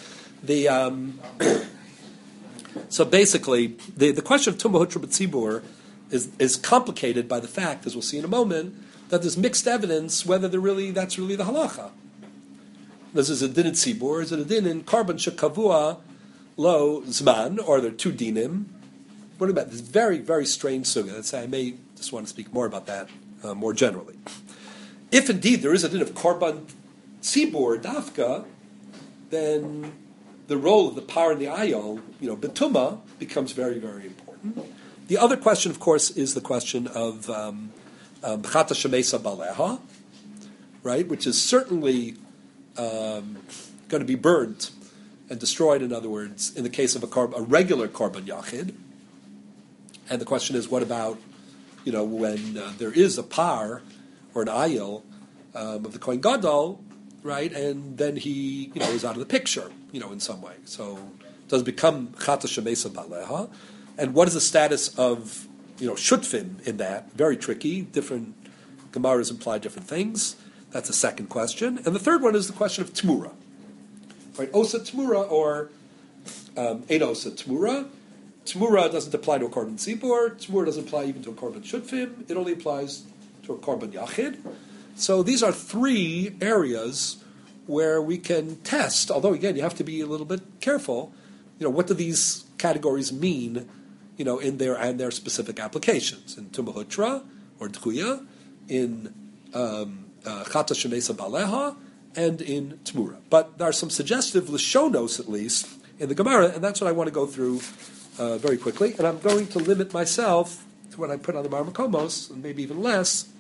So basically, the question of Tumah Hutra B'tzibur is complicated by the fact, as we'll see in a moment, that there's mixed evidence whether that's really the halacha. This is a din in tzibur, is it a din in carbon shekavua lo zman, or there are two dinim? What about this very, very strange sugya? I may just want to speak more about that more generally. If indeed there is a din of carbon tzibur dafka, then the role of the par and the ayol, betuma, becomes very, very important. The other question, of course, is the question of b'chata shemesa baleha, right, which is certainly going to be burnt and destroyed, in other words, in the case of a regular korban yachid. And the question is, what about, when there is a par or an ayil of the Kohen Gadol, right, and then he, is out of the picture, in some way. So does it become chata shemesa baleha? And what is the status of, shutfim in that? Very tricky. Different Gemaras imply different things. That's a second question. And the third one is the question of tmura. Right? Osa tmura or ein osa tmura. Tmura doesn't apply to a korban tzibur. Tmura doesn't apply even to a korban shutfim. It only applies to a korban yachid. So these are three areas where we can test, although again you have to be a little bit careful, what do these categories mean, in their specific applications. In Tumah Hutra or Dchuya, in Chata Shemesa Baleha, and in Tmura. But there are some suggestive Lashonos, at least, in the Gemara, and that's what I want to go through very quickly. And I'm going to limit myself to what I put on the Mar Makomos, and maybe even less,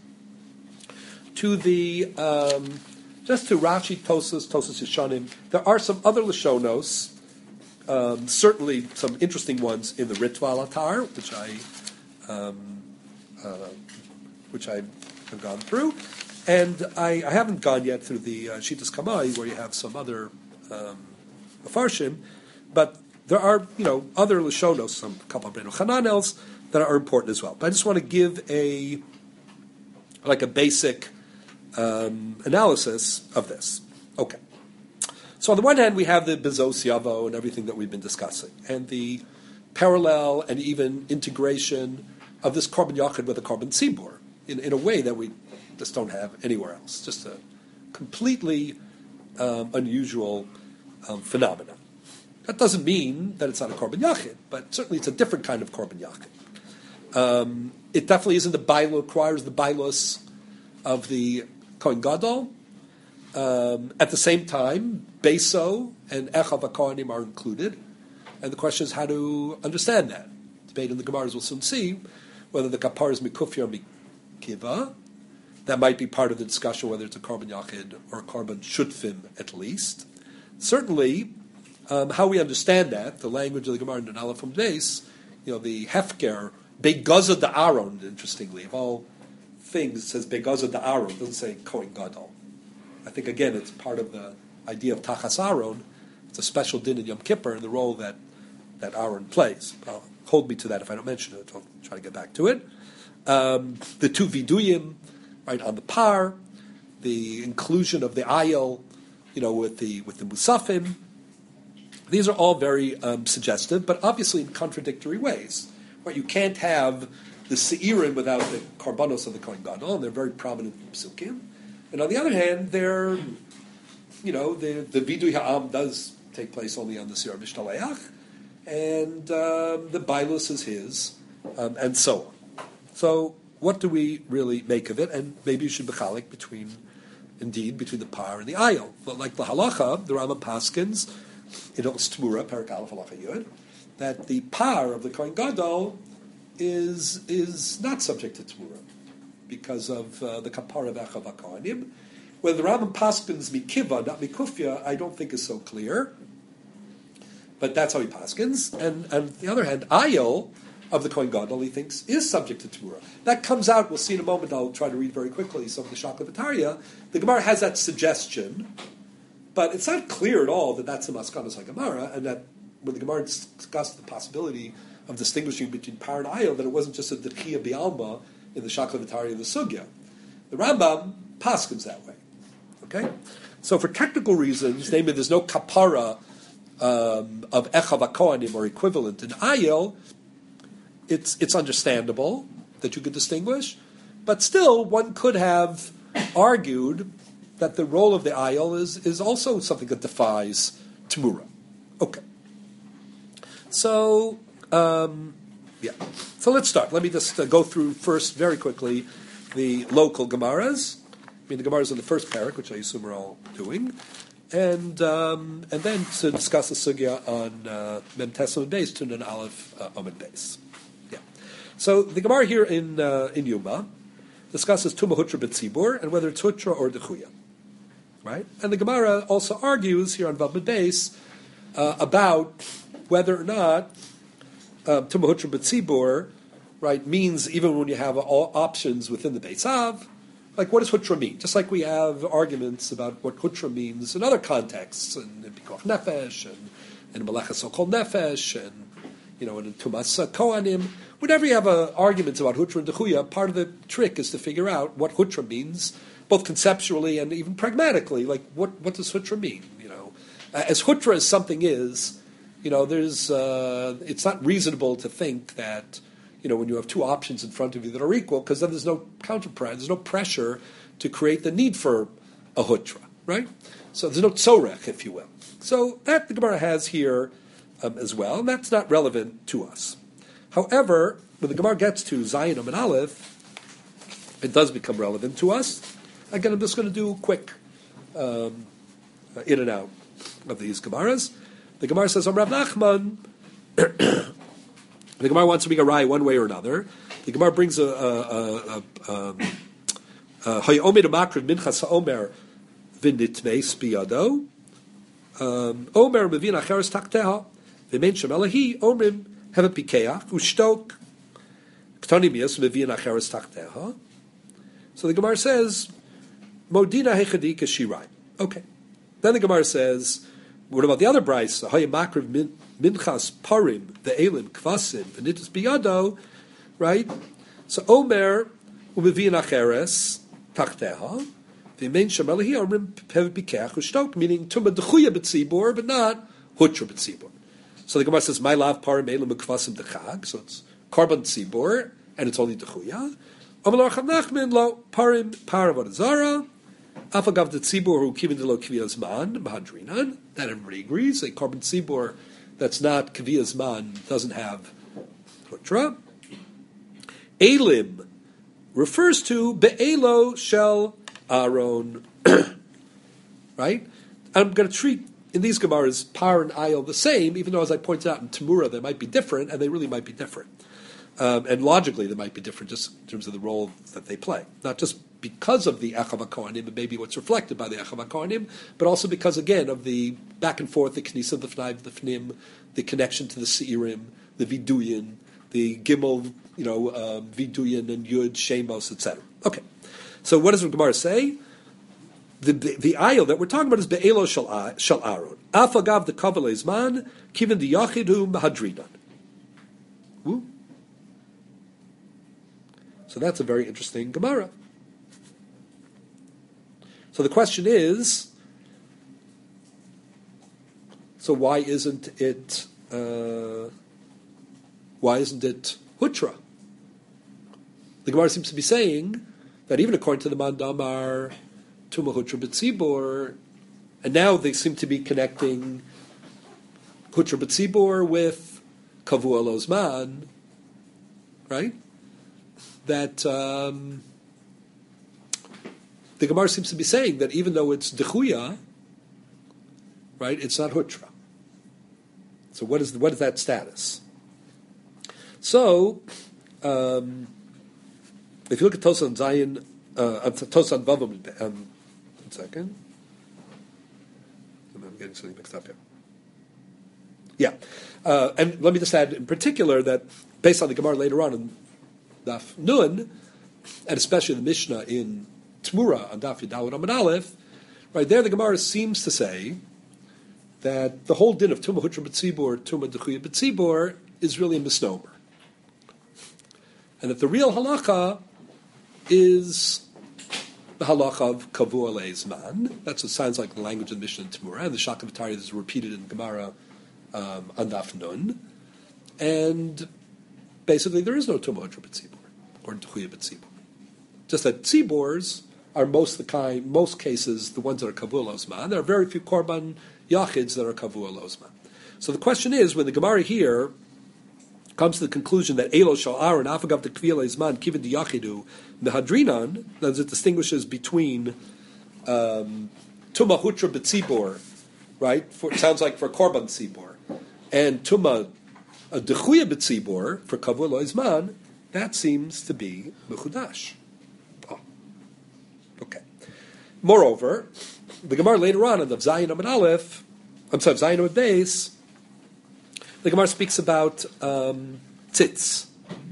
to the just to Rashi, Tosas Yeshanim. There are some other Lashonos, certainly some interesting ones in the Ritva Atar, which I have gone through, and I haven't gone yet through the Shitas Kamai, where you have some other Mefarshim, but there are other Lashonos, some couple of Breno Chananels that are important as well. But I just want to give a basic analysis of this. Okay. So on the one hand, we have the Bezos Yavo and everything that we've been discussing, and the parallel and even integration of this korban yachid with a korban tzibur in a way that we just don't have anywhere else. Just a completely unusual phenomenon. That doesn't mean that it's not a korban yachid, but certainly it's a different kind of korban yachid. It definitely isn't requires the bailos of the Kohen Gadol. At the same time, Beso and Echav HaKohanim are included, and the question is how to understand that. Debate in the Gemaras we'll soon see whether the kapar is mikufya or mikiva. That might be part of the discussion whether it's a korban yachid or a korban shutfim at least. Certainly, how we understand that, the language of the Gemara in Aleph from Beis, the hefker begaza da Aaron. Interestingly, of all things, it says begaza da Aaron. It doesn't say Kohen Gadol. I think, again, it's part of the idea of Tachas Aaron. It's a special din in Yom Kippur and the role that Aaron plays. Hold me to that if I don't mention it. I'll try to get back to it. the two viduyim, right, on the par, the inclusion of the ayil, with the musafim. These are all very suggestive, but obviously in contradictory ways. Right? You can't have the seirim without the karbanos of the Kohen Gadol, and they're very prominent in Psukim. And on the other hand, they're, the vidui ha'am does take place only on the Sirah Mishtaleach, and the Bailus is his, and so on. So what do we really make of it? And maybe you should be chalik between the par and the ayil. But like the halacha, the Rambam paskins, in Hilchos Tmura, Perek Aleph Halacha Yud, that the par of the Kohen Gadol is not subject to Tmura because of the kapara of Echav HaKohanim. Whether the Rambam paskins mikiva, not mikufya, I don't think is so clear. But that's how he paskins. And on the other hand, ayil of the Kohen Gadol, he thinks, is subject to Tmura. That comes out, we'll see in a moment, I'll try to read very quickly some of the Shakla V'Tarya. The Gemara has that suggestion, but it's not clear at all that that's the Maskanos HaGemara, and that when the Gemara discussed the possibility of distinguishing between par and ayil, that it wasn't just a Dechia Bialma in the Shakla V'Tarya and the Sugya. The Rambam paskins that way. Okay? So for technical reasons, namely there's no kapara of Echav HaKohanim or equivalent in ayil, it's understandable that you could distinguish, but still one could have argued that the role of the ayil is also something that defies Tmura. Okay. So, So let's start. Let me just go through first, very quickly, the local Gemaras. The Gemaras in the first parak, which I assume we're all doing. And then to discuss the sugya on Mem Tesla Beis, Tun and Aleph Amid Beis. So the Gemara here in Yuma discusses Tuma Hutra B'Tzibur and whether it's Hutra or Dechuya, right? And the Gemara also argues here on Vav Beis about whether or not Tuma Hutra B'Tzibur, right, means even when you have all options within the Beis Av, like what does Hutra mean? Just like we have arguments about what Hutra means in other contexts, in Pikuach Nefesh and Melecha So-called Nefesh and in Tumas Kohanim. Whenever you have arguments about Hutra and Dechuya, part of the trick is to figure out what Hutra means, both conceptually and even pragmatically. Like, what does Hutra mean? As Hutra as something is, there's it's not reasonable to think that, when you have two options in front of you that are equal, because then there's no there's no pressure to create the need for a Hutra, right? So there's no tzorech, if you will. So that the Gemara has here as well, and that's not relevant to us. However, when the Gemara gets to Zayin and Aleph, it does become relevant to us. Again, I'm just going to do quick in and out of these Gemaras. The Gemara says, Rav Nachman, the Gemara wants to make a raya one way or another. The Gemara brings a Hayomer Makriv Minchas HaOmer V'nitmeis Biyado Omer Mevin Acheres Takteha V'men Shem Elahi Omrim Hevet Pikeach Ushtok K'toni Mias Mevin Acheres Takteha. So the Gemara says Modina Hechadi Kashirai. Okay. Then the Gemara says, what about the other brayso? Hayim Makriv Minchas Parim Ve'elim Kvasim V'nitus Biyado, right? So Omer Umevin Acheres Takteha V'men Shem Elahi Omrim Hevet Pikeach Ushtok, meaning Tumah Dechuya B'tzibur, but not Hutra B'tzibur. So the Gemara says, "My lav parim elim ukvasim dechag." So it's korban tzibur, and it's only dechuya. Amalor Chav Nachman lo parim paravad zara. Afagav the tzibur who kivin de lo kviyas man mahadrinan. That everybody agrees. A korban tzibur that's not kviyas man doesn't have hutra. Elim refers to be'elo shel Aaron, right? I'm going to treat in these Gemaras, par and ayil the same, even though, as I pointed out in Tamura, they might be different, and they really might be different. And logically, they might be different just in terms of the role that they play. Not just because of the Echav HaKohanim and maybe what's reflected by the Echav HaKohanim, but also because, again, of the back and forth, the Knisa of the Fnai, the Fnim, the connection to the Seirim, the Viduyin, the Gimel, Viduyin and Yud, Shemos, etc. Okay. So what does the Gemara say? The ayil that we're talking about is be'elo shel Aaron. Afagav the kavalei zman kiven the yachidu mahadrinan. So that's a very interesting Gemara. So the question is, so why isn't it Hutra? The Gemara seems to be saying that even according to the Mandamar, Tuma Hutra B'tzibor, and now they seem to be connecting Hutra B'tzibor with Kavua Lozman, right? That the Gemara seems to be saying that even though it's Dechuya, right, it's not Hutra. So what is that status? So, if you look at Tosan Zion, Tosan Vavam, 1 second. I'm getting something mixed up here. Yeah. And let me just add in particular that based on the Gemara later on in Daf Nun, and especially the Mishnah in Tmura on Daf Yudalad Amud Aleph, right there the Gemara seems to say that the whole din of Tumah Hutra B'tzibor, Tumah Dechuya B'tzibor is really a misnomer. And that the real halacha is the halacha of Kavua Le'ezman. That's what sounds like the language of the Mishnah in Tmura, and the Shakavatari is repeated in Gemara on Daf Nun. And basically there is no Tumah Hutra B'tzibor, or Dechuya B'tzibor. Just that tzibors are most cases the ones that are Kavua Le'ezman. There are very few Korban Yachids that are Kavua Le'ezman. So the question is, when the Gemara here comes to the conclusion that Elo Shal Aaron Afagav the Kviyah Le'ezman Kivid the Yachidu Mehadrinan, that is, it distinguishes between Tumah Hutra B'tzibor, right? It sounds like for Korban Tzibor, and Tumah Dechuya B'tzibor for Kavua Le'ezman. That seems to be Mechudash. Oh, okay. Moreover, the Gemara later on in the Zayin Amud Aleph, Zayin Amud Beis, the Gemara speaks about tzitz,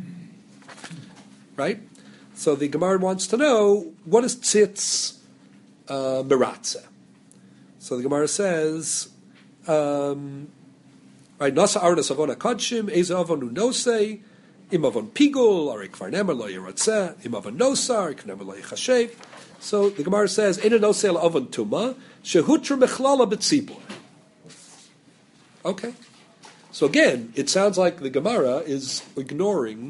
right? So the Gemara wants to know, what is tzitz meratze? So the Gemara says, right, Nasa Arnas Avon HaKadshim, Eza Avon Unosei, Im Avon Pigul, Ari Kvarnemer Lo Yeratzeh, Im Avon Nosa, Ari Kvarnemer Lo Yechashev. So the Gemara says, Eina Nosei Al Avon Tuma, Shehutra Mechlala B'tzibor. Okay. So again, it sounds like the Gemara is ignoring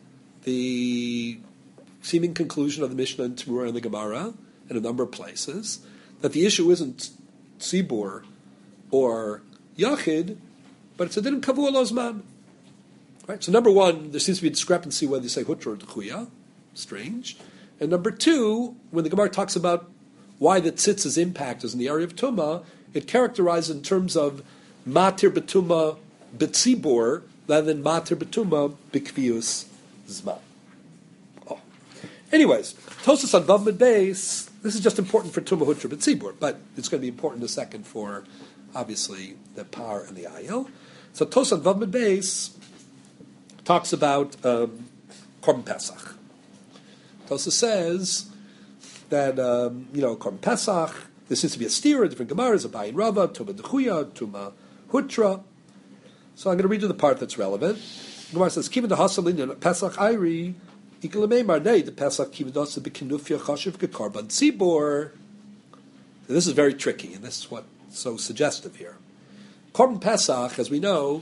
the seeming conclusion of the Mishnah and Tmura and the Gemara in a number of places, that the issue isn't Tzibor or Yachid, but it's a din Kavua Lozman. Right? So number one, there seems to be a discrepancy whether you say Hutra or Dechuya. Strange. And number two, when the Gemara talks about why the tzitz's impact is in the area of Tumah, it characterizes in terms of Matir B'Tumah B'tzibor rather than Matir B'Tumah B'Kvius Zman. Oh. Anyways, Tosas on Vav Mid Beis, this is just important for Tumah Hutra B'Tzibor, but it's going to be important in a second for, obviously, the Par and the Ayel. So Tosas on Vav Mid Beis talks about Korban Pesach. Tosas says that, Korban Pesach, there seems to be a steer, different Gemaras, Abayin Rava, Tumah Dechuya, Tumah Hutra. So I'm going to read you the part that's relevant. The Gemara says, "Kiven hasalin Pesach Ayri ikalamei marnei the Pesach kiven dasa bekinufia chashiv kekarban tzibor." This is very tricky, and this is what's so suggestive here. Korban Pesach, as we know,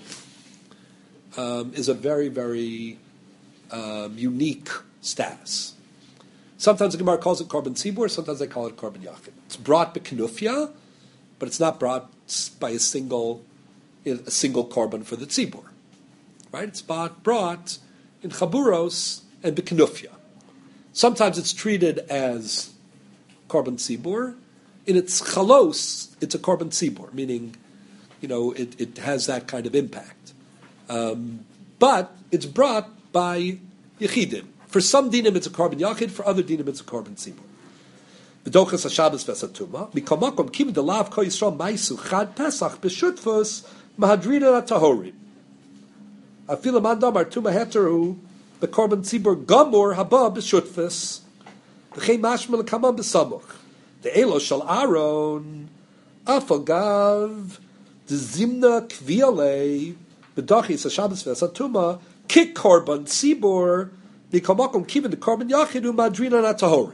is a very, very unique status. Sometimes the Gemara calls it Korban Tzibor, sometimes they call it Korban Yachid. It's brought bekinufia, but it's not brought by a single korban for the tzibur, right? It's brought in chaburos and bekinufia. Sometimes it's treated as korban tzibur. In its chalos, it's a korban tzibur, meaning, it has that kind of impact. But it's brought by yechidim. For some dinim, it's a korban yachid. For other dinim, it's a korban tzibur. B'dochas haShabbos v'esatuma mikamakom kim delav ko Yisrael maisu chad pesach b'shutfus mahadrina tahorim. Afila mandam artuma heteru b'korban tzibur gamur haba b'shutfus v'chei mashma l'kamam b'samuch the elo shal Aaron afagav d'zimna kviale b'dochas haShabbos v'esatuma kik korban tzibur Mikomakom kiven the korban yachidu madrina natahorin.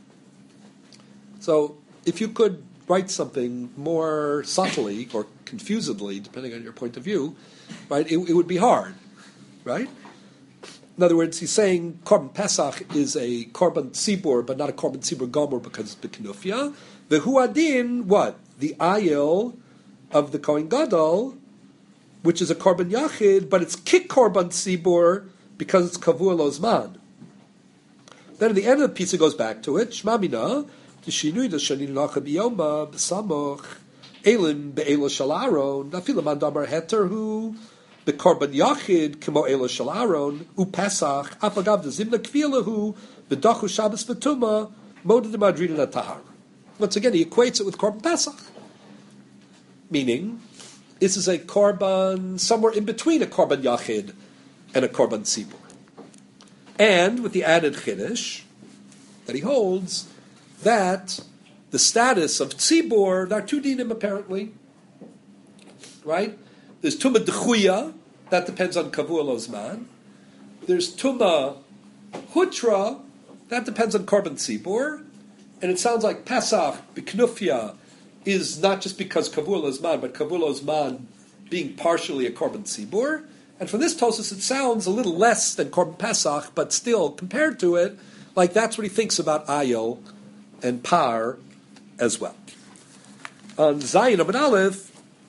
So, if you could write something more subtly or confusedly, depending on your point of view, right, it would be hard, right? In other words, he's saying korban pesach is a korban tzibur, but not a korban tzibur gomer because it's bekinufia. The huadin, what? The ayil of the Kohen Gadol, which is a korban yachid, but it's kik korban tzibur because it's kavur lo zman. Then at the end of the piece, it goes back to it. Shma mina, t'shinui d'shanin lacha biyoma b'samoch elim be'ela shel Aaron nafilu man damar heter hu bekorban yachid kimo ela shel Aaron u'pesach afagav d'zimna kviela hu b'dachu Shabbos v'tuma moda d'madrina natahar. Once again, he equates it with korban pesach, meaning this is a korban somewhere in between a korban yachid and a korban tzibur. And with the added chiddush that he holds that the status of tzibur, there are two dinim apparently, right? There's tumah dechuya, that depends on kavur lo zman. There's tumah hutra, that depends on korban tzibur. And it sounds like Pesach, b'knufya, is not just because kavur lo zman, but kavur lo zman being partially a korban tzibur. And from this Tosas, it sounds a little less than korban Pesach, but still, compared to it, like that's what he thinks about Ayil and Par as well. On Zayin Amud Aleph,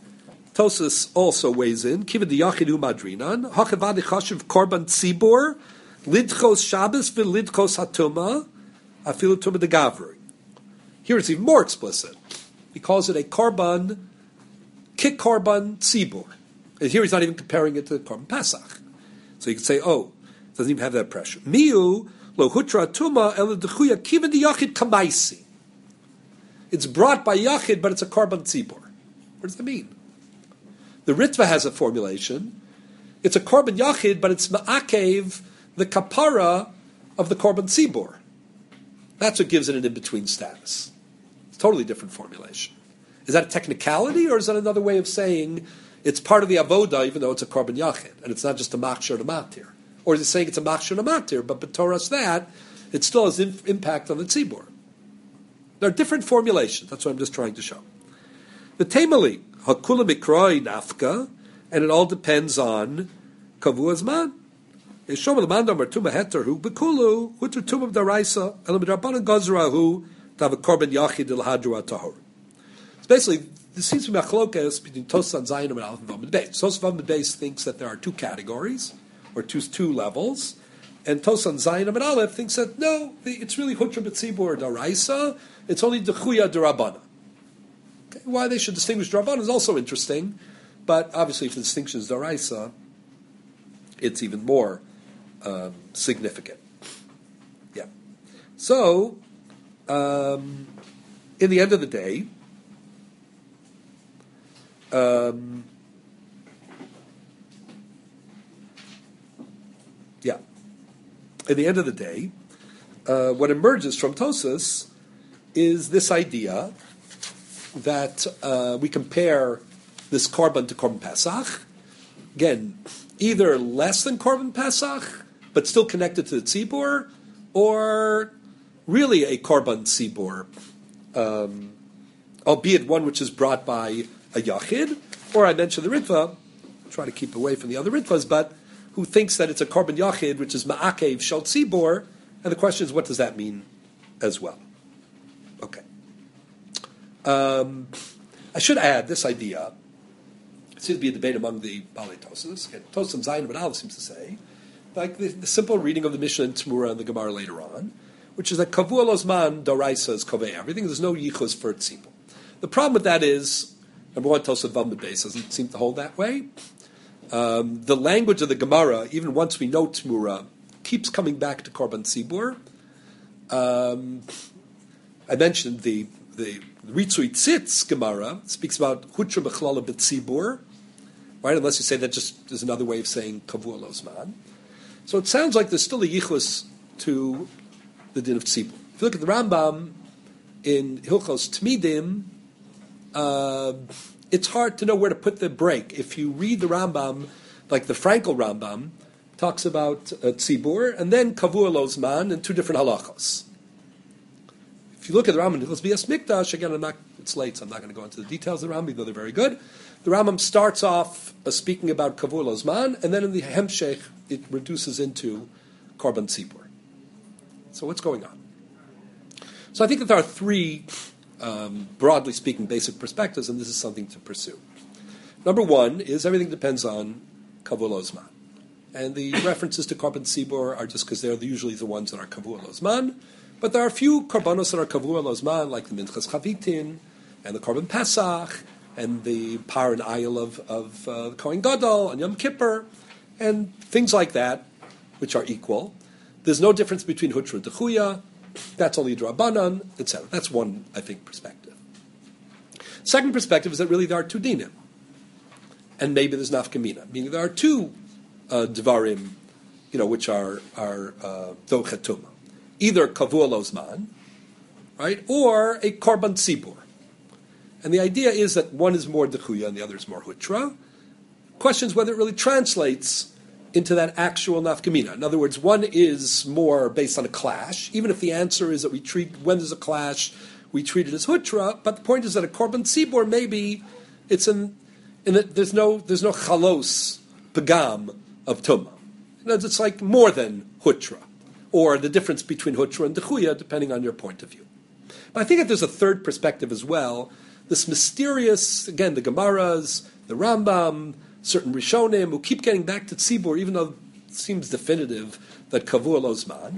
Tosas also weighs in, Kivad Yachidu Madrinan, Hachavad Chashiv Korban Tzibur, Lidchos Shabbos v'Lidchos Hatuma, Afilu Tuma de Gavri. Here it's even more explicit. He calls it a Korban, Kik Korban Tzibur. And here he's not even comparing it to Korban Pesach. So you can say, oh, it doesn't even have that pressure. Miu lo hutra tuma el dechuya kiven di yachid kamaisi. It's brought by yachid, but it's a korban tzibur. What does that mean? The Ritva has a formulation. It's a korban yachid, but it's ma'akev, the kapara of the korban tzibur. That's what gives it an in-between status. It's a totally different formulation. Is that a technicality, or is that another way of saying it's part of the avoda, even though it's a korban yachid, and it's not just a machshir and a matir? Or is it saying it's a machshir and a matir, but b'toras that, it still has impact on the tzibur? There are different formulations. That's what I'm just trying to show. The temali, hakula mikroi nafka, and it all depends on kavu azman. Yeshom l'mandam or tuma heter hu bekulu huter tumah daraisa elam b'drabanan gazra hu tav a korban yachid l'hadru atahor. So basically, there seems to be machlokas between Tosas and Zayin and Aleph and Vav Beis. Tosas Vav Beis thinks that there are two categories, or two levels, and Tosas and Zayin and Aleph thinks that no, it's really Hutra B'tzibur Daraisa, it's only Dechuya Darabana. Okay, why they should distinguish Darabana is also interesting, but obviously if the distinction is Daraisa, it's even more significant. Yeah. So, in the end of the day, at the end of the day, what emerges from Tosas is this idea that we compare this korban to korban Pesach. Again, either less than korban Pesach, but still connected to the tzibur, or really a korban tzibur, albeit one which is brought by a yachid, or I mentioned the Ritva, try to keep away from the other Ritvas, but who thinks that it's a korban yachid, which is ma'akev shel tzibur, and the question is, what does that mean as well? Okay. I should add this idea. It seems to be a debate among the Balei Tosas. Tosas and Zayin and Aleph seems to say, like the simple reading of the Mishnah and Tzmura and the Gemara later on, which is that Kavua Lozman Doraisa is Kovei everything. There's no yichus for tzibur. The problem with that is, number one, Tosas Vav Beis doesn't seem to hold that way. The language of the Gemara, even once we know Tzmura, keeps coming back to Korban Tzibur. I mentioned the Ritzui Tzitz Gemara speaks about Hutra Bechlala B'Tzibur, right? Unless you say that just is another way of saying Kavua Lozman. So it sounds like there's still a yichus to the din of Tzibur. If you look at the Rambam in Hilchos Tmidim, it's hard to know where to put the break. If you read the Rambam, like the Frankel Rambam, talks about tzibur, and then kavur lo zman in two different halachos. If you look at the Rambam, Hilchos Bias Mikdash, again, it's late, so I'm not going to go into the details of the Rambam, though they're very good. The Rambam starts off speaking about kavur lo zman, and then in the hemshech, it reduces into korban tzibur. So what's going on? So I think that there are three, broadly speaking, basic perspectives, and this is something to pursue. Number one is everything depends on kavur lo zman. And the references to korban tzibur are just because they're usually the ones that are kavur lo zman. But there are a few korbanos that are kavur lo zman, like the minchas chavitin, and the korban pesach, and the par and ayil of the Kohen Gadol, and Yom Kippur, and things like that, which are equal. There's no difference between hutra and dechuya. That's only drabanan, etc. That's one, I think, perspective. Second perspective is that really there are two dinim, and maybe there's nafkamina, meaning there are two dvarim, which are dochetuma, either kavur lo zman, right, or a korban tzibur. And the idea is that one is more dechuya and the other is more hutra. Question is whether it really translates into that actual nafkamina. In other words, one is more based on a clash, even if the answer is that we treat, when there's a clash, we treat it as hutra, but the point is that a korban tzibur, maybe it's in that there's no chalos pagam of tumah. It's like more than hutra, or the difference between hutra and dechuya, depending on your point of view. But I think that there's a third perspective as well, this mysterious, again, the Gemaras, the Rambam, certain Rishonim, who keep getting back to tzibur, even though it seems definitive that kavur lo zman.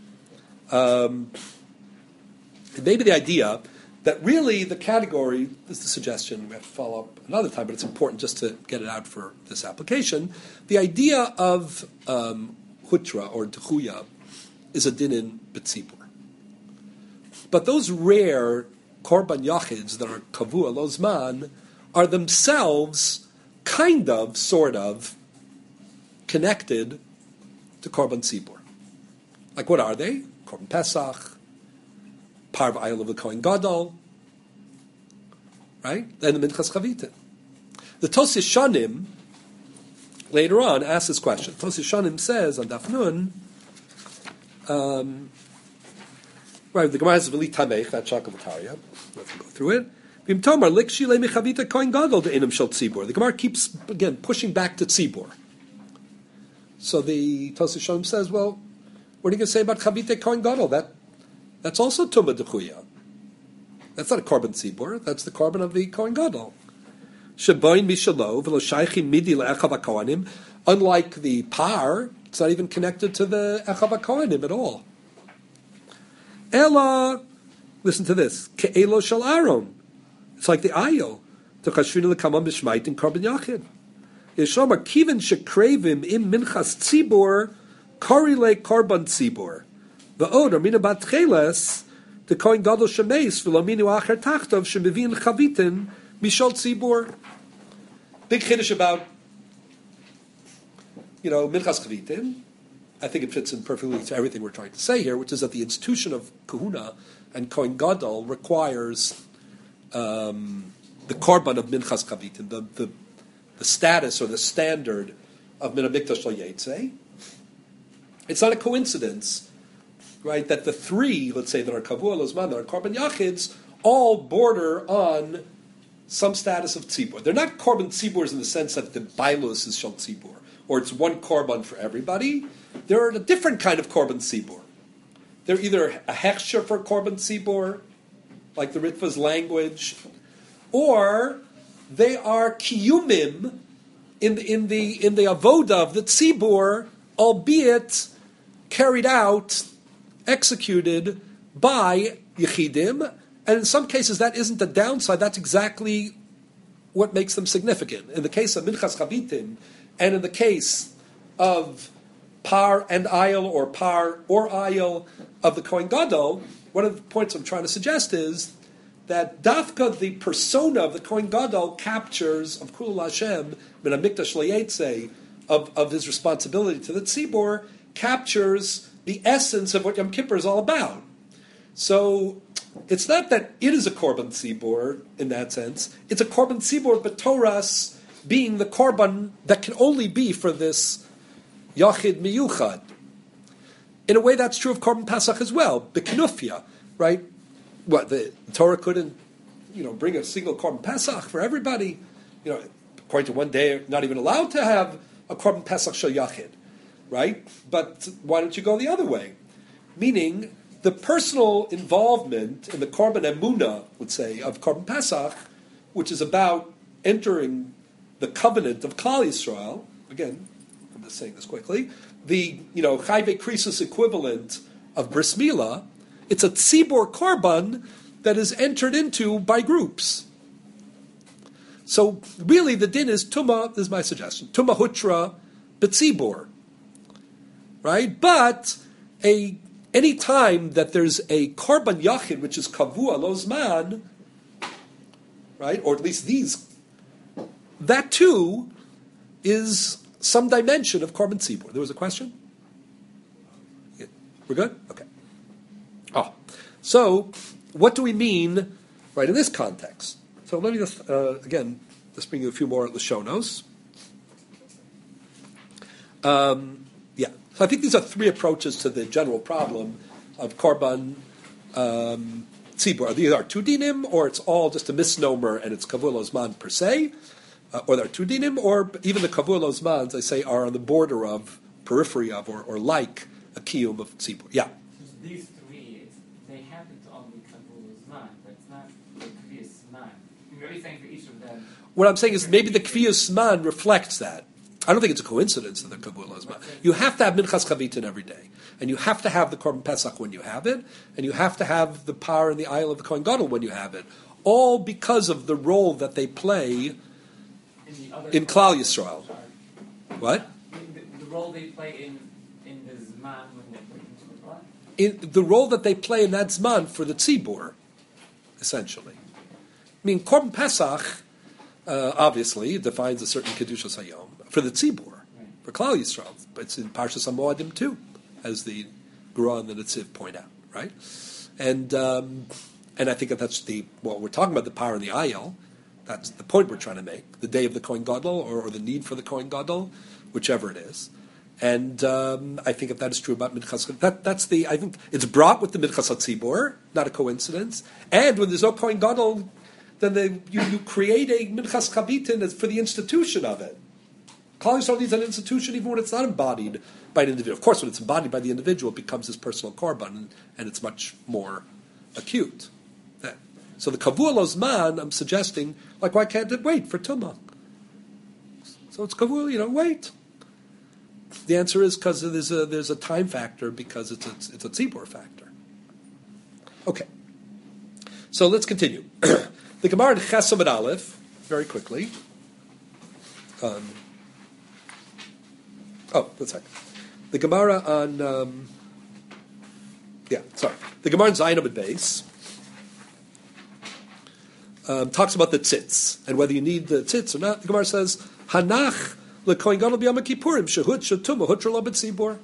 Maybe the idea that really the category, this is the suggestion, we have to follow up another time, but it's important just to get it out for this application. The idea of hutra or dechuya is a dinin b'tzibur. But those rare korban yachids that are kavur lo zman are themselves kind of, sort of, connected to korban tzibur. Like what are they? Korban pesach, Parv Ayil of the Kohen Gadol, right? Then the Minchas Chavitin. The Tos Yeshanim, later on, asks this question. Tos Yeshanim says on Daf Nun, right, the Gemara has V'li Tamech, that Shakavatariya. Let's go through it. V'im Tomar, Likshi Le Mechavita Kohen Gadol De Einam Shel Tzibur. The Gemara keeps, again, pushing back to Tzibur. So the Tos Yeshanim says, well, what are you going to say about Chavita Kohen Gadol? That's also Tumah Dechuya. That's not a korban tzibur. That's the korban of the Kohen Gadol. Sheboin mishalo v'lo shaychim midi le'echav hakohanim. Unlike the par, it's not even connected to the echav hakohanim at all. Ela, listen to this. Ke'elo shel Aaron. It's like the ayil. T'chashvinu lekamam b'shmait in korban yachid. Yeshomar kiven shekrevim im minchas tzibur kori le korban tzibur. V'od armina bat cheles the Kohen Gadol shemeis v'lominu acher tachtov shemevin chavitin mishol tzibur. Big chiddush about minchas chavitin. I think it fits in perfectly to everything we're trying to say here, which is that the institution of kahuna and Kohen Gadol requires the korban of minchas chavitin, the status or the standard of min hamikdash lo yetze. It's not a coincidence, right, that the three, let's say, that are kavur lo zman, that are korban yachids, all border on some status of tzibur. They're not korban tziburs in the sense that the bailus is shel tzibur, or it's one korban for everybody. They're a different kind of korban tzibur. They're either a hechsher for korban tzibur, like the Ritva's language, or they are kiyumim in the avoda of the tzibur, albeit carried out, executed by Yechidim, and in some cases that isn't the downside, that's exactly what makes them significant. In the case of Minchas Chavitim, and in the case of Par and Ayil, or Par or Ayil of the Kohen Gadol, one of the points I'm trying to suggest is that Dafka, the persona of the Kohen Gadol, captures, of Kulul Hashem, Min HaMikdash Le'yetze, of his responsibility to the Tzibur, captures the essence of what Yom Kippur is all about. So it's not that it is a korban tzibur in that sense. It's a korban tzibur, but Torah's being the korban that can only be for this Yachid Miyuchad. In a way, that's true of Korban Pesach as well. B'knufya, right? What the Torah couldn't, bring a single Korban Pesach for everybody. According to one day, not even allowed to have a Korban Pesach Shel Yachid, right? But why don't you go the other way? Meaning, the personal involvement in the Korban Emunah, let's say, of Korban Pesach, which is about entering the covenant of Klal Yisrael. Again, I'm just saying this quickly. The Chayve Krisus equivalent of Bris Milah, it's a tzibor korban that is entered into by groups. So really, the din is tumah. This is my suggestion: tumah hutra betzibor, right? But any time that there's a korban yachid which is kavua lozman, right, or at least these, that too is some dimension of korban tzibor. There was a question? Yeah. We're good? Okay. So what do we mean, right, in this context? So let me just, again, just bring you a few more Lashonos. So I think these are three approaches to the general problem of korban tzibor. These are two dinim, or it's all just a misnomer and it's kavua lozman per se, or there are two dinim, or even the kavua lozmans, I say, are on the border of, periphery of, or like a kiyum of tzibor. Yeah. These three, they happen to all be kavua lozman, but it's not the kviyas man. You're really saying for each of them. What I'm saying is maybe the kviyas man reflects that. I don't think it's a coincidence that the kavua lozman. You have to have minchas chavitin every day, and you have to have the korban pesach when you have it, and you have to have the power in the aisle of the kohen gadol when you have it, all because of the role that they play in Klal Yisrael. What? The role they play in the zman when they put into the blood? In the role that they play in that zman for the tzibur, essentially. I mean, korban pesach, obviously, defines a certain kedushas hayom for the tzibur, for Klal Yisrael. But it's in Parshas HaMoadim too, as the Gura and the Netziv point out, right? And I think that's we're talking about the power in the ayel. That's the point we're trying to make. The day of the Kohen Gadol, or the need for the Kohen Gadol, whichever it is. And I think if that is true about Minchas, I think it's brought with the Minchas HaTzibor, not a coincidence. And when there's no Kohen Gadol, then you create a Minchas Chavitin for the institution of it. Klal Yisrael needs an institution even when it's not embodied by an individual. Of course, when it's embodied by the individual, it becomes his personal korban, and it's much more acute. So the kavua lozman, I'm suggesting, why can't it wait for tumah? So it's kavua, wait. The answer is because there's a time factor, because it's a tzibur factor. Okay. So let's continue. The Gemara in Chesed Amud Aleph, very quickly. One second. The Gemara on, the Gemara in Zayin Amud Beis talks about the tzitz, and whether you need the tzitz or not. The Gemara says, Hanach lekohen gadol b'yom kippurim shehut shetuma hutra lo b'tzibur.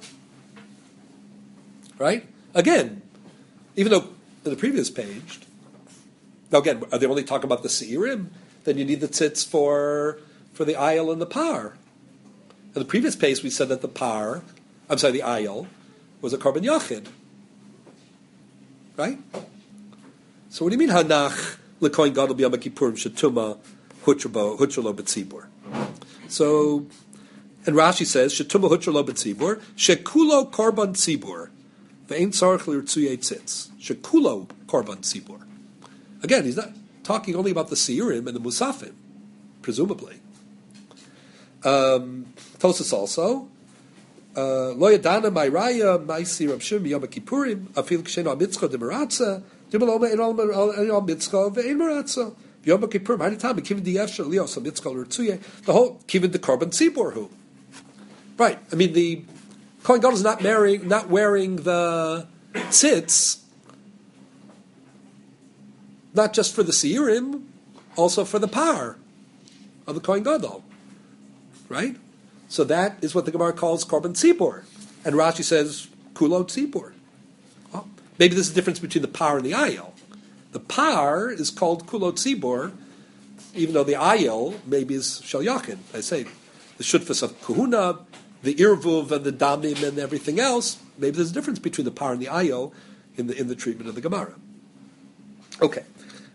Right? Again, even though in the previous page, now again, are they only talking about the seirim? Then you need the tzitz for the ayel and the par. In the previous page, we said that the ayel was a korban yachid. Right? So what do you mean, Hanach lekohen gadol b'yom kippurim shetuma hutra lo b'tzibur? So, and Rashi says, Shetuma hutra lo b'tzibur, shekulo korban tzibur, ve'ein tzarich l'rtzuyei tzitz. Shekulo korban tzibur. Again, he's not talking only about the seirim and the musafim, presumably. Tosas also, lo yadana ma'iraya ma'isi Rab Shimon b'yom kippurim, afil k'sheno amitzcha d'meratza, d'meloma en al mitzcha ve'ein meratza. The whole kiven the korban tzibur who, right? I mean, the Kohen Gadol is not wearing the tzitz, not just for the seirim, also for the par of the Kohen Gadol, right? So that is what the Gemara calls korban tzibur, and Rashi says kulo tzibur. Well, maybe there's a difference between the par and the ayel. The par is called kulo tzibor, even though the ayel maybe is shel yachid. I say the shutfas of kahuna the irvuv and the damim and everything else, maybe there's a difference between the par and the ayil in the treatment of the Gemara. Okay,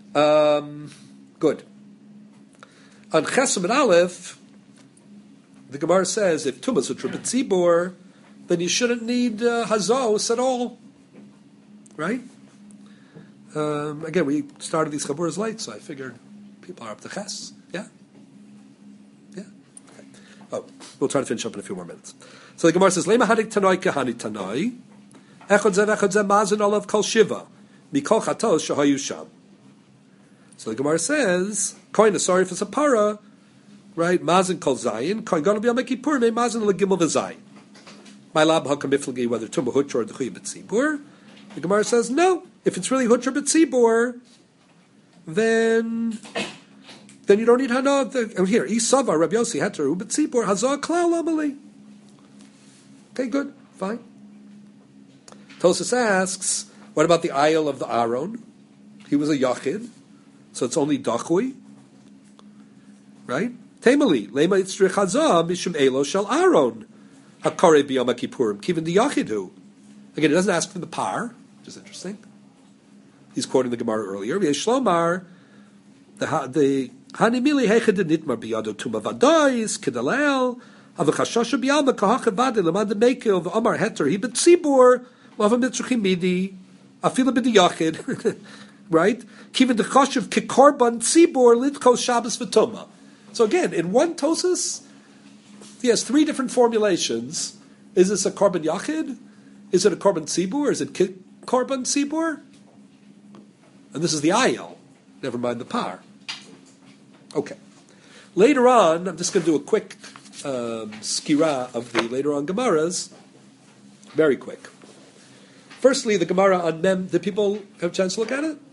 good. On Chesed and Aleph, the Gemara says if tumas utra b'tzibur, then you shouldn't need hazos at all, right? Again, we started these chaburas late, so I figured people are up to ches. Yeah? Yeah? Okay. Oh, we'll try to finish up in a few more minutes. So the Gemara says, Lema hadik tanoi kahani tanoi, echad zeh mazin olav kol shiva, mikol chatos shahayu sham. So the Gemara says, koin asari for sapara, right? Mazin kol zayin, koin gonna be on Kippur, may mazin legimel v'zayin. My lab hakam iflagi, whether tumah hutra or d'chuy b'tzibur. The Gemara says, no, if it's really hutra b'tzibur, then you don't need hana. Here, Isava, Rabbi Yossi, heteru b'tzibur, hazah klal amali. Okay, good, fine. Tosas asks, what about the ayil of the Aaron? He was a yachid, so it's only dachui, right? Temali, lema itzrich hazah mishum elo shel Aaron. Hakare b'yom kippurim, kiven the yachidu. Again, it doesn't ask for the par, which is interesting. He's quoting the Gemara earlier. Shlomar, the hanimili hechad nitmar biyado tuma vadais kedalel avachashasha biyalma kahachavade lemad mekel v'amar heter he betzibur lavam mitzruchim midi afila b'di yachid, right? Kiven the chashav kekorban tzibur lidkos Shabbos v'tuma. So again, in one Tosas, he has three different formulations. Is this a korban yachid? Is it a korban tzibur? Is it korban tzibur? And this is the ayil. Never mind the par. Okay. Later on, I'm just going to do a quick skira of the later on Gemaras. Very quick. Firstly, the Gemara on Mem. Did people have a chance to look at it?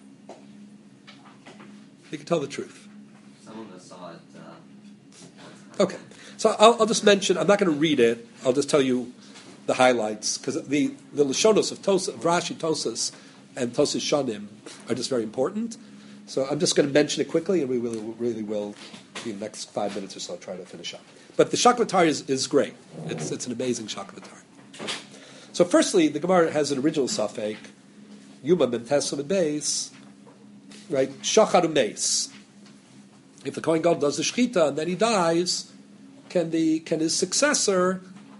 You can tell the truth. Some of us saw it. Okay. So I'll just mention, I'm not going to read it, I'll just tell you the highlights, because the Lashonos of Rashi, Tosas, and Tosas Shanim are just very important. So I'm just going to mention it quickly, and we really will, in the next 5 minutes or so, try to finish up. But the Shakvatar is great. It's an amazing Shakvatar. So firstly, the Gemara has an original Safek, Yuma ben Tesla ben Beis, right? Shachar Meis. If the Kohen Gadol does the Shechita and then he dies, can his successor,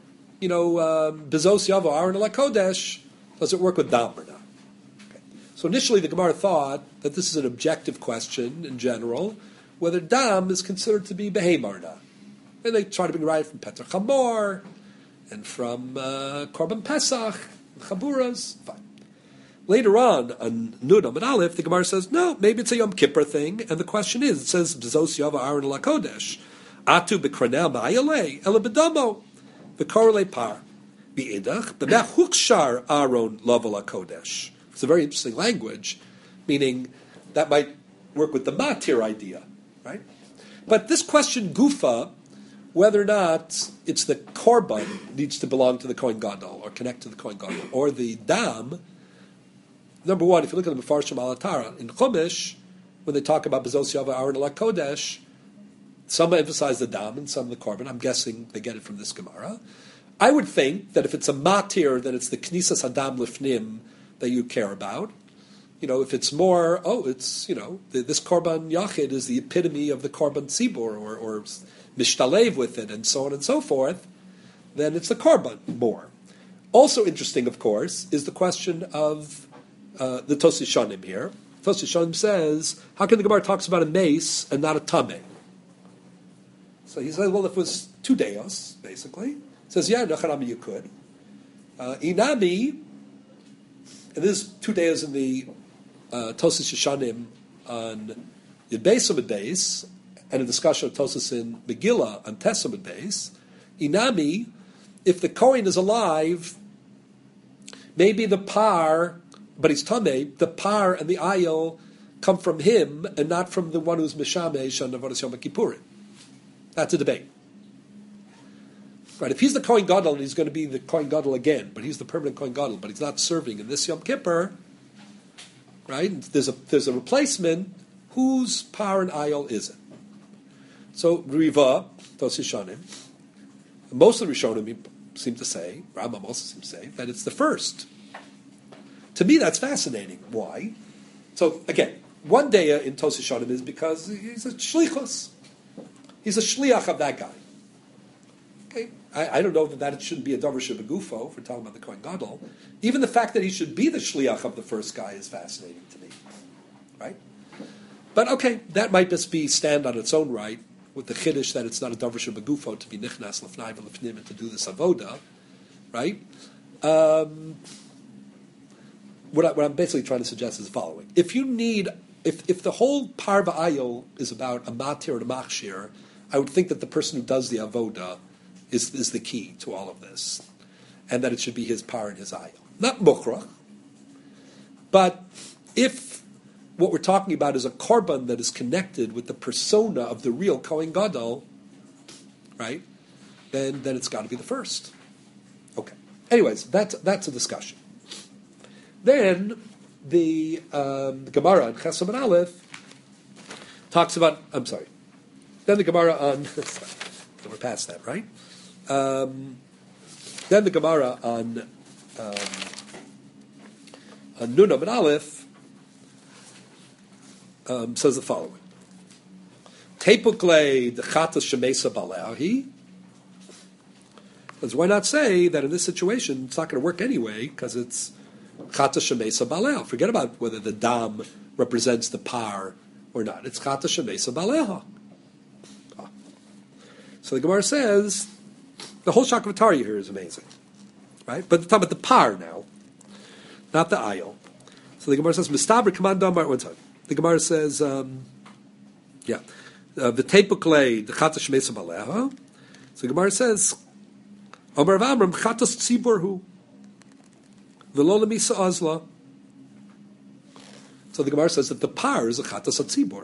Bezos Yavo Aaron Kodesh, does it work with Dam or not? Okay. So initially the Gemara thought that this is an objective question in general, whether Dam is considered to be Behema or not. And they try to bring right from Petr Chamor and from Korban Pesach, Chaburas, fine. Later on Nun and Aleph, the Gemara says, no, maybe it's a Yom Kippur thing, and the question is, it says Bezos Yavo Aaron Kodesh. Atu b'kranel ma'ayale ela b'damo v'korele par b'idach b'mehukshar Aaron lavel kodesh. It's a very interesting language, meaning that might work with the matir idea, right? But this question gufa, whether or not it's the korban needs to belong to the Kohen Gadol or connect to the Kohen Gadol, or the dam. Number one, if you look at the Mefarshim Alatara in Chumash, when they talk about Bezos Yava Aaron Kodesh, some emphasize the dam and some the korban. I'm guessing they get it from this Gemara. I would think that if it's a matir, then it's the knisas hadam lifnim that you care about. If it's more, this korban yachid is the epitome of the korban tzibur, or mishtalev with it, and so on and so forth, then it's the korban more. Also interesting, of course, is the question of the Tosei Shanim here. Tosei Shanim says, how can the Gemara talks about a mace and not a tameh? So he says, well, if it was 2 deos, basically. He says, yeah, Nacharami, you could. Inami, and this is 2 deos in the Tosei Shanim on Yud Beis Amud Beis, and a discussion of Tosas in Megillah on Tes Amud Beis. Inami, if the Kohen is alive, maybe the par, but he's Tameh, the par and the ayil come from him and not from the one who's Mishamesh on Avodas Yom Kippurim. That's a debate. Right? If he's the Kohen Gadol and he's going to be the Kohen Gadol again, but he's the permanent Kohen Gadol, but he's not serving in this Yom Kippur, right? There's a replacement. Whose par and ayil is it? So Riva, Tosei Shanim, Most of the Rishonim seem to say, Rambam also seems to say, that it's the first. To me, that's fascinating. Why? So, again, one day in Tos Yeshonim is because he's a shlichus. He's a shliach of that guy. Okay? I don't know that shouldn't be a davar shebegufo if we're talking about the Kohen Gadol. Even the fact that he should be the shliach of the first guy is fascinating to me. Right? But okay, that might just be stand on its own right, with the chiddush that it's not a davar shebegufo to be nichnas lefnai v'lefnim and to do this avoda. Right? What I'm basically trying to suggest is the following. If the whole par v'ayil is about a matir and a machshir, I would think that the person who does the avoda is the key to all of this, and that it should be his par and his ayil. Not mukhrach, but if what we're talking about is a korban that is connected with the persona of the real Kohen Gadol, right, then it's got to be the first. Okay. Anyways, that's a discussion. Then the Gemara on Chesed and Aleph talks about. I'm sorry. Then the Gemara on. We're past that, right? Then the Gemara on Nun and Aleph says the following: Tepukle the chatas shemesa baleahi. Why not say that in this situation it's not going to work anyway because it's Chata Shemesa Balel. Forget about whether the dam represents the par or not. It's Chata Shemesa Baleha. So the Gemara says the whole Shakavatari here is amazing, right? But we're talking about the par now, not the ayil. So the Gemara says Mistaber Command Damar one time. The Gemara says, the Tepukle the Chata Shemesa Baleha. So the Gemara says Amar Vamram Chatas Tzibor V'lo lemisa azla. So the Gemara says that the par is a chatas hatzibor.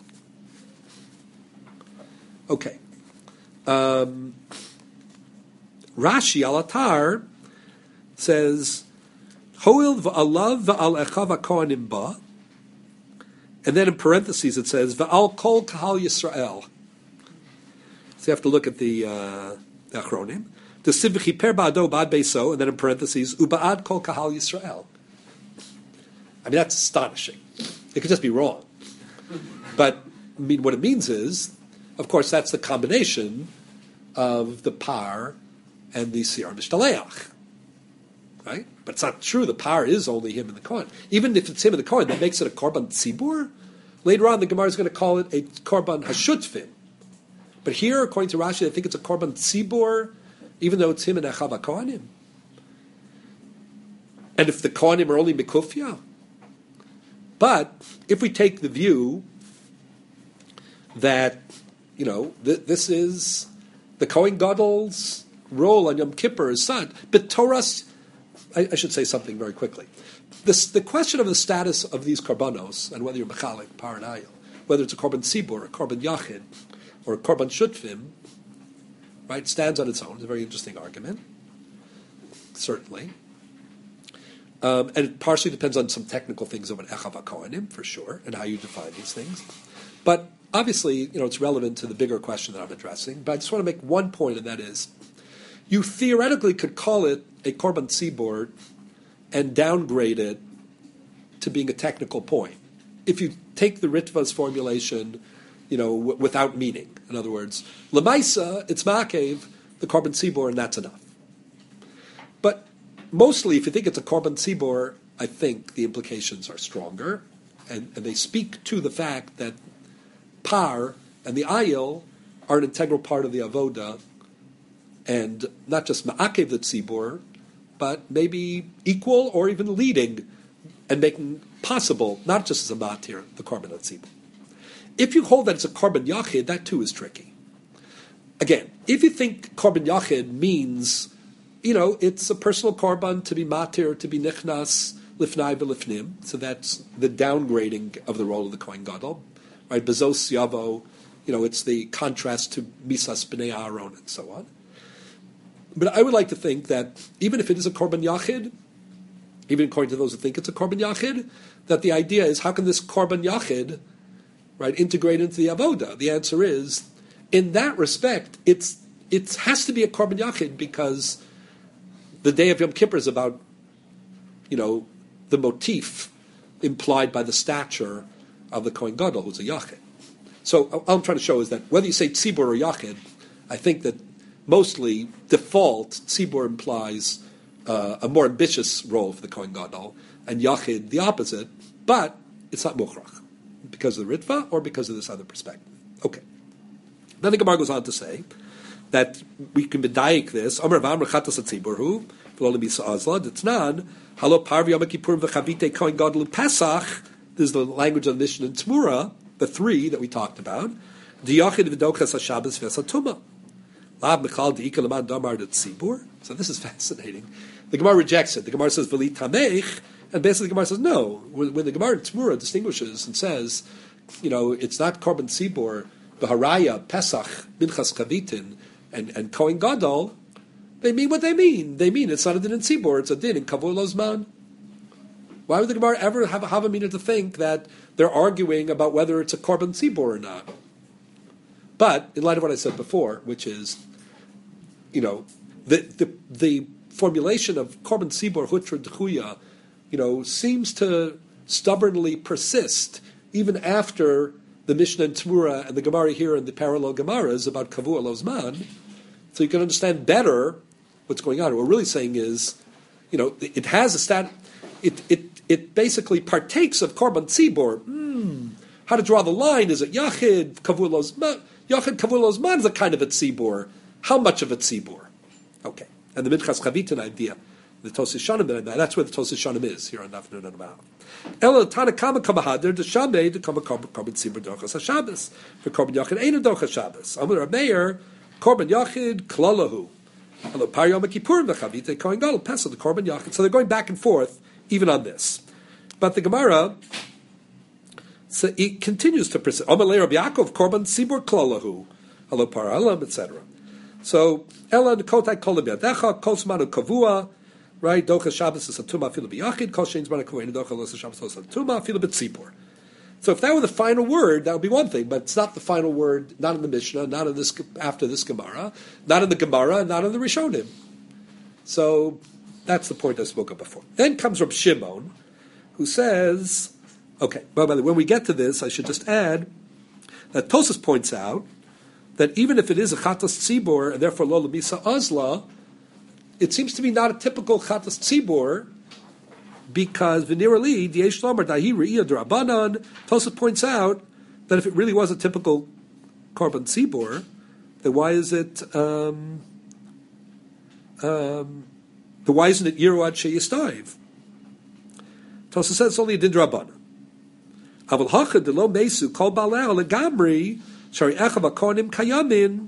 Okay. Rashi al atar says hoil v'alav v'al echav hakohanim ba, and then in parentheses it says v'al kol kahal Yisrael. So you have to look at the acronym. The Sivchi per ba'ado ba'ad beiso, and then in parentheses, uba'ad kol kahal Yisrael. I mean, that's astonishing. It could just be wrong. But, I mean, what it means is, of course, that's the combination of the par and the siyar mishtaleach. Right? But it's not true. The par is only him and the Kohen. Even if it's him and the Kohen, that makes it a korban tzibur. Later on, the Gemara is going to call it a korban hashutfim. But here, according to Rashi, I think it's a korban tzibur, even though it's him and Echav HaKohanim. And if the Kohanim are only Mikufya. But if we take the view that, this is the Kohen Gadol's role on Yom Kippur is son, but Torah's, I should say something very quickly. The question of the status of these korbanos, and whether you're Mechalik, Par and Ayil, whether it's a korban tzibur, a korban yachid, or a korban shutfim, right, stands on its own. It's a very interesting argument, certainly. And it partially depends on some technical things of an Echav HaKohanim, for sure, and how you define these things. But obviously, it's relevant to the bigger question that I'm addressing. But I just want to make one point, and that is, you theoretically could call it a korban tzibur and downgrade it to being a technical point. If you take the Ritva's formulation, without meaning. In other words, Lemaisa, it's Ma'akev, the korban tzibur, and that's enough. But mostly, if you think it's a korban tzibur, I think the implications are stronger, and they speak to the fact that par and the ayil are an integral part of the avoda, and not just Ma'akev the tzibur, but maybe equal or even leading, and making possible, not just as a matir, the korban tzibur. If you hold that it's a korban yachid, that too is tricky. Again, if you think korban yachid means, it's a personal korban to be matir, to be nichnas, lifnai v'lifnim, so that's the downgrading of the role of the Kohen Gadol, right? Bezos yavo, it's the contrast to misas b'nei Aaron and so on. But I would like to think that even if it is a korban yachid, even according to those who think it's a korban yachid, that the idea is how can this korban yachid, right, integrate into the avoda? The answer is, in that respect, it's it has to be a korban yachid because the day of Yom Kippur is about, the motif implied by the stature of the Kohen Gadol, who's a yachid. So all I'm trying to show is that whether you say tzibur or yachid, I think that mostly default tzibur implies a more ambitious role for the Kohen Gadol, and yachid the opposite. But it's not mukhrach because of the ritva or because of this other perspective. Okay. Then the Gemara goes on to say that we can medayik this. Amar v'amar chatas hatzibur hu v'lo lemisa azla d'tznan halo parvi yom kippurim v'chavite Kohen Gadol Pesach. This is the language of the Mishnah and Tzmura, the three that we talked about. D'yachid v'dochas haShabbos v'esatuma. Lav mechal d'ika leman damar d'tzibur. So this is fascinating. The Gemara rejects it. The Gemara says v'li tamech, and basically the Gemara says no. When the Gemara in Tzmura distinguishes and says, it's not korban tzibur, b'haraya, Pesach, minchas chavitin, and Kohen Gadol, they mean what they mean. They mean it's not a din in tzibur, it's a din in kavur lozman. Why would the Gemara ever have a meaning to think that they're arguing about whether it's a korban tzibur or not? But in light of what I said before, which is, the formulation of korban tzibur hutra d'chuya, seems to stubbornly persist even after the Mishnah and Tzmura and the Gemara here and the parallel Gemaras about kavua lozman. So you can understand better what's going on. What we're really saying is, it has a stat. It basically partakes of korban tzibur. How to draw the line? Is it yachid kavur lozman? Yachid kavur lozman is a kind of a tzibur. How much of a tzibur? Okay, and the minchas chavitin idea, the Tosis Shanim, that's where the Tosis Shanim is here on Dafnun and Amah. Ela Tanakama Kamahader the Shamei the Korban tzibur dochas haShabbos for korban yachid ain't a dochas Shabbos. Amar Meir korban yachid klalahu. Hello, Par Yom Kippurim v'chavite Kohen Gadol Pesach the korban yachid. So they're going back and forth even on this. But the Gemara, so it continues to persist. Amalei Rabbi Yaakov korban tzibur klalahu. Hello, Par Alam, etc. So Ela Nekotai Kol Biadecha Kol Zmanu Kavua. Right, dochas Shabbos is a tuma afilu b'yachid. Kol shein zman hakohen dochas los Shabbos is a tuma afilu b'tzibur. So if that were the final word, that would be one thing. But it's not the final word. Not in the Mishnah. Not in this after this Gemara. Not in the Gemara. Not in the Rishonim. So that's the point I spoke of before. Then comes Reb Shimon, who says, okay. Well, by the way, when we get to this, I should just add that Tosas points out that even if it is a chatas tzibur and therefore lo lemisa azla, it seems to be not a typical chatas tzibur because v'nirali d'yesh lomar dahi re'iyah d'rabanan. Tosas points out that if it really was a typical korban tzibur, then why is it? Why isn't it yiru ad sheyistayiv? Tosas says it's only a din d'rabanan. Aval hachad delo mesu kol balei legamri shari echav hakonim kayamin.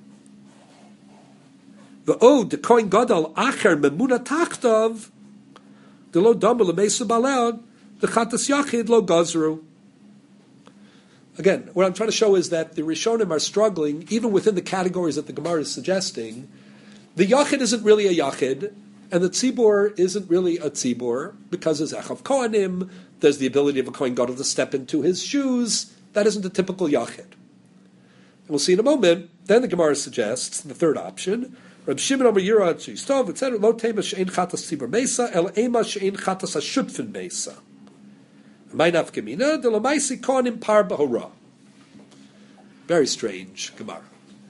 The Kohen Gadol acher memuna tachtav the lo damer lemesu balei the chatas yachid lo gazru. Again, what I'm trying to show is that the Rishonim are struggling, even within the categories that the Gemara is suggesting. The yachid isn't really a yachid, and the tzibur isn't really a tzibur because there's echav kohanim. There's the ability of a Kohen Gadol to step into his shoes. That isn't a typical yachid. And we'll see in a moment. Then the Gemara suggests the third option. Reb Shimon Amar Yira Shistov, etc. Lo tema she'ein chatas tzibur mesa, el ema she'ein chatas hashutfin mesa. May nafkamina de lamaisi kohanim par bahora. Very strange Gemara.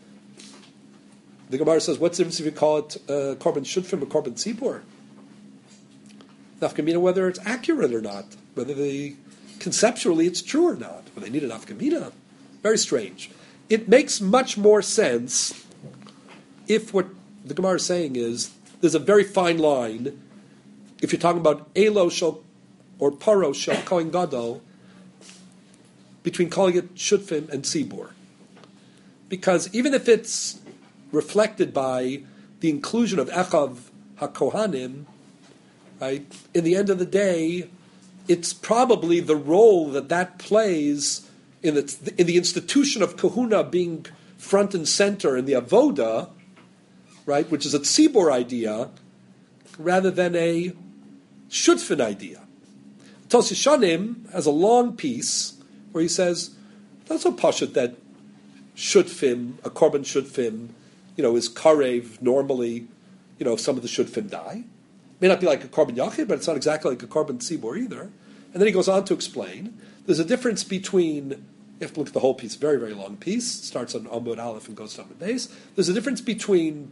The Gemara says, what's the difference if you call it korban shutfim or korban tzibur? Nafkamina, whether it's accurate or not, whether conceptually it's true or not, whether they need an nafkamina. Very strange. It makes much more sense if what the Gemara is saying is there's a very fine line. If you're talking about Elo shel or Paro shel Kohen Gadol, between calling it shutfim and tzibur, because even if it's reflected by the inclusion of echav hakohanim, right? In the end of the day, it's probably the role that plays in the institution of kahuna being front and center in the avoda, right? Which is a tzibur idea rather than a shutfin idea. Tosis Shanim has a long piece where he says that's so pashut that shutfim, a korban shutfim, is karev normally, if some of the shutfim die. May not be like a korban yachid, but it's not exactly like a korban tzibur either. And then he goes on to explain, there's a difference between, you have to look at the whole piece, very, very long piece, starts on Amud Aleph and goes to Amud Beis. There's a difference between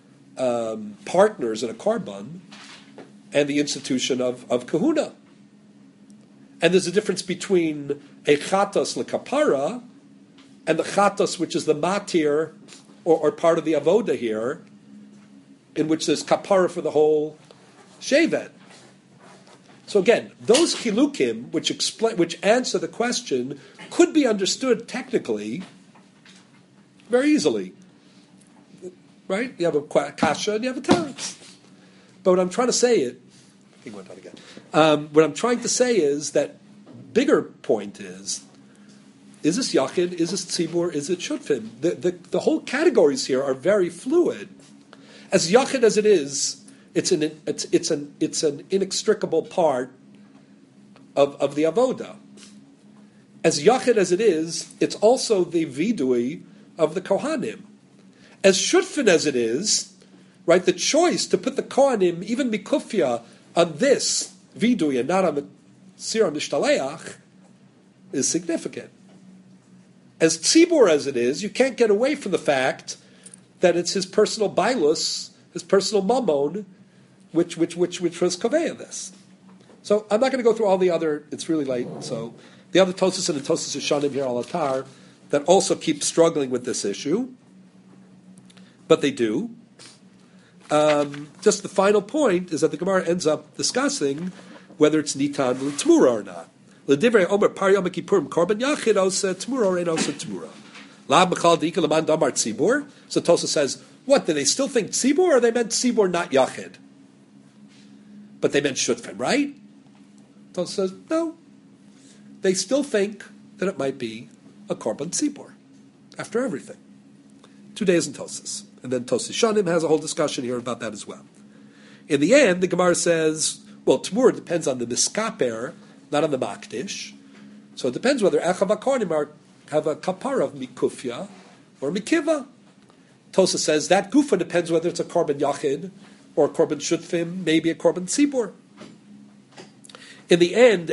partners in a korban and the institution of kahuna. And there's a difference between a chatos lekapara and the chatos, which is the matir, or part of the avoda here, in which there's kapara for the whole shevet. So again, those chilukim, which answer the question, could be understood technically very easily. Right? You have a kasha and you have a teretz. But what I'm trying to say what I'm trying to say is that bigger point is this yachid, is this tzibur, is it shutfim? The whole categories here are very fluid. As yachid as it is, it's an inextricable part of the avoda. As yachid as it is, it's also the vidui of the kohanim. As shutfin as it is, right, the choice to put the kohanim, even mikufya, on this vidui and not on the sira mishtaleach is significant. As tzibur as it is, you can't get away from the fact that it's his personal bailus, his personal mammon, which was kaveya this. So I'm not going to go through all the other. It's really late. So the other Tosas and the Tosas Yeshanim here al Atar that also keep struggling with this issue, but they do. Just the final point is that the Gemara ends up discussing whether it's nitan l'tmura or not. L'divrei omer par yom kippurim korban yachid osa tmura or ein osa tmura. La b'chal diika l'man damar tzibur. So Tosa says, what, do they still think tzibur, or they meant tzibur, not yachid? But they meant shutfim, right? Tosa says, no. They still think that it might be a korban tzibur, after everything. 2 days in Tosas. And then Tosas Shanim has a whole discussion here about that as well. In the end, the Gemara says, well, Tmur depends on the miskaper, not on the makdish. So it depends whether Echav HaKohanim have a kapara of mikufya or mikiva. Tosa says that gufa depends whether it's a korban yachid or a korban shutfim, maybe a korban tzibur. In the end,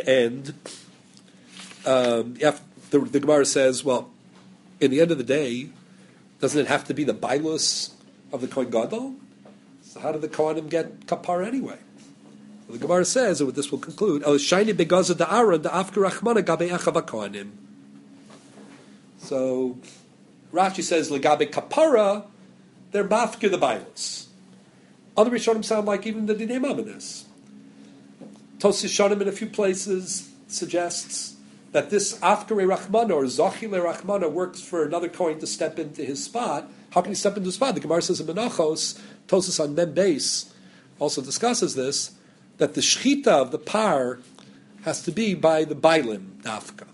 the Gemara says, well, in the end of the day, doesn't it have to be the bailus of the Kohen Gadol? So how did the Kohanim get kapara anyway? Well, the Gemara says, and with this we'll conclude, shiny begaza da Aaron da afka rachmana gabe echav haKohanim. So Rashi says legabe kapara, they're mafkir the bailus. Other Rishonim sound like even the Dinei Mamonis. Tosis Shonim in a few places suggests that this Afkare Rachmana or Zochile Rachmana works for another Kohen to step into his spot. How can he step into his spot? The Gemara says in Menachos, Tosis on Mem Beis also discusses this, that the Shechita of the par has to be by the Bailim, Dafka.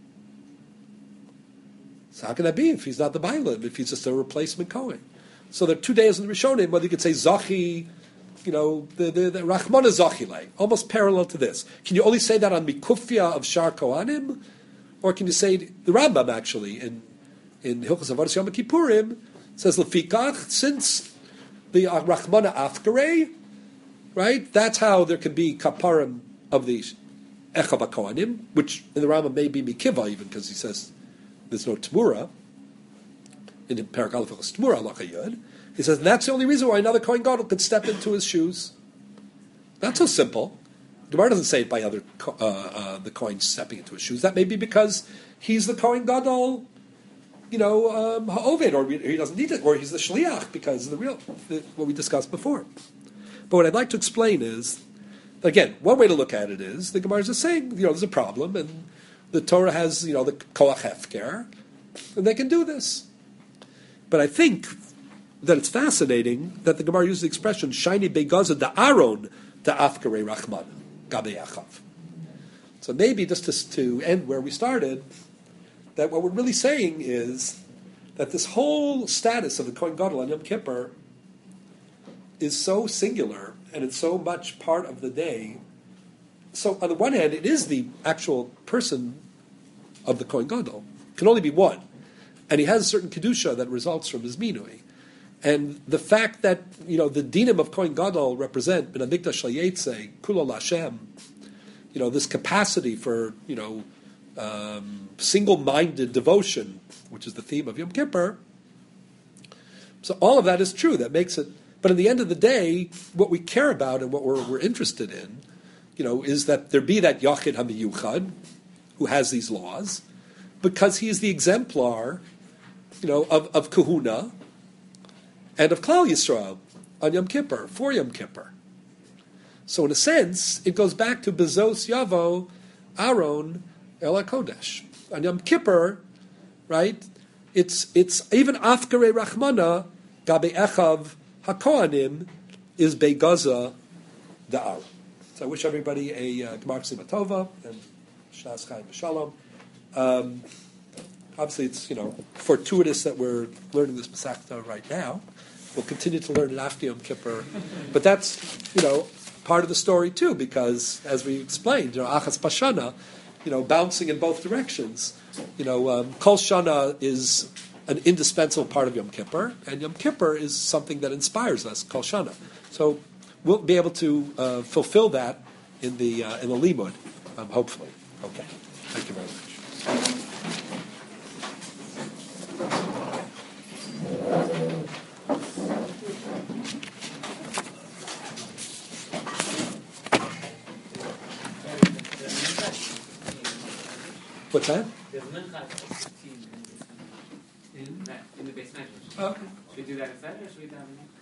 So how can that be if he's not the Bailim, if he's just a replacement Kohen? So there are 2 days in the Rishonim, whether you could say Zochi, the Rachmana Zochile, almost parallel to this. Can you only say that on Mikufya of Shar Kohanim? Or can you say, the Rambam actually, in Hilchos Avodas Yom Kippurim, says, Lefikach, since the Rachmana Afkare, right, that's how there can be Kaparim of the Echav HaKohanim, which in the Rambam may be Mikiva even, because he says there's no Tmura. In Perek Aleph Tmura Halacha Yud, he says, and that's the only reason why another Kohen Gadol could step into his shoes. Not so simple. Gemara doesn't say it by the Kohen stepping into his shoes. That may be because he's the Kohen Gadol, Ha'oved, or he doesn't need it, or he's the Shliach, because of what we discussed before. But what I'd like to explain is, again, one way to look at it is, the Gemara is just saying, there's a problem, and the Torah has, the Koach Hefker, and they can do this. But I think that it's fascinating that the Gemara uses the expression "shiny begaza da Aaron da afkare rachman gabe yachav." So maybe just to end where we started, that what we're really saying is that this whole status of the Kohen Gadol on Yom Kippur is so singular and it's so much part of the day. So on the one hand, it is the actual person of the Kohen Gadol. It can only be one. And he has a certain kedusha that results from his minui. And the fact that the dinim of Kohen Gadol represent ben Hamikdash Shel Yetze Kulo Lashem, this capacity for single-minded devotion, which is the theme of Yom Kippur. So all of that is true. That makes it. But at the end of the day, what we care about and what we're interested in, is that there be that Yachid HaMiyuchad who has these laws, because he is the exemplar, of Kahuna and of Klal Yisrael on Yom Kippur, for Yom Kippur. So in a sense, it goes back to Bezos Yavo Aaron El HaKodesh. On Yom Kippur, right, it's even Afkare Rachmana Gabe Echav HaKohanim is Begaza Da'ar. So I wish everybody a Gemar Ksima Tova and Shas Chaim V'Shalom. Obviously, it's fortuitous that we're learning this Masechta right now. We'll continue to learn it after Yom Kippur, but that's part of the story too, because as we explained, Achas Pashana, bouncing in both directions. Kol Shana is an indispensable part of Yom Kippur, and Yom Kippur is something that inspires us, Kol Shana. So we'll be able to fulfill that in the limud, hopefully. Okay, thank you very much. What's that? There's mincha in the base measure. Okay. Should we do that instead, or should we do that?